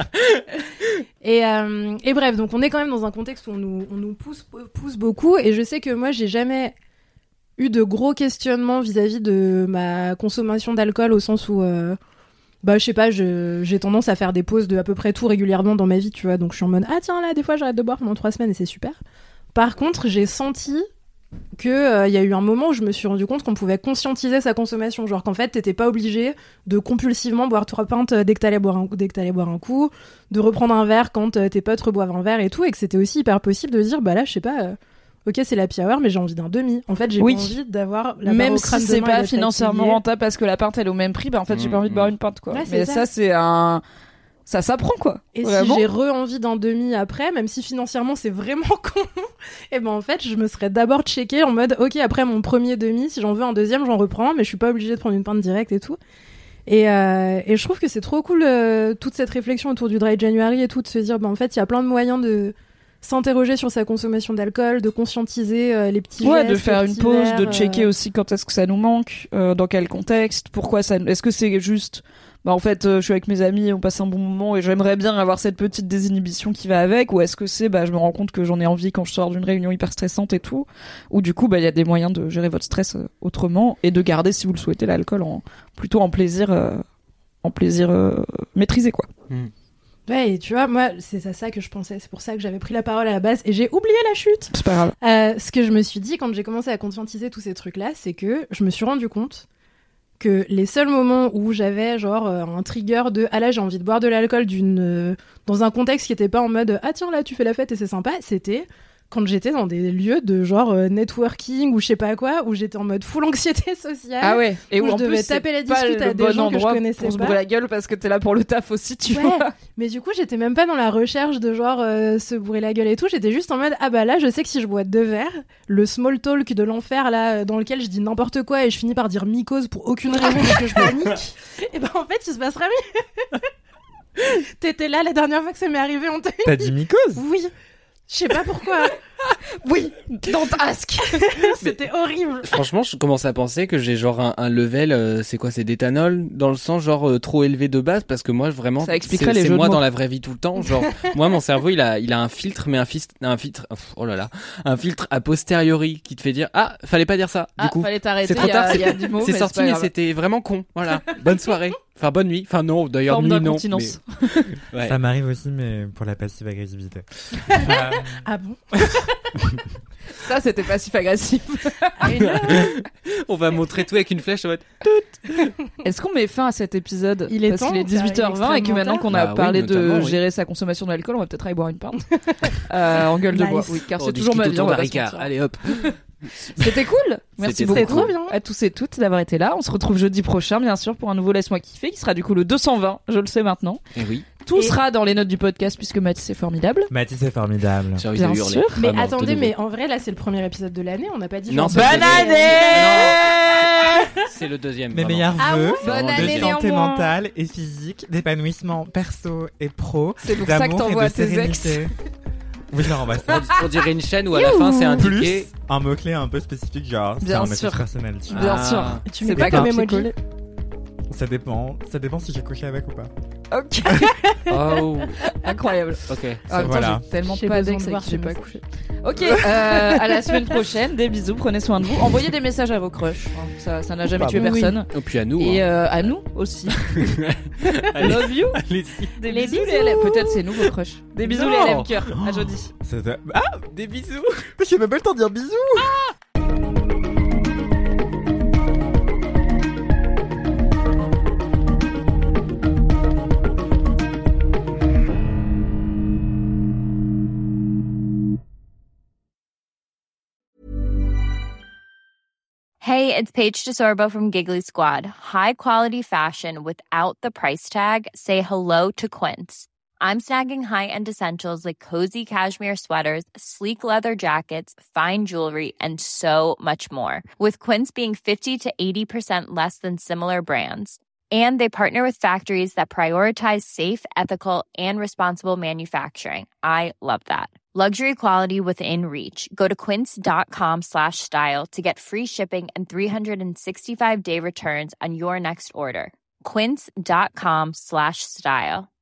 et, euh, et bref, donc on est quand même dans un contexte où on nous, on nous pousse, pousse beaucoup. Et je sais que moi, j'ai jamais eu de gros questionnements vis-à-vis de ma consommation d'alcool au sens où. euh, Bah, je sais pas, je, j'ai tendance à faire des pauses de à peu près tout régulièrement dans ma vie, tu vois. Donc, je suis en mode, ah tiens, là, des fois, j'arrête de boire pendant trois semaines et c'est super. Par contre, j'ai senti que euh, y a eu un moment où je me suis rendu compte qu'on pouvait conscientiser sa consommation. Genre qu'en fait, t'étais pas obligé de compulsivement boire trois pintes dès que t'allais boire un coup, dès que t'allais boire un coup, de reprendre un verre quand euh, tes potes reboivent un verre et tout, et que c'était aussi hyper possible de dire, bah là, je sais pas. euh, Ok, c'est la happy hour, mais j'ai envie d'un demi. En fait, j'ai Oui. pas envie d'avoir la barre Même au si crâne c'est demain et pas d'être financièrement fatiguée. rentable parce que la pinte elle est au même prix, bah en fait j'ai Mmh, pas envie de boire mmh. une pinte quoi. Ouais, c'est Mais ça. ça c'est un. Ça s'apprend quoi. Et Vraiment. si j'ai re-envie d'un demi après, même si financièrement c'est vraiment con, et ben en fait je me serais d'abord checké en mode ok après mon premier demi, si j'en veux un deuxième j'en reprends, mais je suis pas obligée de prendre une pinte directe et tout. Et, euh, et je trouve que c'est trop cool euh, toute cette réflexion autour du dry January et tout, de se dire ben en fait il y a plein de moyens de s'interroger sur sa consommation d'alcool, de conscientiser euh, les petits Ouais, gestes, de faire les une petits pause, de verres, checker euh, aussi quand est-ce que ça nous manque, euh, dans quel contexte, pourquoi ça, est-ce que c'est juste bah en fait euh, je suis avec mes amis, on passe un bon moment et j'aimerais bien avoir cette petite désinhibition qui va avec, ou est-ce que c'est bah je me rends compte que j'en ai envie quand je sors d'une réunion hyper stressante et tout, ou du coup bah il y a des moyens de gérer votre stress euh, autrement et de garder, si vous le souhaitez, l'alcool en plutôt en plaisir euh, en plaisir euh, maîtrisé quoi. Mmh. Ouais, et tu vois, moi, c'est à ça que je pensais. C'est pour ça que j'avais pris la parole à la base et j'ai oublié la chute. C'est pas grave. Euh, ce que je me suis dit quand j'ai commencé à conscientiser tous ces trucs-là, c'est que je me suis rendu compte que les seuls moments où j'avais genre euh, un trigger de ah là j'ai envie de boire de l'alcool d'une euh, dans un contexte qui était pas en mode ah tiens là tu fais la fête et c'est sympa, c'était quand j'étais dans des lieux de genre euh, networking ou je sais pas quoi, où j'étais en mode full anxiété sociale. Ah ouais. Et où, où je en devais plus, taper la c'est pas discute le à des bon gens que je endroit connaissais pour se pas. brûler la gueule parce que t'es là pour le taf aussi, tu Ouais. vois. Mais du coup, j'étais même pas dans la recherche de genre euh, se bourrer la gueule et tout. J'étais juste en mode ah bah là, je sais que si je bois deux verres, le small talk de l'enfer là, dans lequel je dis n'importe quoi et je finis par dire mycose pour aucune raison parce que je panique. Et ben en fait, il se passera mieux. T'étais là la dernière fois que ça m'est arrivé, on t'a T'as dit mycose? Oui. Je sais pas pourquoi. Oui, don't ask. C'était horrible. Franchement, je commence à penser que j'ai genre un, un level, euh, c'est quoi, c'est d'éthanol, dans le sens genre euh, trop élevé de base, parce que moi vraiment, ça expliquerait c'est, les c'est jeux moi de mots. dans la vraie vie tout le temps. Genre, moi mon cerveau il a, il a un filtre, mais un, fis- un filtre, oh là là, un filtre a posteriori qui te fait dire ah, fallait pas dire ça. Du Ah, coup, fallait t'arrêter. c'est trop il y tard. a- C'est, il y a dix mots, c'est mais sorti, pas mais grave. c'était vraiment con. Voilà. Bonne soirée. Enfin bonne nuit. Enfin non, d'ailleurs Forme nuit non. d'incontinence. Mais... Ouais. Ça m'arrive aussi, mais pour la passive agressivité. Ah bon? Ça, c'était passif-agressif. On va montrer tout avec une flèche en mode. Est-ce qu'on met fin à cet épisode? Il est Parce temps, qu'il est ça dix-huit heures vingt et que extrêmement maintenant tard. qu'on a Bah oui, parlé de notamment, oui. gérer sa consommation d'alcool, on va peut-être aller boire une pinte. euh, en gueule de Nice. bois. Oui, car Oh, c'est du toujours ski ma vie. autour on va d'un pas se Ricard. mentir. Allez hop. C'était cool. Merci C'était beaucoup très trop bien. à tous et toutes d'avoir été là. On se retrouve jeudi prochain, bien sûr, pour un nouveau Laisse-moi kiffer, qui sera du coup le deux cent vingt. Je le sais maintenant. Et oui. Tout Et- sera dans les notes du podcast puisque Mathis est formidable. Mathis, c'est formidable. J'ai envie Bien de hurler. sûr. Mais Vraiment, de attendez, nouveau. mais en vrai là c'est le premier épisode de l'année. On n'a pas dit. Non, genre, c'est le bonne deuxième. année. Non, c'est le deuxième. Mes vraiment. meilleurs Ah vœux ouais Bonne de année santé néanmoins. mentale et physique, d'épanouissement perso et pro, C'est pour ça que d'amour t'envoies et à de tes ex. sérénité. Oui, je leur envoie ça. On dirait une chaîne où à la fin c'est Plus indiqué. un mot-clé un peu spécifique, genre c'est Bien un sûr. message personnel. Tu vois. Bien Ah. sûr. Tu C'est mets pas quoi comme grave. emoji? Ça dépend. Ça dépend si j'ai couché avec ou pas. Ok. Oh, Incroyable. ok. En même temps, Voilà. j'ai tellement J'ai pas besoin d'ex de avec voir qui j'ai ce pas message. couché. Ok, euh, à la semaine prochaine. Des bisous, prenez soin de vous. Envoyez des messages à vos crushs. Hein, Ça, ça n'a jamais Bah, tué oui. personne. Et puis à nous. Et hein. euh, à nous aussi. Allez. Love you. Allez-y. Des Les bisous, bisous. les L M. Peut-être c'est nous vos crushs. Des bisous Non. les L M cœur. À jeudi. C'était- Ah, Des bisous. j'ai même pas le temps de dire bisous. Hey, it's Paige DeSorbo from Giggly Squad. High quality fashion without the price tag. Say hello to Quince. I'm snagging high-end essentials like cozy cashmere sweaters, sleek leather jackets, fine jewelry, and so much more. With Quince being fifty to eighty percent less than similar brands. And they partner with factories that prioritize safe, ethical, and responsible manufacturing. I love that. Luxury quality within reach. Go to quince.com slash style to get free shipping and three sixty-five day returns on your next order. Quince.com slash style.